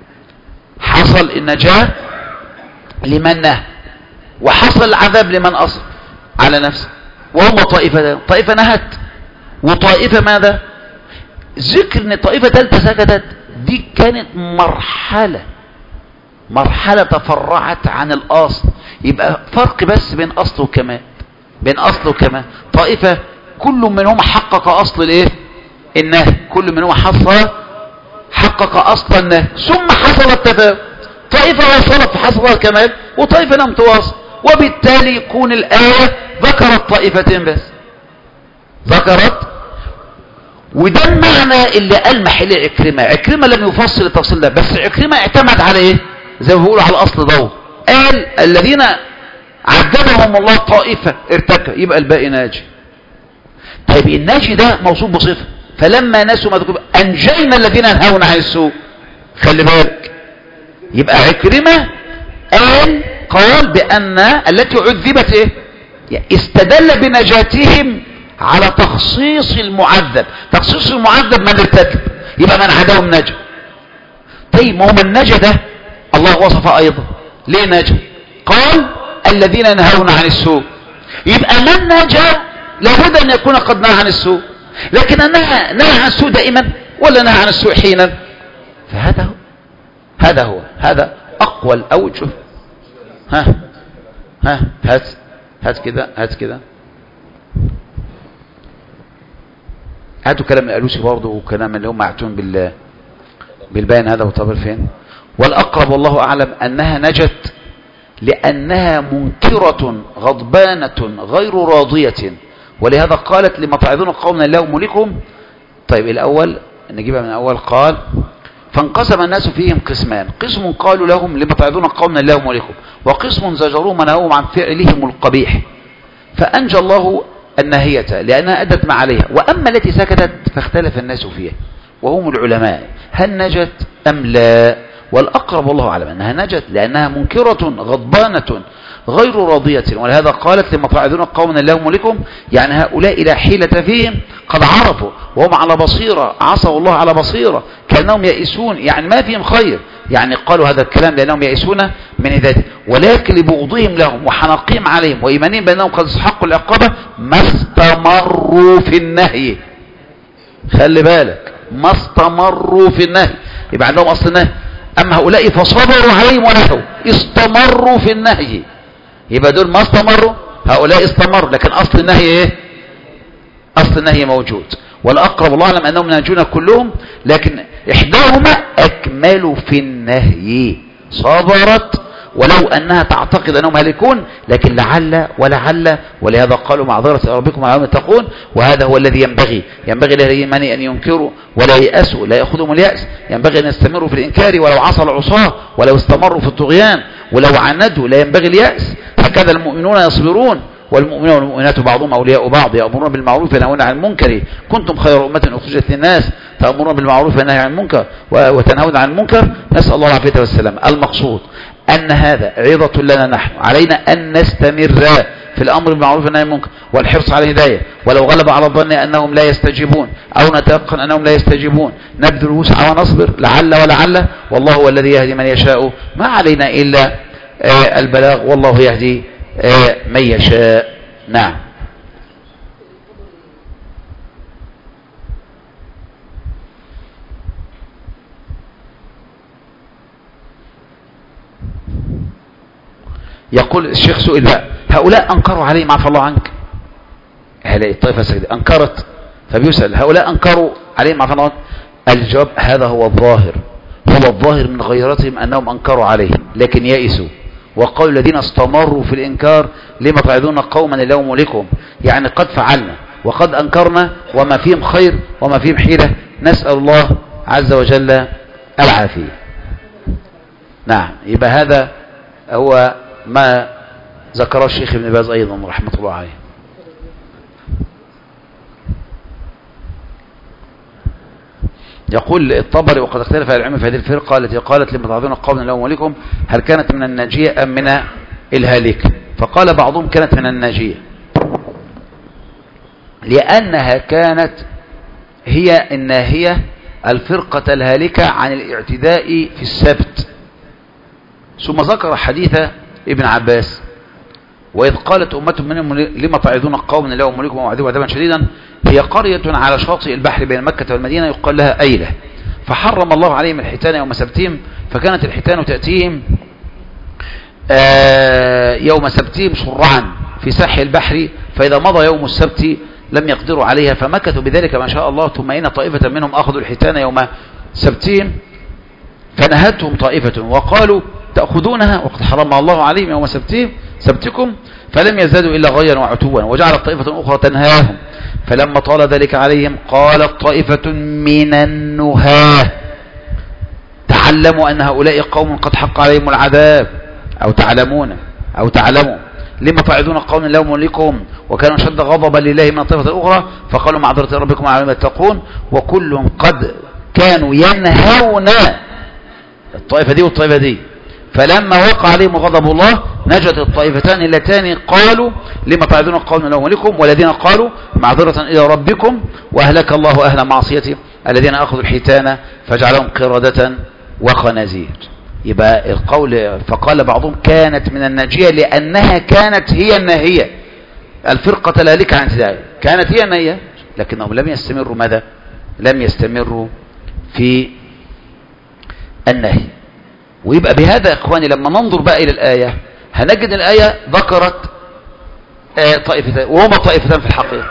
حصل النجاة لمن نهى، وحصل العذاب لمن أصر على نفسه. وهم طائفة، طائفة نهت وطائفة ماذا؟ ذكر ان طائفة ثالثة سكتت، دي كانت مرحلة مرحلة تفرعت عن الأصل. يبقى فرق بس بين أصل وكمال، بين أصل وكمال. طائفة كل منهم حقق أصل الايه؟ النهي، كل منهم حصل حقق أصل النهي، ثم حصل التفاوت. طائفة وصلت فحصل الكمال، وطائفة لم تواصل، وبالتالي يكون الآية ذكرت طائفتين بس، ذكرت. وده المعنى اللي قال محل عكرمة. عكرمة لم يفصل التفصيل ده، بس عكرمة اعتمد على ايه؟ زي ما بيقولوا على الاصل ده. قال الذين عذبهم الله طائفة ارتكب، يبقى الباقي ناجي. طيب الناجي ده موصوف بصفة، فلما نسوا ما ذكروا انجينا الذين ينهون عن السوء. خلي بالك، يبقى عكرمة قال قال بان التي عذبت ايه؟ يعني استدل بنجاتهم على تخصيص المعذب. تخصيص المعذب من ارتكب، يبقى من عداهم نجا. طيب ما هو من نجا ده الله وصف ايضا ليه نجا؟ قال الذين ينهون عن السوء. يبقى من نجا لابد ان يكون قد نهى عن السوء، لكن نهى نهى عن السوء دائما ولا نهى عن السوء حينا؟ فهذا هو هذا هو هذا اقوى الاوجه. ها ها هات هات كده هات كده هاتوا كلام الألوسي برضه، وكلام اللي هم معتون بال بالبيان هذا وطبر فين. والأقرب والله أعلم أنها نجت لأنها منكرة غضبانة غير راضية، ولهذا قالت لما تعظون قومنا الله ملكهم. طيب الأول نجيبها من الأول. قال فانقسم الناس فيهم قسمان، قسم قالوا لهم لما تعظون قومنا الله ملكهم، وقسم زجروهم ونهوهم عن فعلهم القبيح، فأنجى الله الناهية لأنها أدت ما عليها. وأما التي سكتت فاختلف الناس فيها وهم العلماء هل نجت أم لا. والأقرب والله أعلم أنها نجت لأنها منكرة غضبانة غير راضية، ولهذا قالت لما تعظون قومنا الله ملكهم، يعني هؤلاء لا حيلة فيهم قد عرفوا وهم على بصيرة، عصوا الله على بصيرة كأنهم يئسون، يعني ما فيهم خير. يعني قالوا هذا الكلام لأنهم يئسون من ذاته، ولكن لبغضهم لهم وحنقهم عليهم وإيمانهم بأنهم قد استحقوا العقابة ما استمروا في النهي. خلي بالك، ما استمروا في النهي، يبقى عندهم أصل النهي. أما هؤلاء فصبروا عليهم ونهوا، استمروا في النهي. يبقى دول ما استمروا، هؤلاء استمروا، لكن أصل النهي إيه؟ أصل النهي موجود. والأقرب الله أعلم أنهم ناجون كلهم، لكن إحداهما أكمل في النهي، صبرت ولو أنها تعتقد أنهم هلكون، لكن لعل ولعل، ولهذا قالوا معذرة ربكم على يوم يتقون. وهذا هو الذي ينبغي ينبغي للإيمان أن ينكروا ولا ييأسوا، لا يأخذهم اليأس، ينبغي أن يستمروا في الإنكار ولو عصى العصاة، ولو استمروا في الطغيان، ولو عندوا لا ينبغي اليأس. هكذا المؤمنون يصبرون، والمؤمنون والمؤمنات بعضهم أولياء بعض، يأمرون بالمعروف وينهون عن المنكر، كنتم خير أمة أخرجت للناس تأمرون بالمعروف وينهون عن المنكر وتنهون عن المنكر، نسأل الله العافية والسلام. المقصود أن هذا عظة لنا نحن، علينا أن نستمر في الأمر بالمعروف والنهي عن المنكر والحرص على الهداية، ولو غلب على الظن أنهم لا يستجيبون أو نتيقن أنهم لا يستجيبون نبذل وسع ونصبر لعل ولعل، والله هو الذي يهدي من يشاء، ما علينا إلا البلاغ، والله يهدي من يشاء. نعم. يقول الشيخ سئل بقى، هؤلاء أنكروا عليه ما عفى الله عنك، هؤلاء الطائفة السجدة أنكرت، فبيسأل هؤلاء أنكروا عليه ما عفى الله عنك؟ الجواب هذا هو الظاهر، هو الظاهر من غيرتهم أنهم أنكروا عليه لكن يئسوا، وقالوا الذين استمروا في الإنكار لما تعظون قوما لهم لكم، يعني قد فعلنا وقد أنكرنا وما فيهم خير وما فيهم حيلة، نسأل الله عز وجل العافية. نعم. يبقى هذا هو ما ذكره الشيخ ابن باز أيضا رحمة الله عليه. يقول الطبري وقد اختلف العلم في هذه الفرقة التي قالت لما تعظون قوما لهم ولكم هل كانت من الناجية أم من الهالك؟ فقال بعضهم كانت من الناجية، لأنها كانت هي الناهية الفرقة الهالكة عن الاعتداء في السبت. ثم ذكر حديث ابن عباس وإذ قالت أمة منهم لما تعظون قوما لهم ملكهم وعذبوا عذابا شديدا، هي قرية على شاطئ البحر بين مكة والمدينة يقال لها أيلة، فحرم الله عليهم الحيتان يوم سبتهم، فكانت الحيتان تأتيهم يوم سبتهم شرعا في ساحل البحر، فإذا مضى يوم السبت لم يقدروا عليها، فمكثوا بذلك ما شاء الله، ثم إن طائفة منهم أخذوا الحيتان يوم سبتهم فنهتهم طائفة وقالوا تأخذونها وقد حرم الله عليهم يوم سبتهم سبتكم، فلم يزدادوا إلا غيا وعتوا، وجعلت طائفة أخرى تنهاهم، فلما طال ذلك عليهم قالت طائفة من النهاة تعلموا أن هؤلاء قوم قد حق عليهم العذاب، أو تعلمون أو تعلموا لما تعظون قوم لهم ملكهم وكانوا شد غضبا لله من الطائفة الأخرى، فقالوا معذرة ربكم على ما يتقون، وكلهم قد كانوا ينهون الطائفة دي والطائفة دي، فلما وقع عليهم غضب الله نجت الطائفتان اللتان قالوا لما تعظون قوم لهم ملكهم، والذين قالوا معذرة إلى ربكم، وأهلك الله أهل معصيته الذين أخذوا الحيتان فجعلهم قردة وخنازير. يبقى القول فقال بعضهم كانت من الناجية لأنها كانت هي الناهية الفرقة الهالكة عن ذلك، كانت هي الناهية، لكنهم لم يستمروا ماذا؟ لم يستمروا في النهي. ويبقى بهذا يا إخواني لما ننظر بقى إلى الآية هنجد الآية ذكرت آه طائفتان، وهما طائفتان في الحقيقة،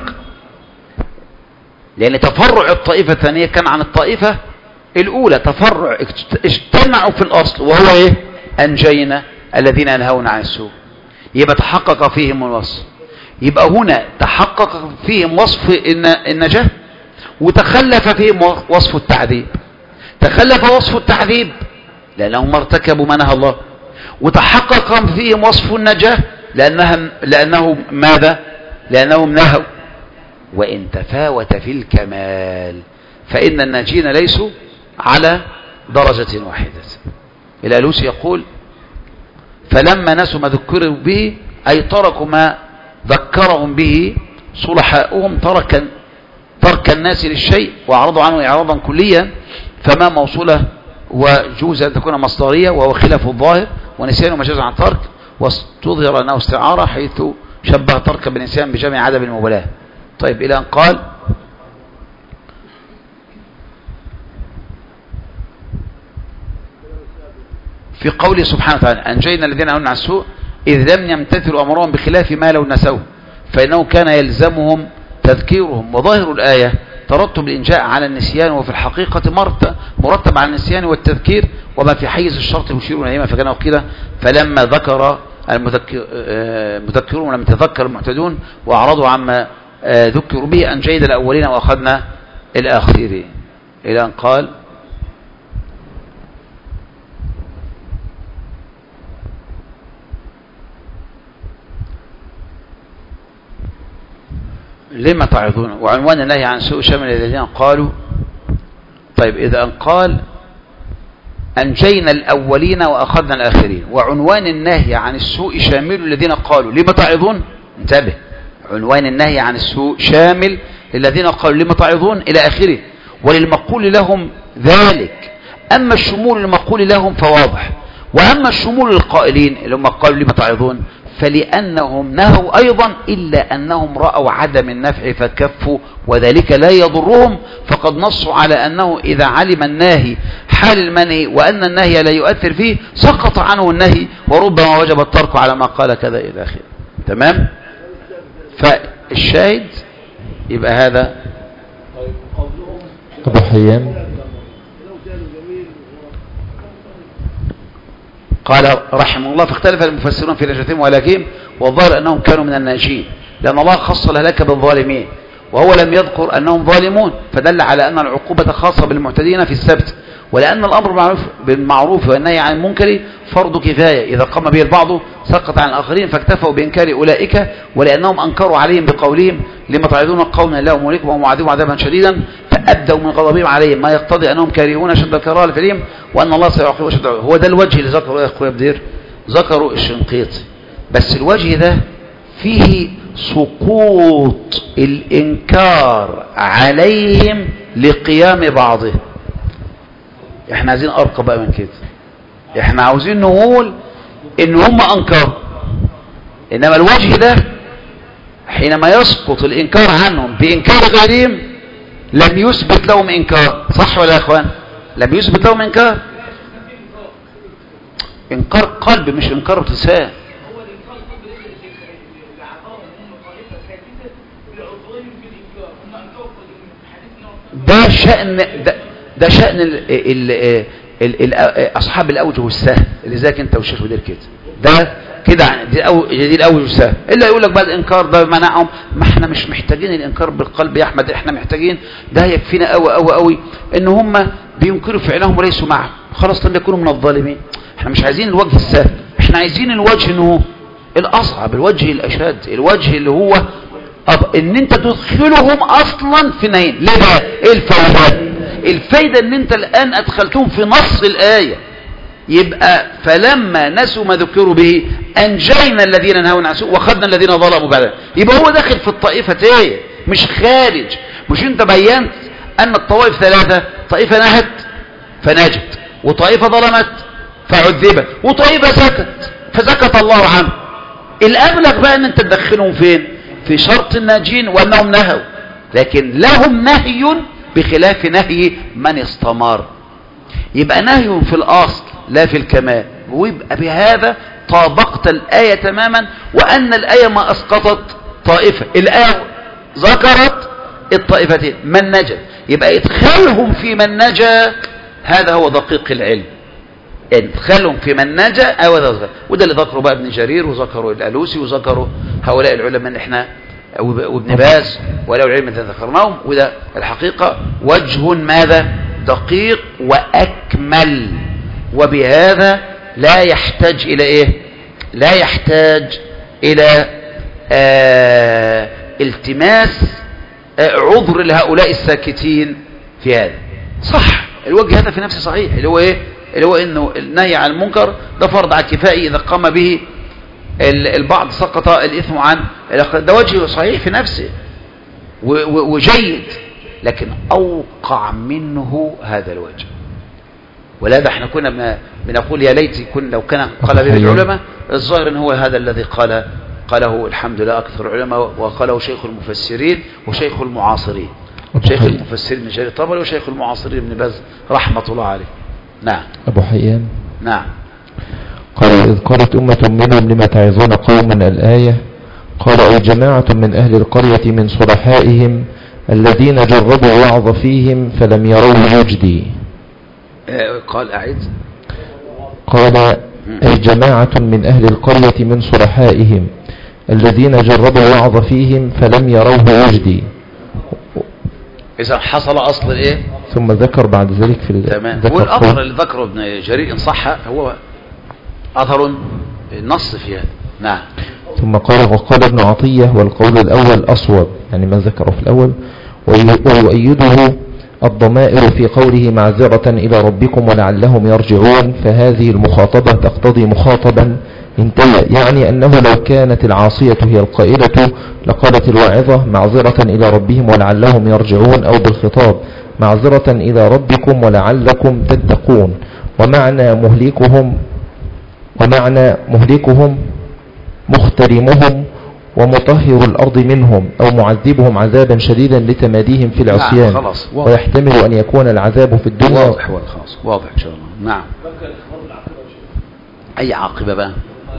لأن تفرع الطائفة الثانية كان عن الطائفة الأولى، تفرع اجتمعوا في الأصل وهو إيه؟ أنجينا الذين ينهون عن السوء، يبقى تحقق فيهم الوصف، يبقى هنا تحقق فيهم وصف النجاة وتخلف فيهم وصف التعذيب. تخلف وصف التعذيب لأنهم ارتكبوا ما نهى الله، وتحقق فيهم وصف النجاة لأنهم لأنه ماذا؟ لأنهم نهوا. وإن تفاوت في الكمال فإن الناجين ليسوا على درجة واحدة. الألوسي يقول فلما نسوا ما ذكروا به أي تركوا ما ذكرهم به صلحاؤهم ترك ترك الناس للشيء وأعرضوا عنه إعراضا كليا، فما موصولة وجوز أن تكون مصدرية وهو خلاف الظاهر، ونسيان مجاز عن ترك، واستظهر أنه استعارة حيث شبه ترك بالنسيان بجمع عدم المبالاة. طيب إلى أن قال في قوله سبحانه وتعالى أنجينا الذين ينهون عن السوء إذ لم يمتثلوا أمرهم بخلاف ما لو نسوه فإنه كان يلزمهم تذكيرهم. وظاهر الآية ترتب الإنجاء على النسيان، وفي الحقيقة مرتب على النسيان والتذكير، وما في حيز الشرط يشير إليهما، فكان وكيلا. فلما ذكر المذكرون لم يتذكر المعتدون وأعرضوا عما ذكروا به أنجينا الأولين وأخذنا الآخرين، إلى أن قال لما تعظون. وعنوان النهي عن سوء شامل الذين قالوا. طيب إذا أن قال أنجينا الأولين وأخذنا الآخرين، وعنوان النهي عن السوء شامل الذين قالوا لما تعظون، انتبه، عنوان النهي عن السوء شامل للذين قالوا لما تعظون إلى آخره، وللمقول لهم ذلك. أما الشمول المقول لهم فواضح، وأما الشمول القائلين اللي هم قالوا لما تعظون فلأنهم نهوا أيضا، إلا أنهم رأوا عدم النفع فكفوا، وذلك لا يضرهم، فقد نصوا على أنه إذا علم الناهي حال المنهي وأن النهي لا يؤثر فيه سقط عنه النهي، وربما وجب الترك على ما قال كذا إلى آخره. تمام؟ فالشاهد يبقى هذا. أبو حيان قال رحمه الله فاختلف المفسرون في لهجتهم ولكن والظاهر أنهم كانوا من الناجين، لأن الله خص الهلاك بالظالمين، وهو لم يذكر أنهم ظالمون، فدل على أن العقوبة خاصة بالمعتدين في السبت، ولأن الأمر بالمعروف والنهي عن المنكر فرض كفاية، إذا قام به البعض سقط عن الآخرين، فاكتفوا بإنكار أولئك، ولأنهم أنكروا عليهم بقولهم لما تعظون قوما الله مهلكهم ومعذبهم عذابا شديدا، فأبدوا من غضبهم عليهم ما يقتضي أنهم كارهون شد الكراهة الكريم، وأن الله سيعاقبهم شد. هو ده الوجه اللي ذكره يا أخويا بدير، ذكروا الشنقيطي، بس الوجه ده فيه سقوط الإنكار عليهم لقيام بعضهم. احنا عايزين أرقى بقى من كده، احنا عاوزين نقول ان هم أنكروا، إنما الوجه ده حينما يسقط الإنكار عنهم بإنكار غيرهم لم يثبت لهم إنكار. صح ولا يا أخوان؟ لم يثبت لهم إنكار، إنكار قلب مش إنكار لسان. ده شأن ده, ده شأن ال ال ال ال أصحاب الأوجه السهل اللي ذاك أنت والشيخ بدير كده، ده كده دي, دي الأوجه السهل. إلا يقول لك بقى الإنكار ده منعهم، ما احنا مش محتاجين الإنكار بالقلب يا أحمد، احنا محتاجين ده يكفينا قوي قوي قوي إن هم بينكروا فعلهم وليسوا معهم، خلاص لم يكونوا من الظالمين. احنا مش عايزين الوجه السهل، احنا عايزين الوجه انه الأصعب، الوجه الأشد، الوجه اللي هو أب... ان انت تدخلهم اصلا في نين. ليه بقى؟ ايه الفايدة؟ الفايدة ان انت الان ادخلتهم في نص الآية، يبقى فلما نسوا ما ذكروا به انجينا الذين نهوا عن السوء واخذنا الذين ظلموا بعد. يبقى هو داخل في الطائفتين مش خارج. مش انت بينت ان الطوائف ثلاثة، طائفة نهت فنجت، وطائفة ظلمت فعذبت، وطائفة سكت فسكت الله عنه. الابلغ بقى ان انت تدخلهم فين؟ في شرط الناجين وانهم نهوا، لكن لهم نهي بخلاف نهي من استمر. يبقى نهي في الاصل لا في الكمال، ويبقى بهذا طابقت الآية تماما، وأن الآية ما أسقطت طائفة، الآية ذكرت الطائفتين من نجا. يبقى ادخالهم في من نجا هذا هو دقيق العلم، ادخالهم في من نجا أو ذا، وده اللي ذكره بقى ابن جرير وذكره الألوسي وذكره هؤلاء العلماء اللي احنا وابن باز وهؤلاء العلماء اللي ذكرناهم. وده الحقيقة وجه ماذا؟ دقيق وأكمل، وبهذا لا يحتاج إلى إيه؟ لا يحتاج إلى آه التماس آه عذر لهؤلاء الساكتين في هذا. صح، الوجه هذا في نفسه صحيح، اللي هو إيه؟ اللي هو إنه النهي عن المنكر ده فرض على الكفاية، إذا قام به البعض سقط الإثم عن ده، وجه صحيح في نفسه وجيد، لكن أوقع منه هذا الوجه. ولهذا احنا كنا بنقول يا ليت كن لو كان قال به العلماء. الظاهر ان هو هذا الذي قال قاله الحمد لله اكثر العلماء، وقاله شيخ المفسرين وشيخ المعاصرين، شيخ المفسرين ابن جرير الطبري وشيخ المعاصرين ابن باز رحمه الله عليه. نعم. ابو حيان. نعم. قال إذ قالت أمة منهم لما تعظون قوما الآية، قال أي جماعة من أهل القرية من صلحائهم الذين جربوا الوعظ فيهم فلم يروه يجدي. قال أعد. قال أي جماعة من أهل القرية من صلحائهم الذين جربوا الوعظ فيهم فلم يروه يجدي. إذا حصل أصل إيه؟ ثم ذكر بعد ذلك في تمام. والأثر اللي ذكره ابن جرير إن صح هو أثر النص في هذا. نعم. ثم قال وقال ابن عطية والقول الأول أصوب، يعني ما ذكره في الأول، ويؤيده الضمائر في قوله معذرة إلى ربكم ولعلهم يرجعون، فهذه المخاطبة تقتضي مخاطبا انتهى، يعني أنه لو كانت العاصية هي القائلة لقالت الواعظة معذرة إلى ربهم ولعلهم يرجعون، أو بالخطاب معذرة إلى ربكم ولعلكم تتقون. ومعنى مهلكهم ومعنى مهلكهم مخترمهم ومطهر الأرض منهم، أو معذبهم عذابا شديدا لتماديهم في العصيان. نعم خلاص. ويحتمل أن يكون العذاب في الدنيا. واضح خلاص واضح إن شاء الله. نعم. أي عاقبة بقى؟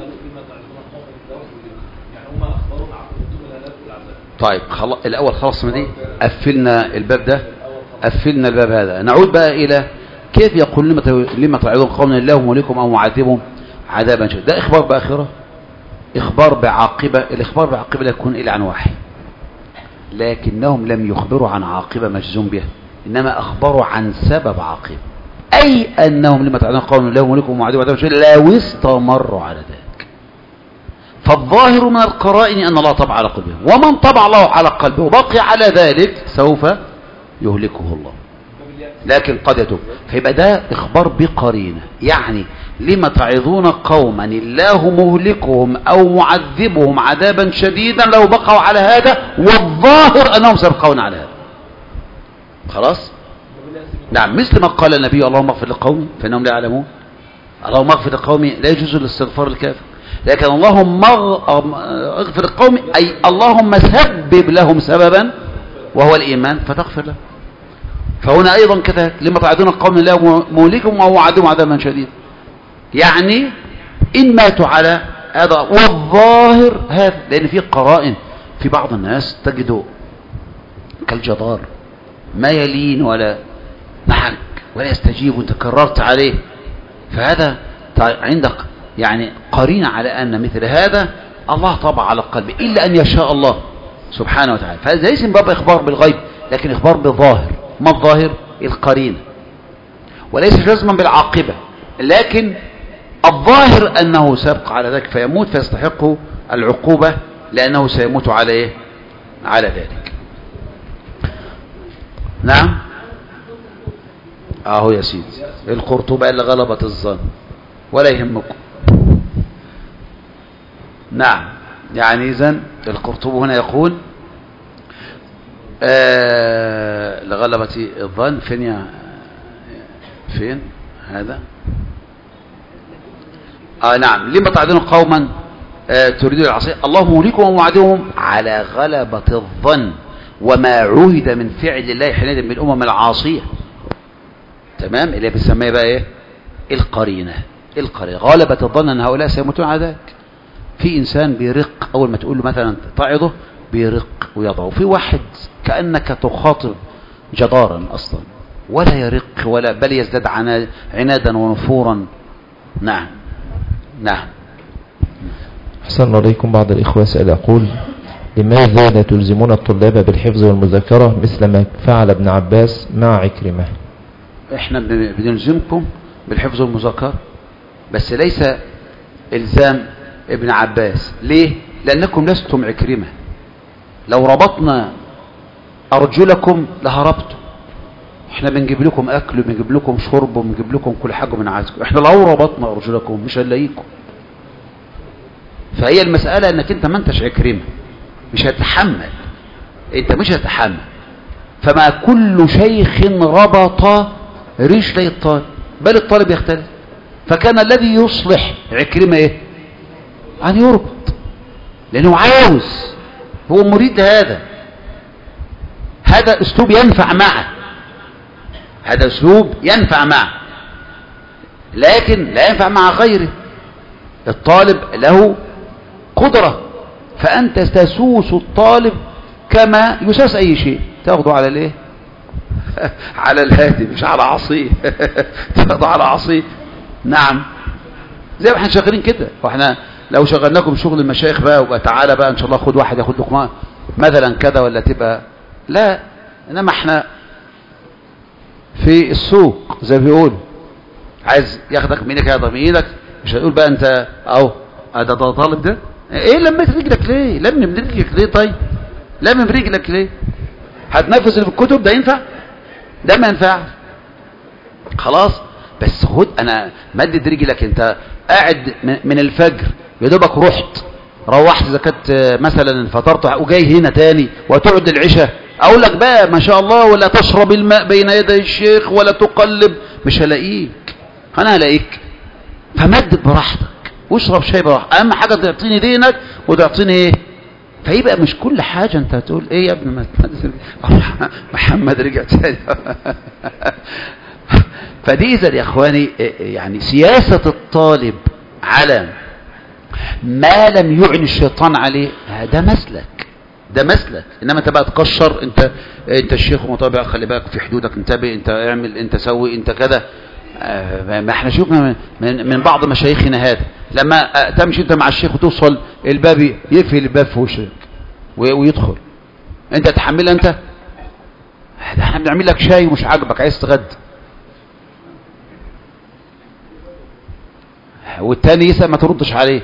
طيب خلاص الأول خلاص من دي قفلنا الباب ده، قفلنا الباب هذا. نعود بقى إلى كيف يقول لما تعيدون قولا الله مهلكهم أو معذبهم عذابا شديدا. ده إخبار بآخرة، إخبار بعاقبة. الإخبار بعاقبة لا يكون إلا عن واحد، لكنهم لم يخبروا عن عاقبة مجزوم بها، إنما أخبروا عن سبب عاقبة، أي أنهم لما تعلمون قولا الله مهلكهم ومعذبهم عذابا شديدا لو استمروا على ذلك. فالظاهر من القرائن أن الله طبع على قلبهم، ومن طبع الله على قلبه وبقي على ذلك سوف يهلكه الله، لكن قد يتوب. فيبقى ده إخبار بقرينة، يعني لما تعظون قوما الله مهلكهم أو معذبهم عذابا شديدا لو بقوا على هذا، والظاهر أنهم سيبقون على هذا. خلاص. نعم. مثل ما قال النبي اللهم اغفر لقومي فإنهم لا يعلمون. اللهم اغفر لقومي لا يجوز الاستغفار الكافر، لكن اللهم اغفر لقومي أي اللهم سبب لهم سببا وهو الإيمان فتغفر له. فهنا أيضا كذلك لما تعدون قوم الله مهلكهم أو معذبهم عذابا شديدا، يعني إن ماتوا على هذا. والظاهر هذا، لأن في قرائن في بعض الناس تجده كالجدار ما يلين ولا نحك ولا يستجيب وانت كررت عليه، فهذا عندك يعني قرينة على أن مثل هذا الله طبع على القلب إلا أن يشاء الله سبحانه وتعالى. فهذا ليس من باب إخبار بالغيب، لكن إخبار بالظاهر. ما الظاهر؟ القرينة، وليس جزما بالعاقبة، لكن الظاهر أنه سيبقى على ذلك فيموت فيستحق العقوبة لأنه سيموت على إيه؟ على ذلك. نعم. اهو يا سيدي القرطبة اللي غلبت الظن ولا يهمكم. نعم. يعني إذن القرطبة هنا يقول آه لغلبة الظن فين يا فين هذا؟ آه نعم. لما تعدون قوما آه تريدون العصية الله مهلكهم ومعذبهم على غلبة الظن وما عهد من فعل الله حينئذ من الأمم العاصية. تمام. اللي بنسميها بقى ايه؟ القرينة. القرينة غلبة الظن ان هؤلاء سيموتون على ذلك. في انسان بيرق اول ما تقول له مثلا تعظه بيرق ويضع، في واحد كأنك تخاطب جدارا اصلا ولا يرق ولا بل يزداد عنادا ونفورا. نعم. نعم. أحسن عليكم. بعض الإخوة سأل يقول لماذا لا تلزمون الطلاب بالحفظ والمذاكرة مثل ما فعل ابن عباس مع عكرمة؟ احنا بنلزمكم بالحفظ والمذاكرة بس ليس الزام ابن عباس. ليه؟ لأنكم لستم عكرمة. لو ربطنا أرجلكم لهربتم. احنا بنجيب لكم أكل وبنجيب لكم شرب وبنجيب لكم كل حاجة من عايزكم. احنا لو ربطنا أرجلكم مش هنلاقيكم. فهي المسألة انك انت ما انتش عكرمة، مش هتحمل، انت مش هتحمل. فما كل شيخ ربط رجلي الطالب، بل الطالب يختلف. فكان الذي يصلح عكرمة ايه؟ ان يربط، لانه عاوز، هو مريد هذا. هذا اسلوب ينفع معه، هذا اسلوب ينفع معه، لكن لا ينفع مع غيره. الطالب له قدرة، فأنت تسوس الطالب كما يساس أي شيء. تاخده على الايه؟ على الهادي مش على عصيه. تاخده على عصيه. نعم زي ما احنا شغالين كده. واحنا لو شغلناكم شغل المشايخ بقى وبقى تعالى بقى ان شاء الله خد واحد ياخد لكم مثلا كذا ولا تبقى لا، انما احنا في السوق زي ما بيقولوا عايز ياخدك من ايدك ياخدك من ايدك، مش هتقول بقى انت اهو ده طالب ده ايه لميت رجلك ليه؟ لم من رجلك ليه؟ طيب لم من رجلك ليه؟ هتنفذ اللي في الكتب ده ينفع؟ ده ما ينفعش. خلاص بس خد انا مدد رجلك. انت قاعد من الفجر يا دوبك رحت روحت اذا كنت مثلا فطرت وجاي هنا تاني وتقعد العشاء، اقول لك بقى ما شاء الله ولا تشرب الماء بين يدي الشيخ ولا تقلب، مش هلاقيك، انا هلاقيك. فمدد براحتك واشرب شاي براحتك، اهم حاجه تعطيني دينك وتعطيني ايه. فيبقى مش كل حاجه انت هتقول ايه يا ابن محمد رجع تاني. فدي اذا يا اخواني يعني سياسه الطالب على ما لم يعني الشيطان عليه ده مسلك، ده مسلك. انما انت بقى تكشر، انت انت الشيخ ومطابع خلي بالك في حدودك، انتبه، انت اعمل، انت سوي، انت كذا. ما احنا شفنا من, من بعض مشايخنا هذا لما تمشي انت مع الشيخ وتوصل الباب يقفل الباب في وشك ويدخل، انت تحملها؟ انت ده احنا بنعمل لك شاي ومش عاجبك عايز تغدى، والتاني يسأل ما تردش عليه.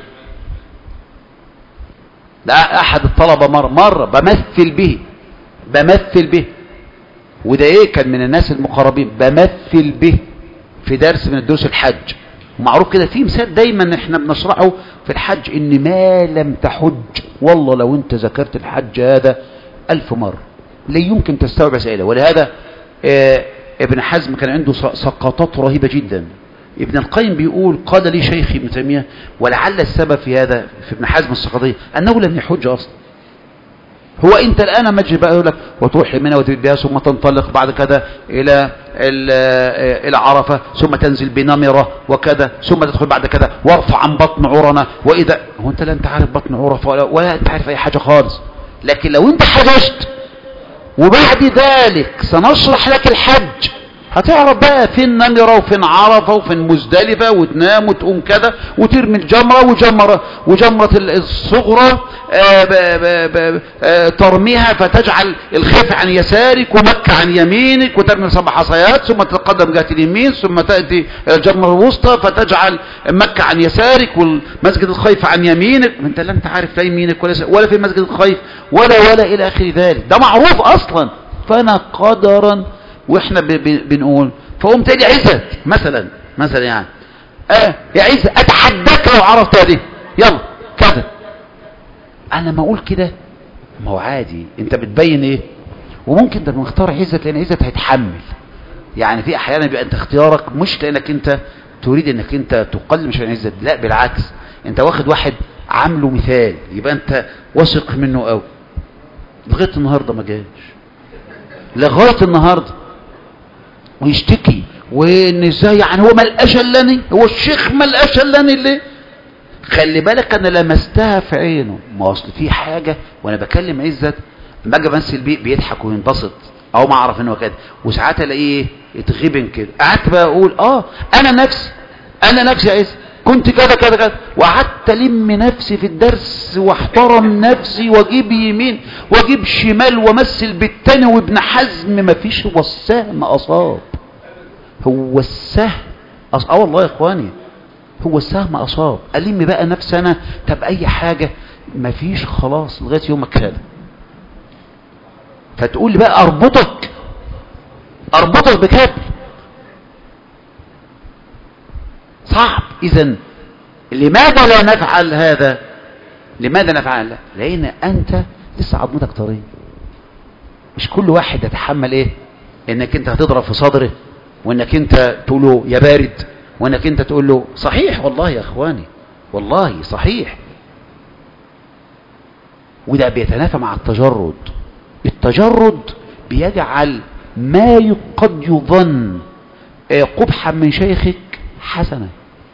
ده احد الطلبة مرة مرة بمثل به بمثل به وده ايه كان من الناس المقربين، بمثل به في درس من الدروس الحج. ومعروف كده في مثال دايما احنا بنشرحه في الحج، ان ما لم تحج والله لو انت ذكرت الحج هذا الف مرة لا يمكن تستوعب اسئله. ولهذا اه ابن حزم كان عنده سقطات رهيبة جدا. ابن القيم بيقول قال لي شيخي ابن تيمية ولعل السبب في هذا في ابن حزم السقطية انه لم يحج اصلا. هو انت الان مجري بقى يقول لك وتروح لمنى وتبيها ثم تنطلق بعد كده الى الى عرفه ثم تنزل بنمره وكذا ثم تدخل بعد كده وارفع عن بطن عرنه. واذا هو انت لا انت عارف بطن عرفه ولا, ولا انت عارف اي حاجه خالص. لكن لو انت حججت وبعد ذلك سنشرح لك الحج هتعرف بقى فين نمرة وفين عرفة وفين مزدلفة، وتنام وتقوم كذا وترمي الجمرة وجمرة وجمرة الصغرى آآ آآ آآ ترميها فتجعل الخيف عن يسارك ومكة عن يمينك وترمي سبع حصيات ثم تتقدم جهة اليمين ثم تأتي الجمرة الوسطى فتجعل مكة عن يسارك والمسجد الخيف عن يمينك. انت لا انت عارف لا يمينك ولا ولا في مسجد الخيف ولا ولا الى اخر ذلك، ده معروف اصلا. فانا قدرا واحنا بنقول فقوم تاني عزت مثلا مثلا يعني اه يا عزت اتحداك لو عرفت هذه يلا كذا. انا ما اقول كده ما هو عادي، انت بتبين ايه. وممكن ده مختار عزت لان عزت هيتحمل. يعني في احيانا بيبقى انت اختيارك مش لانك انت تريد انك انت تقلل مش عن عزت، لا بالعكس انت واخد واحد عامله مثال يبقى انت واثق منه قوي. لغايه النهارده ما جاش، لغايه النهارده ويشتكي وان ازاي يعني هو ملقاش الا هو الشيخ ملقاش الا اللي خلي بالك انا لمستها في عينه. ما اصل في حاجه وانا بكلم عزت لما اجي امثل بيه بيضحك وينبسط او ما اعرف ان هو كده، وساعات الاقيه اتغبن كده. قعدت بقى اقول اه انا نفسي انا نفسي يا عزت كنت كذا كذا كذا، وقعدت الم نفسي في الدرس واحترم نفسي واجيب يمين واجيب شمال وامثل بالتاني. وابن حزم ما فيش، هو السهم اصاب، هو السهم أص... اه والله يا اخواني هو السهم اصاب. الم بقى نفسي انا طب اي حاجه ما فيش خلاص لغايه يومك هذا. فتقول لي بقى اربطك اربطك بكابل صعب. اذا لماذا لا نفعل هذا؟ لماذا نفعل؟ لا لان انت لسه عظمتك طريه. مش كل واحد يتحمل ايه انك انت هتضرب في صدره وانك انت تقول له يا بارد وانك انت تقول له صحيح. والله يا اخواني والله صحيح. وده بيتنافى مع التجرد. التجرد بيجعل ما قد يظن قبحا من شيخك حسنة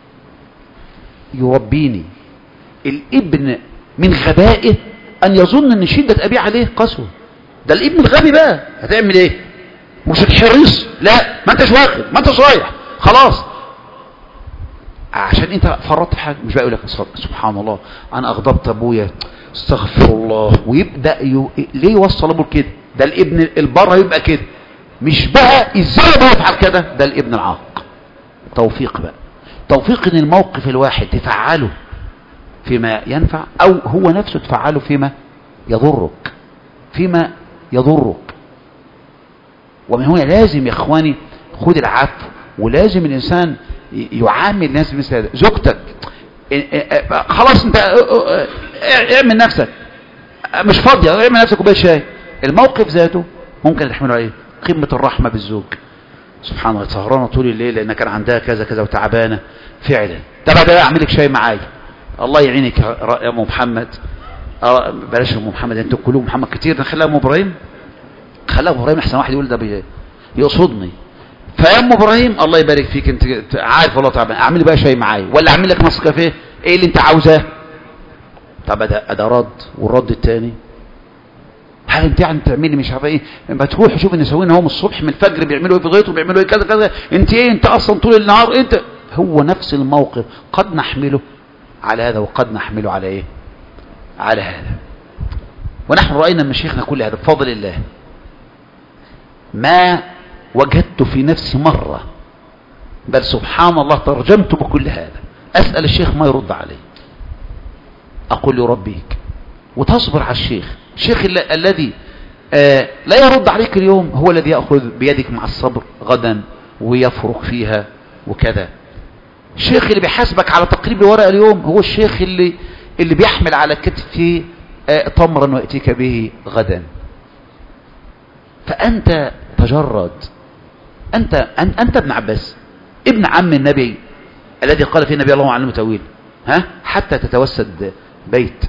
يربيني. الابن من غبائه ان يظن ان شدة ابيه عليه قسوة. ده الابن الغبي بقى هتعمل ايه؟ مش الحريص، لا ما انتش واخد، ما انتش رايح خلاص، عشان انت فرطت في حاجه. مش بقى يقول لك سبحان الله انا اغضبت ابويا استغفر الله، ويبدا يو... ليه يوصل ابوه كده؟ ده الابن البر يبقى كده، مش بقى ازاي ابوه يفعل كده، ده الابن العاق. توفيق بقى، توفيق ان الموقف الواحد تفعله فيما ينفع، او هو نفسه تفعله فيما يضرك، فيما يضرك. ومن هنا لازم يا اخواني خد العفو، ولازم الانسان يعامل الناس مثل هذا. زوجتك خلاص انت اعمل نفسك مش فاضيه، اعمل نفسك كوبايه شاي، الموقف ذاته ممكن تحمله عليه. قمه الرحمه بالزوج، سبحان الله، سهرانه طول الليل لان كان عندها كذا كذا وتعبانه فعلا، طب ده اعمل لك شاي معايا، الله يعينك يا ام محمد. اه بلاش ام محمد، انتوا كلهم محمد كتير، نخليها ام ابراهيم، خليها ام ابراهيم احسن، واحد يقول ده يقصدني. فيا ام ابراهيم الله يبارك فيك، انت عارف والله تعبان، اعملي بقى شاي معايا ولا اعمل لك نسكافيه، ايه اللي انت عاوزاه؟ طب ده ده رد، والرد الثاني هل انت يعني تعملي مش عارفه ايه، ما تروح شوف النسوين هم الصبح من الفجر بيعملوا ايه في غيطهم، بيعملوا ايه كذا كذا، انت ايه انت اصلا طول النهار انت. هو نفس الموقف قد نحمله على هذا وقد نحمله على ايه؟ على هذا. ونحن راينا من شيخنا كل هذا بفضل الله. ما وجدت في نفسي مرة، بل سبحان الله ترجمت بكل هذا، أسأل الشيخ ما يرد علي، أقول له ربيك، وتصبر على الشيخ. الشيخ الذي آه لا يرد عليك اليوم هو الذي يأخذ بيدك مع الصبر غدا ويفرق فيها وكذا. الشيخ اللي بيحاسبك على تقريب الورقة اليوم هو الشيخ اللي اللي بيحمل على كتفه آه تمرا ويأتيك به غدا. فأنت تجرد، أنت أنت ابن عباس ابن عم النبي الذي قال فيه النبي الله عليه تأويل، ها حتى تتوسد بيت.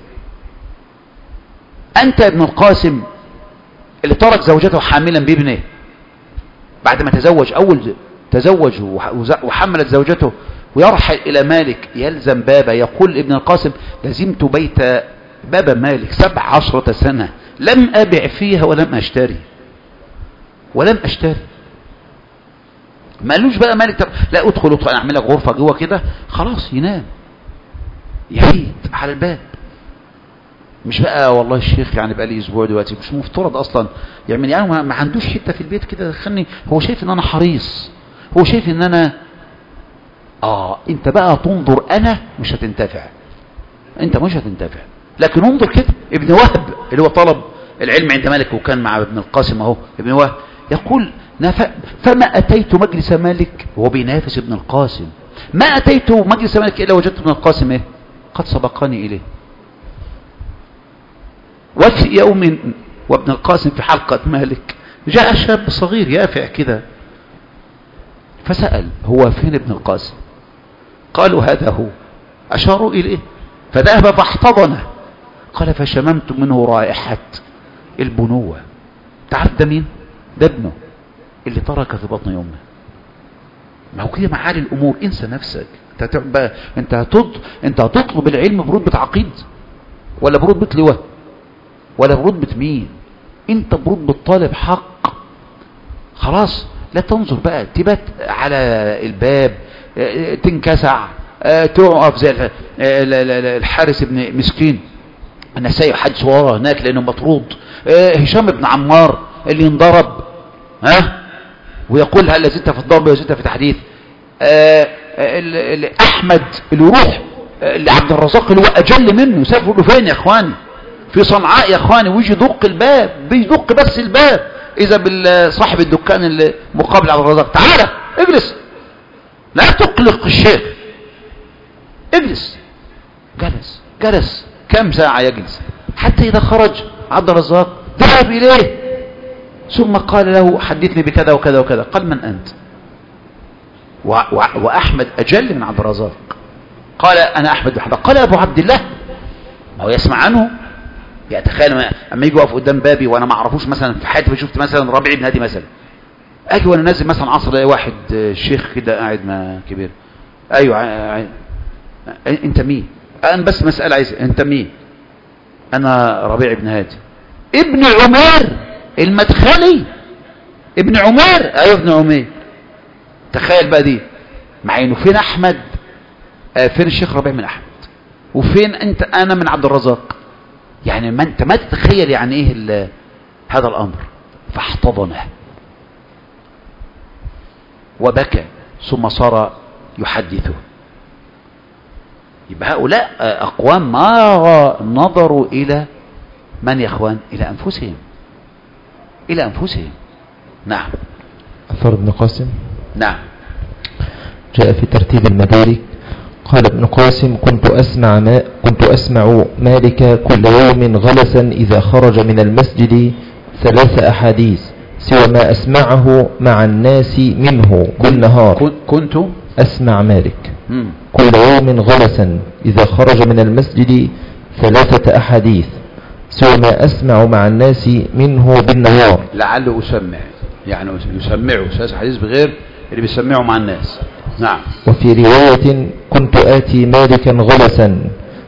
أنت ابن القاسم اللي ترك زوجته حاملا بابنه بعد ما تزوج، أول تزوج وحملت زوجته ويرحل إلى مالك، يلزم بابا. يقول ابن القاسم لزمت بيت بابا مالك سبع عشرة سنة لم أبع فيها ولم أشتري ولم أشتري. ما قالوش بقى مالك طب لا ادخل ادخل انا اعمل لك غرفه جوه كده خلاص، ينام يعيد على الباب. مش بقى والله الشيخ يعني بقى لي اسبوع دلوقتي مش مفترض اصلا يعمل يعني ما عندوش حته في البيت كده دخلني، هو شايف ان انا حريص، هو شايف ان انا اه انت بقى تنظر، انا مش هتنتفع، انت مش هتنتفع. لكن انظر كده ابن وهب اللي هو طلب العلم عند مالك وكان مع ابن القاسم اهو، ابن وهب يقول فما أتيت مجلس مالك وهو بينافس ابن القاسم، ما أتيت مجلس مالك إلا وجدت ابن القاسم إيه؟ قد سبقني إليه. وفي يوم وابن القاسم في حلقة مالك جاء شاب صغير يافع كده فسأل هو فين ابن القاسم؟ قالوا هذا هو، أشاروا إليه فذهب فاحتضنه، قال فشممت منه رائحة البنوة. تعرف ده مين؟ ده ابنه اللي ترك في بطن امه. ما هو كده معالي الامور، انسى نفسك. انت بقى انت هتطلب انت هتطلب العلم برتبه عقيد ولا برتبه لواء ولا برتبه مين؟ انت برتبه طالب حق. خلاص لا تنظر بقى تبات على الباب تنكسع تقف زي الحارس ابن مسكين النسائي حدث وراه هناك لانه مطرود، هشام بن عمار اللي انضرب ها ويقول هل لازلت في الضرب ولازلت في تحديث. آه احمد اللي يروح لعبد الرزاق اللي هو اجل منه سافر له فين يا اخواني؟ في صنعاء يا اخواني، ويجي يدق الباب، بيدق بس الباب اذا بالصاحب الدكان اللي مقابل عبد الرزاق تعالى اجلس لا تقلق الشيخ، اجلس. جلس جلس كم ساعة يجلس حتى اذا خرج عبد الرزاق ذهب اليه ثم قال له حدثني بكذا وكذا وكذا. قال من أنت؟ و و وأحمد أجل من عبد الرزاق. قال أنا أحمد بن حنبل. قال أبو عبد الله، ما هو يسمع عنه. يعني تخيل أما يجي يقف قدام بابي وأنا ما أعرفوش، مثلا في حياتي شفت مثلا ربيع بن هادي مثلا، أجي وأنا نازل مثلا عصر الاقي واحد شيخ كده قاعد مع كبير، أيوه ع... ع... أنت مين؟ أنا بس مسألة عايز، أنت مين؟ أنا ربيع بن هادي ابن عمر المدخلي ابن عمير. ايوه ابن عمير. تخيل بقى دي، مع انه فين احمد؟ آه فين الشيخ ربيع من احمد؟ وفين انت انا من عبد الرزاق؟ يعني ما انت ما تتخيل يعني ايه هذا الامر. فاحتضنه وبكى ثم صار يحدثه. يبقى هؤلاء اقوام ما نظروا الى من يا اخوان؟ الى انفسهم، الى انفسهم. نعم. أثر ابن قاسم. نعم. جاء في ترتيب المدارك قال ابن قاسم: كنت أسمع ما كنت أسمع مالك كل يوم غلسا إذا خرج من المسجد ثلاث أحاديث سوى ما أسمعه مع الناس منه بالنهار. كنت أسمع مالك مم. كل يوم غلسا إذا خرج من المسجد ثلاثة أحاديث سوى ما أسمع مع الناس منه بالنهار. لعله أسمع، يعني يسمعه ثلاث حديث بغير اللي بيسمعه مع الناس. نعم. وفي رواية: كنت آتي مالكا غلسا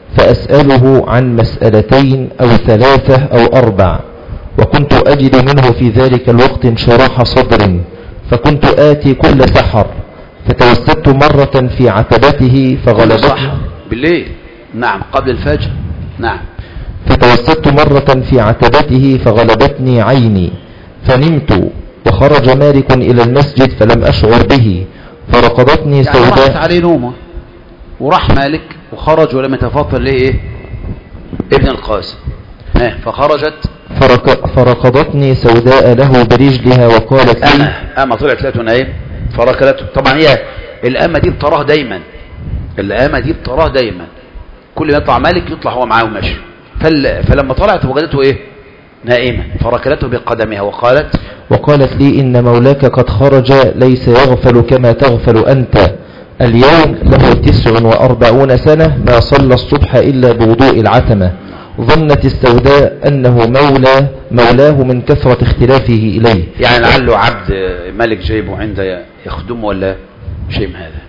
فأسأله عن مسألتين أو ثلاثة أو أربع، وكنت أجد منه في ذلك الوقت انشراح صدر، فكنت آتي كل سحر فتوسدت مرة في عتبته فغلبتني بالليل. نعم. قبل الفجر. نعم. فتوسدت مرة في عتبته فغلبتني عيني فنمت، وخرج مالك إلى المسجد فلم أشعر به فرقضتني يعني سوداء. راحت عليه نومه وراح مالك وخرج ولم يتفطر ليه ايه ابن القاسم. ها فخرجت فرق فرقضتني سوداء له برجلها وقالت لي: أما أما طلعت لقيته نايم فركلته. طبعا هي الأمة دي بتراه دايما، الأمة دي بتراه دايما، كل ما يطلع مالك يطلع هو معاه وماشي. فل... فلما طلعت وجدته ايه نائما فركلته بقدمها وقالت وقالت لي: إن مولاك قد خرج ليس يغفل كما تغفل أنت، اليوم له تسع وأربعون سنة ما صلى الصبح إلا بوضوء العتمة. ظنت السوداء أنه مولى مولاه من كثرة اختلافه إليه، يعني لعله عبد ملك جايبه عنده يخدمه ولا شيء من هذا.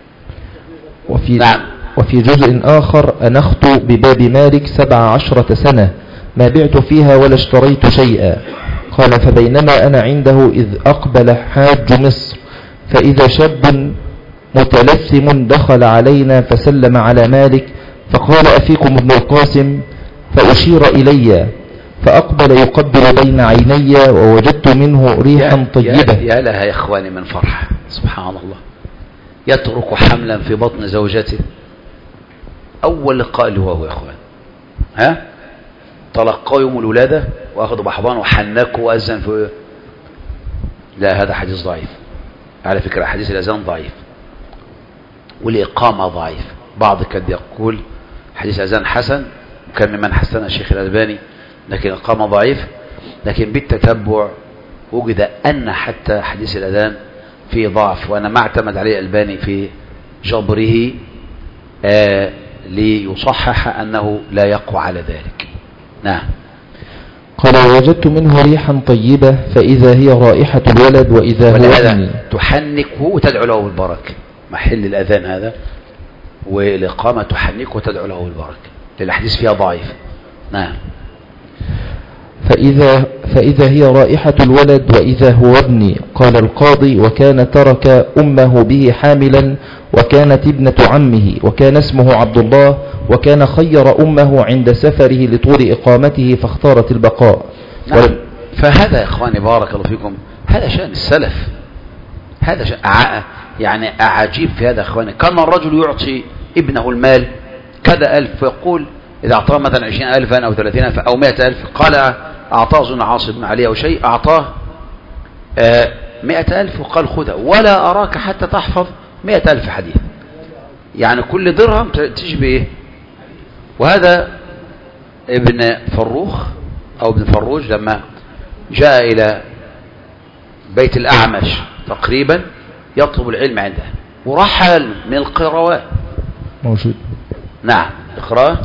وفي, نعم. وفي جزء آخر: أنخت بباب مالك سبع عشرة سنة ما بعت فيها ولا اشتريت شيئا. قال: فبينما أنا عنده إذ أقبل حاج مصر فإذا شاب متلثم دخل علينا فسلم على مالك فقال: أفيكم ابن القاسم؟ فأشير إلي فأقبل يقبل بين عيني ووجدت منه ريحا طيبة. يا لها يا إخواني من فرحة، سبحان الله. يترك حملا في بطن زوجته، أول لقاء له هو يا إخوان، ها تلقاه يوم الولادة وأخذوا بحضان وحنكوا وأذن في. لا هذا حديث ضعيف على فكرة، حديث الأذان ضعيف والإقامة ضعيف. بعض قد يقول حديث الأذان حسن، وكان ممن حسن الشيخ الألباني، لكن الإقامة ضعيف. لكن بالتتبع وجد أن حتى حديث الأذان فيه ضعف، وأنا ما اعتمد عليه الألباني في جبره آه ليصحح أنه لا يقوى على ذلك. نعم. قال: وجدت منه ريحا طيبة فإذا هي رائحة الولد وإذا هو ابني. تحنكه وتدعو له بالبركة، محل الأذان هذا، والإقامة تحنكه وتدعو له بالبركة، للحديث فيها ضعيف. نعم. فإذا, فإذا هي رائحة الولد وإذا هو ابني. قال القاضي: وكان ترك أمه به حاملا وكانت ابنة عمه وكان اسمه عبد الله، وكان خير أمه عند سفره لطول إقامته فاختارت البقاء. نعم. ولم... فهذا يا إخواني بارك الله فيكم، هذا شأن السلف، هذا شأن ع... يعني أعجيب في هذا يا إخواني. كان الرجل يعطي ابنه المال كذا ألف ويقول إذا أعطاه مثلا عشرين ألفا أو ثلاثين ألفا أو مائة ألف، قال أعطاه زن عاصم بن علي أو شيء، أعطاه آه مائة ألف وقال خذها ولا أراك حتى تحفظ مائة ألف حديث، يعني كل درهم تجي إيه. وهذا ابن فروخ أو ابن فروج لما جاء إلى بيت الأعمش تقريبا يطلب العلم عنده ورحل من القيروان موجود. نعم. اقرأ.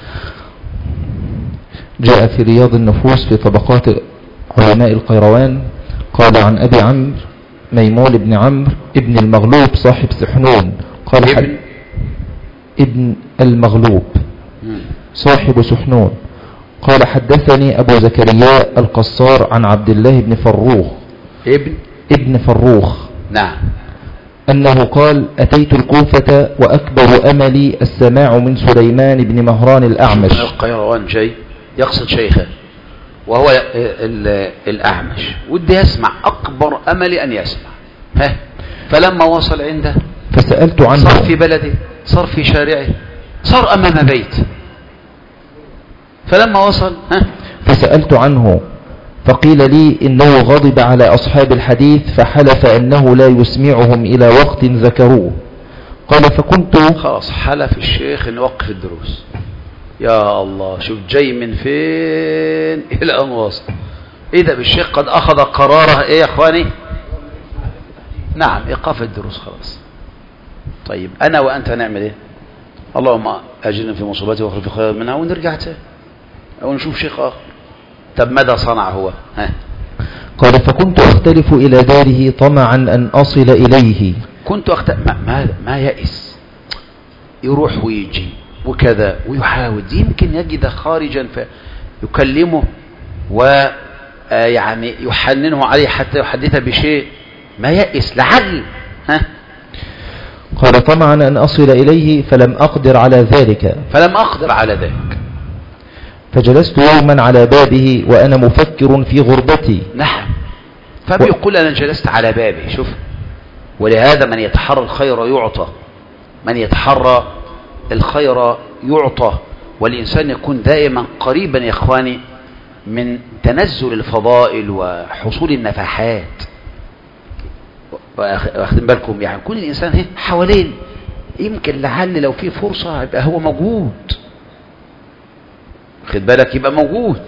جاء في رياض النفوس في طبقات علماء القيروان قال: عن أبي عمرو ميمون بن عمرو ابن المغلوب صاحب سحنون قال: ابن, ابن المغلوب صاحب سحنون قال حدثني أبو زكريا القصار عن عبد الله بن فروخ ابن ابن فروخ نعم أنه قال أتيت الكوفة وأكبر أملي السماع من سليمان بن مهران الأعمش. القيروان جاي يقصد شيخه وهو الأعمش، ودي يسمع، أكبر أملي أن يسمع. ها فلما وصل عنده فسألت عنه، صار في بلده، صار في شارعه، صار أمام بيت. فلما وصل ها فسألت عنه فقيل لي إنه غضب على أصحاب الحديث فحلف أنه لا يسمعهم إلى وقت ذكروه. قال فكنت خلاص حلف الشيخ أن يوقف الدروس. يا الله، شوف جاي من فين إلى أن وصل. إذا بالشيخ قد أخذ قراره إيه يا أخواني؟ نعم، إيقاف الدروس خلاص. طيب أنا وأنت هنعمل إيه؟ اللهم أجرنا في مصيبتي واخلف في خير منها ونرجع تاني أو نشوف شيخ آخر. طب ماذا صنع هو؟ ها؟ قال فكنت أختلف إلى داره طمعا أن أصل إليه. كنت أختلف ما, ما, ما يئس، يروح ويجي وكذا ويحاول، يمكن يجد خارجا فيكلمه ويعني يحننه عليه حتى يحدثه بشيء، ما يئس لعل. ها؟ قال طمعا أن أصل إليه فلم أقدر على ذلك فلم أقدر على ذلك فجلست يوما على بابه وأنا مفكر في غربتي. نعم، فبيقول أنا جلست على بابه. شوف، ولهذا من يتحرى الخير يعطى، من يتحرى الخير يعطى، والإنسان يكون دائما قريبا يا إخواني من تنزل الفضائل وحصول النفحات. واخدين بالكم؟ يعني يكون الإنسان حوالين، يمكن لعل لو في فرصة يبقى هو موجود، خد بالك، يبقى موجود.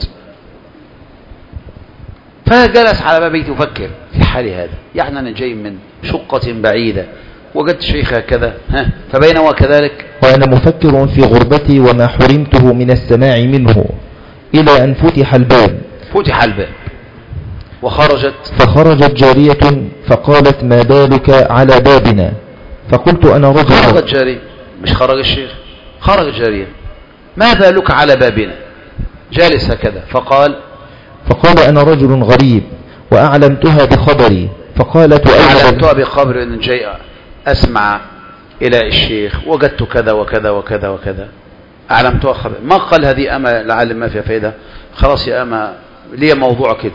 فجلس على باب بيتي يفكر في حالي هذا، يعني أنا جاي من شقة بعيدة وجدت شيخ هكذا، ها فبين وكذلك وأنا مفكر في غربتي وما حرمته من السماع منه إلى أن فتح الباب. فتح الباب وخرجت فخرجت جارية فقالت ما بالك على بابنا؟ فقلت أنا رجل. خرجت جارية، مش خرج الشيخ، خرجت جارية. ما بالك على بابنا؟ جالس هكذا. فقال فقال أنا رجل غريب وأعلمتها بخبري. فقالت أعلمتها بخبر أن جاي أسمع إلى الشيخ، وجدت كذا وكذا وكذا وكذا، أعلمتها خبر. ما قال هذه أما لعل ما فيها فائدة، خلاص يا أما ليه موضوع كده.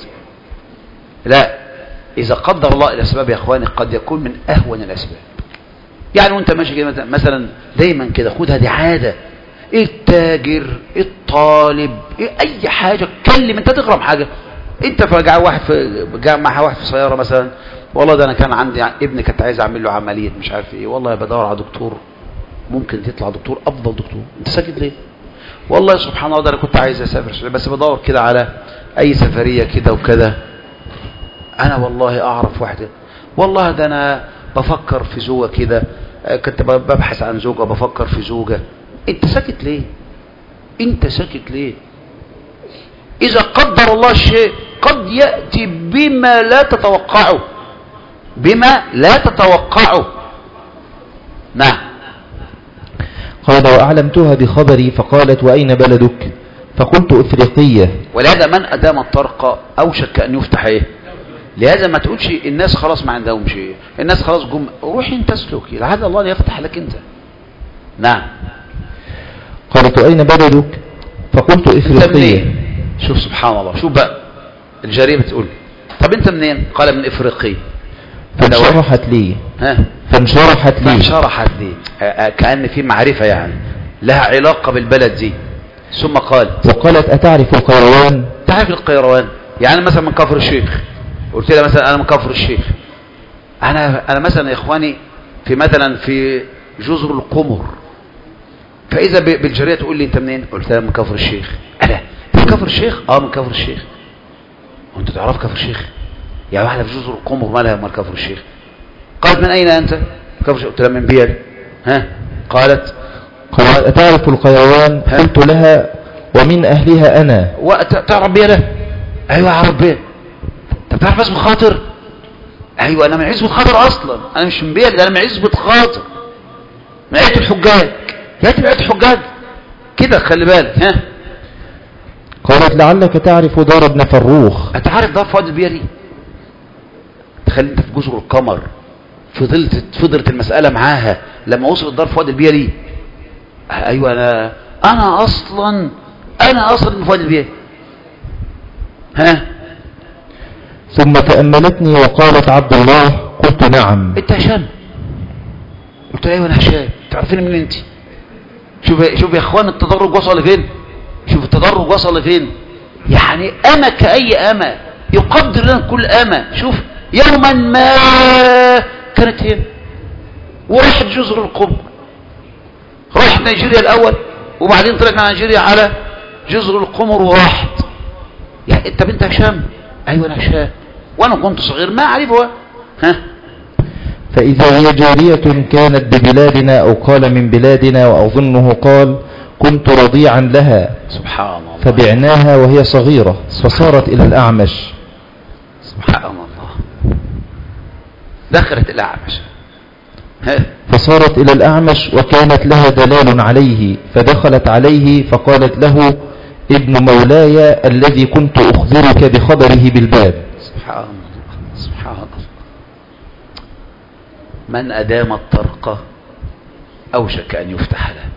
لا، إذا قدر الله الأسباب يا أخواني قد يكون من أهون الأسباب. يعني وانت ماشي كده مثلا دايما كده خد هذه عادة، التاجر الطالب اي حاجة كلم، انت تغرم حاجة. انت فجاء واحد في جاء مع واحد في سيارة مثلا، والله ده انا كان عندي ابني كنت عايز اعمل له عملية مش عارف ايه، والله بدور على دكتور ممكن تطلع دكتور افضل دكتور. انت ساكت ليه؟ والله سبحان الله ده انا كنت عايز اسافر بس بدور كده على اي سفرية كده وكذا. انا والله اعرف واحدة، والله ده انا بفكر في زوجة كده، كنت ببحث عن زوجة بفكر في زوجة. انت ساكت ليه؟ انت ساكت ليه؟ اذا قدر الله الشيء قد يأتي بما لا تتوقعه، بما لا تتوقعه. نعم. قال وأعلمتها بخبري. فقالت وأين بلدك؟ فقلت إفريقية. ولهذا من أدام الطرق أوشك أن يفتح إيه؟ لهذا ما تقولش الناس خلاص ما عندهم شيء، الناس خلاص جم، روحي انت اسلكي لعل الله ان يفتح لك انت. نعم. قالت أين بلدك؟ فقلت إفريقية. شوف سبحان الله، شوف بقى الجارية بتقول طب انت منين؟ قال من إفريقية. فانشرحت لي ها فانشرحت لي فانشرحت لي كأن في معرفة يعني لها علاقة بالبلد دي. ثم قالت وقالت أتعرف القيروان؟ تعرف القيروان؟ يعني مثلا من كفر الشيخ. قلت لها مثلا انا من كفر الشيخ، انا انا مثلا يا اخواني في مثلا في جزر القمر. فاذا بالجاريه تقول لي انت منين؟ قلت لها من كفر الشيخ. انا من كفر الشيخ؟ اه من كفر الشيخ. وانت تعرف كفر الشيخ؟ يعني واحده في جزر القمر مالها من كفر الشيخ؟ قالت من اين انت؟ كفر الشيخ. قلت لها من بيل. ها قالت قالت اتعرف القيروان؟ قلت لها ومن اهلها انا. وتعرف بيل؟ ايوه اعرف بيل. انت بتعرف عزبة خاطر؟ ايوه انا من عزبة خاطر اصلا، انا مش من بيل، انا من عزبة خاطر، من عزبة الحجاج. يا تبقى الحجاج كده خلي بالك. ها قالت لعلك تعرف دار ابن فروخ. أتعرف دار فؤاد البيلي؟ تخيل أنت في جزر القمر، فضلت فضلت المسألة معاها لما وصلت دار فؤاد البيلي. أيوة أنا أنا أصلا أنا أصلا من فؤاد البيلي. ها؟ ثم تأملتني وقالت عبد الله. قلت نعم. أنت هشام؟ قلت أيوة أنا هشام. تعرفين من أنت؟ شوف شوف يا إخوان التدرج وصل لفين. شوف التدرج وصل لفين. يعني أما كأي أما يقدر لنا كل أما. شوف يوما ما كانت هنا وراحت جزر القمر، راحت نيجيريا الأول وبعدين طلعت من نيجيريا على جزر القمر وراحت. يعني أنت بنت هشام؟ أيوة أنا هشام وأنا كنت صغير ما أعرفها. ها؟ فإذا هي جارية كانت ببلادنا أو قال من بلادنا، وأظنه قال كنت رضيعا لها. سبحان الله. فبعناها وهي صغيرة فصارت إلى الأعمش. سبحان الله. دخلت الأعمش. فصارت إلى الأعمش وكانت لها دلال عليه، فدخلت عليه فقالت له ابن مولاي الذي كنت أخبرك بخبره بالباب. سبحان الله. سبحان الله. من أدام الطرق أوشك أن يفتح له.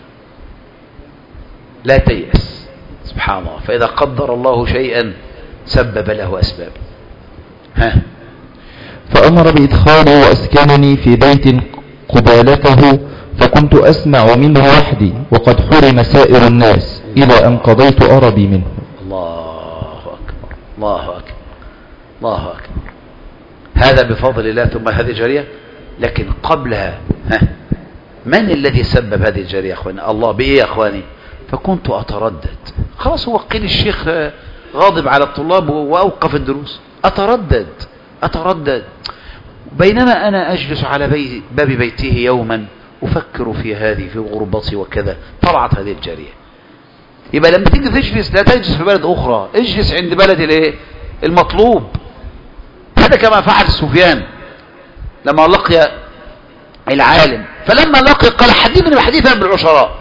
لا تيأس. سبحان الله. فإذا قدر الله شيئا سبب له أسباب. ها؟ فأمر بإدخالي وأسكنني في بيت قبالته، فكنت أسمع منه وحدي وقد حرم سائر الناس إلى أن قضيت أربي منه. الله أكبر. الله أكبر. الله أكبر. هذا بفضل الله. ثم هذه جارية. لكن قبلها ها من الذي سبب هذه الجارية يا أخواني؟ الله. بإيه يا أخواني؟ فكنت أتردد. خلاص هو قيل الشيخ غاضب على الطلاب وأوقف الدروس. أتردد أتردد بينما أنا أجلس على بي باب بيته يوما أفكر في هذه في غربتي وكذا. طلعت هذه الجارية. يبقى لما تيجي تجلس لا تجلس في بلد أخرى، اجلس عند بلد الايه المطلوب. هذا كما فعل سفيان لما لقي العالم، فلما لقي قال حدثني بحديثا بالعشراء،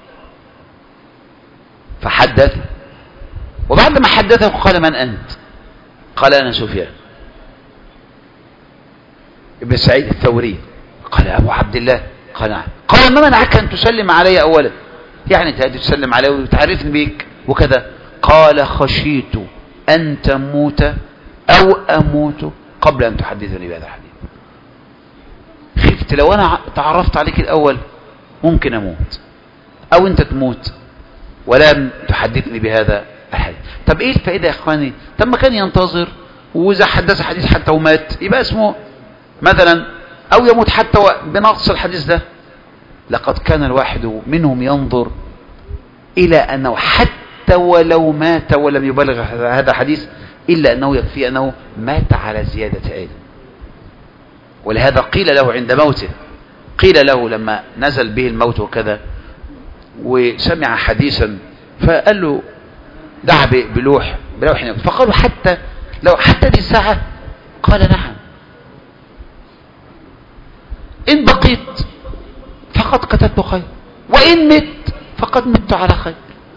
فحدث. وبعد ما حدثه قال من أنت؟ قال أنا سفيان ابن سعيد الثوري. قال أبو عبد الله؟ قال نعم. قال ما منعك أن تسلم علي أولا؟ يعني تأتي تسلم علي وتعرفني بك وكذا. قال خشيت أن تموت أو أموت قبل أن تحدثني بهذا الحديث. خفت لو أنا تعرفت عليك الأول ممكن أموت أو أنت تموت ولم تحدثني بهذا الحديث. طب إيه الفائدة يا إخواني؟ طب ما كان ينتظر وإذا حدث حديث حتى ومات يبقى اسمه مثلا، أو يموت حتى بنقص الحديث ده. لقد كان الواحد منهم ينظر إلى أنه حتى ولو مات ولم يبلغ هذا الحديث إلا أنه يكفي أنه مات على زيادة علم. ولهذا قيل له عند موته، قيل له لما نزل به الموت وكذا وسمع حديثا فقال له دع بلوح بلوح يكتب. فقالوا حتى لو حتى دي الساعة؟ قال نعم. إن بقيت فقد كتبت خير وإن مت فقد مت على خير.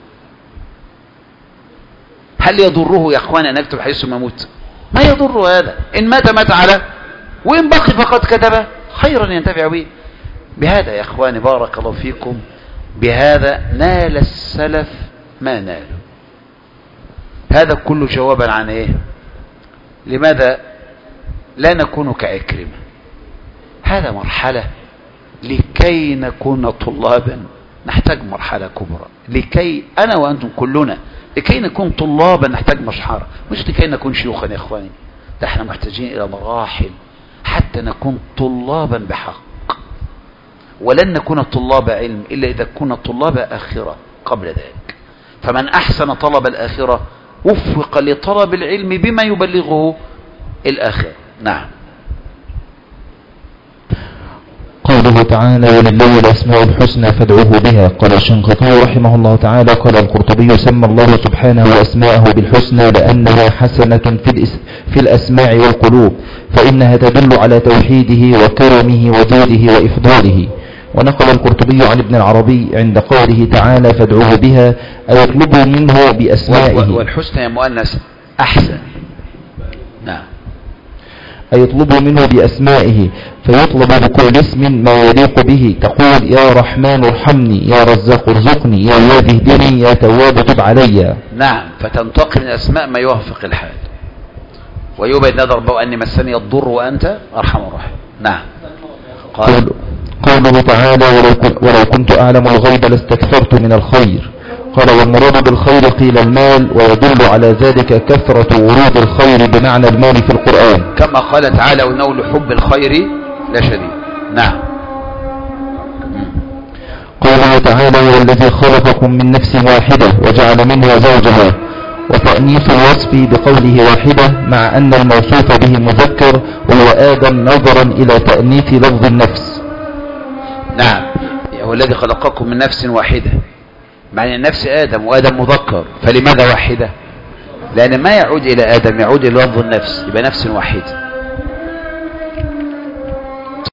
هل يضره يا أخوان أن أكتب حديث ثم أموت؟ ما يضر هذا. إن مات مات على، وإن بقي فقد كتب خيرا ينتفع به. بهذا يا أخواني بارك الله فيكم، بهذا نال السلف ما نالوا. هذا كله جوابا عن إيه؟ لماذا لا نكون كعكرمة؟ هذا مرحلة. لكي نكون طلابا نحتاج مرحلة كبرى. لكي أنا وأنتم كلنا لكي نكون طلابا نحتاج مرحلة، مش لكي نكون شيوخا يا إخواني. ده احنا محتاجين إلى مراحل حتى نكون طلابا بحق. ولن نكون طلاب علم إلا إذا كنا طلاب آخرة قبل ذلك. فمن أحسن طلب الآخرة وفق لطلب العلم بما يبلغه الآخرة. نعم. قوله تعالى ولله الأسماء الحسنى فادعوه بها. قال الشنقيطي رحمه الله تعالى قال القرطبي سمى الله سبحانه أسماءه بالحسنى لأنها حسنة في, في الأسماع والقلوب، فإنها تدل على توحيده وكرمه وجوده وإفضاله. ونقل القرطبي عن ابن العربي عند قوله تعالى فادعوه بها أو يطلبوا منه بأسمائه. والحسنى يا مؤنث أحسن. نعم. أي يطلبوا منه بأسمائه فيطلب بكل اسم ما يليق به، تقول يا رحمن ارحمني، يا رزاق ارزقني، يا واد اهدني، يا تواب تب علي. نعم، فتنتقي من الأسماء ما يوافق الحال. ويبين نضرب أني مسني الضر وأنت أرحم الراحمين. نعم. قال قوله تعالى ولو, ولو كنت أعلم الغيب لاستكثرت من الخير. قال والمراد بالخير قيل المال، ويدل على ذلك كثرة ورود الخير بمعنى المال في القرآن، كما قال تعالى وإنه لحب الخير لشديد. نعم. قوله تعالى هو الذي خلقكم من نفس واحدة وجعل منها زوجها، وتأنيث الوصف بقوله واحدة مع أن الموصوف به مذكر وهو آدم نظرا إلى تأنيث لفظ النفس. نعم، هو الذي خلقكم من نفس واحدة، معنى النفس آدم وآدم مذكر، فلماذا واحدة؟ لأن ما يعود إلى آدم يعود إلى لفظ النفس، يبقى نفس واحدة.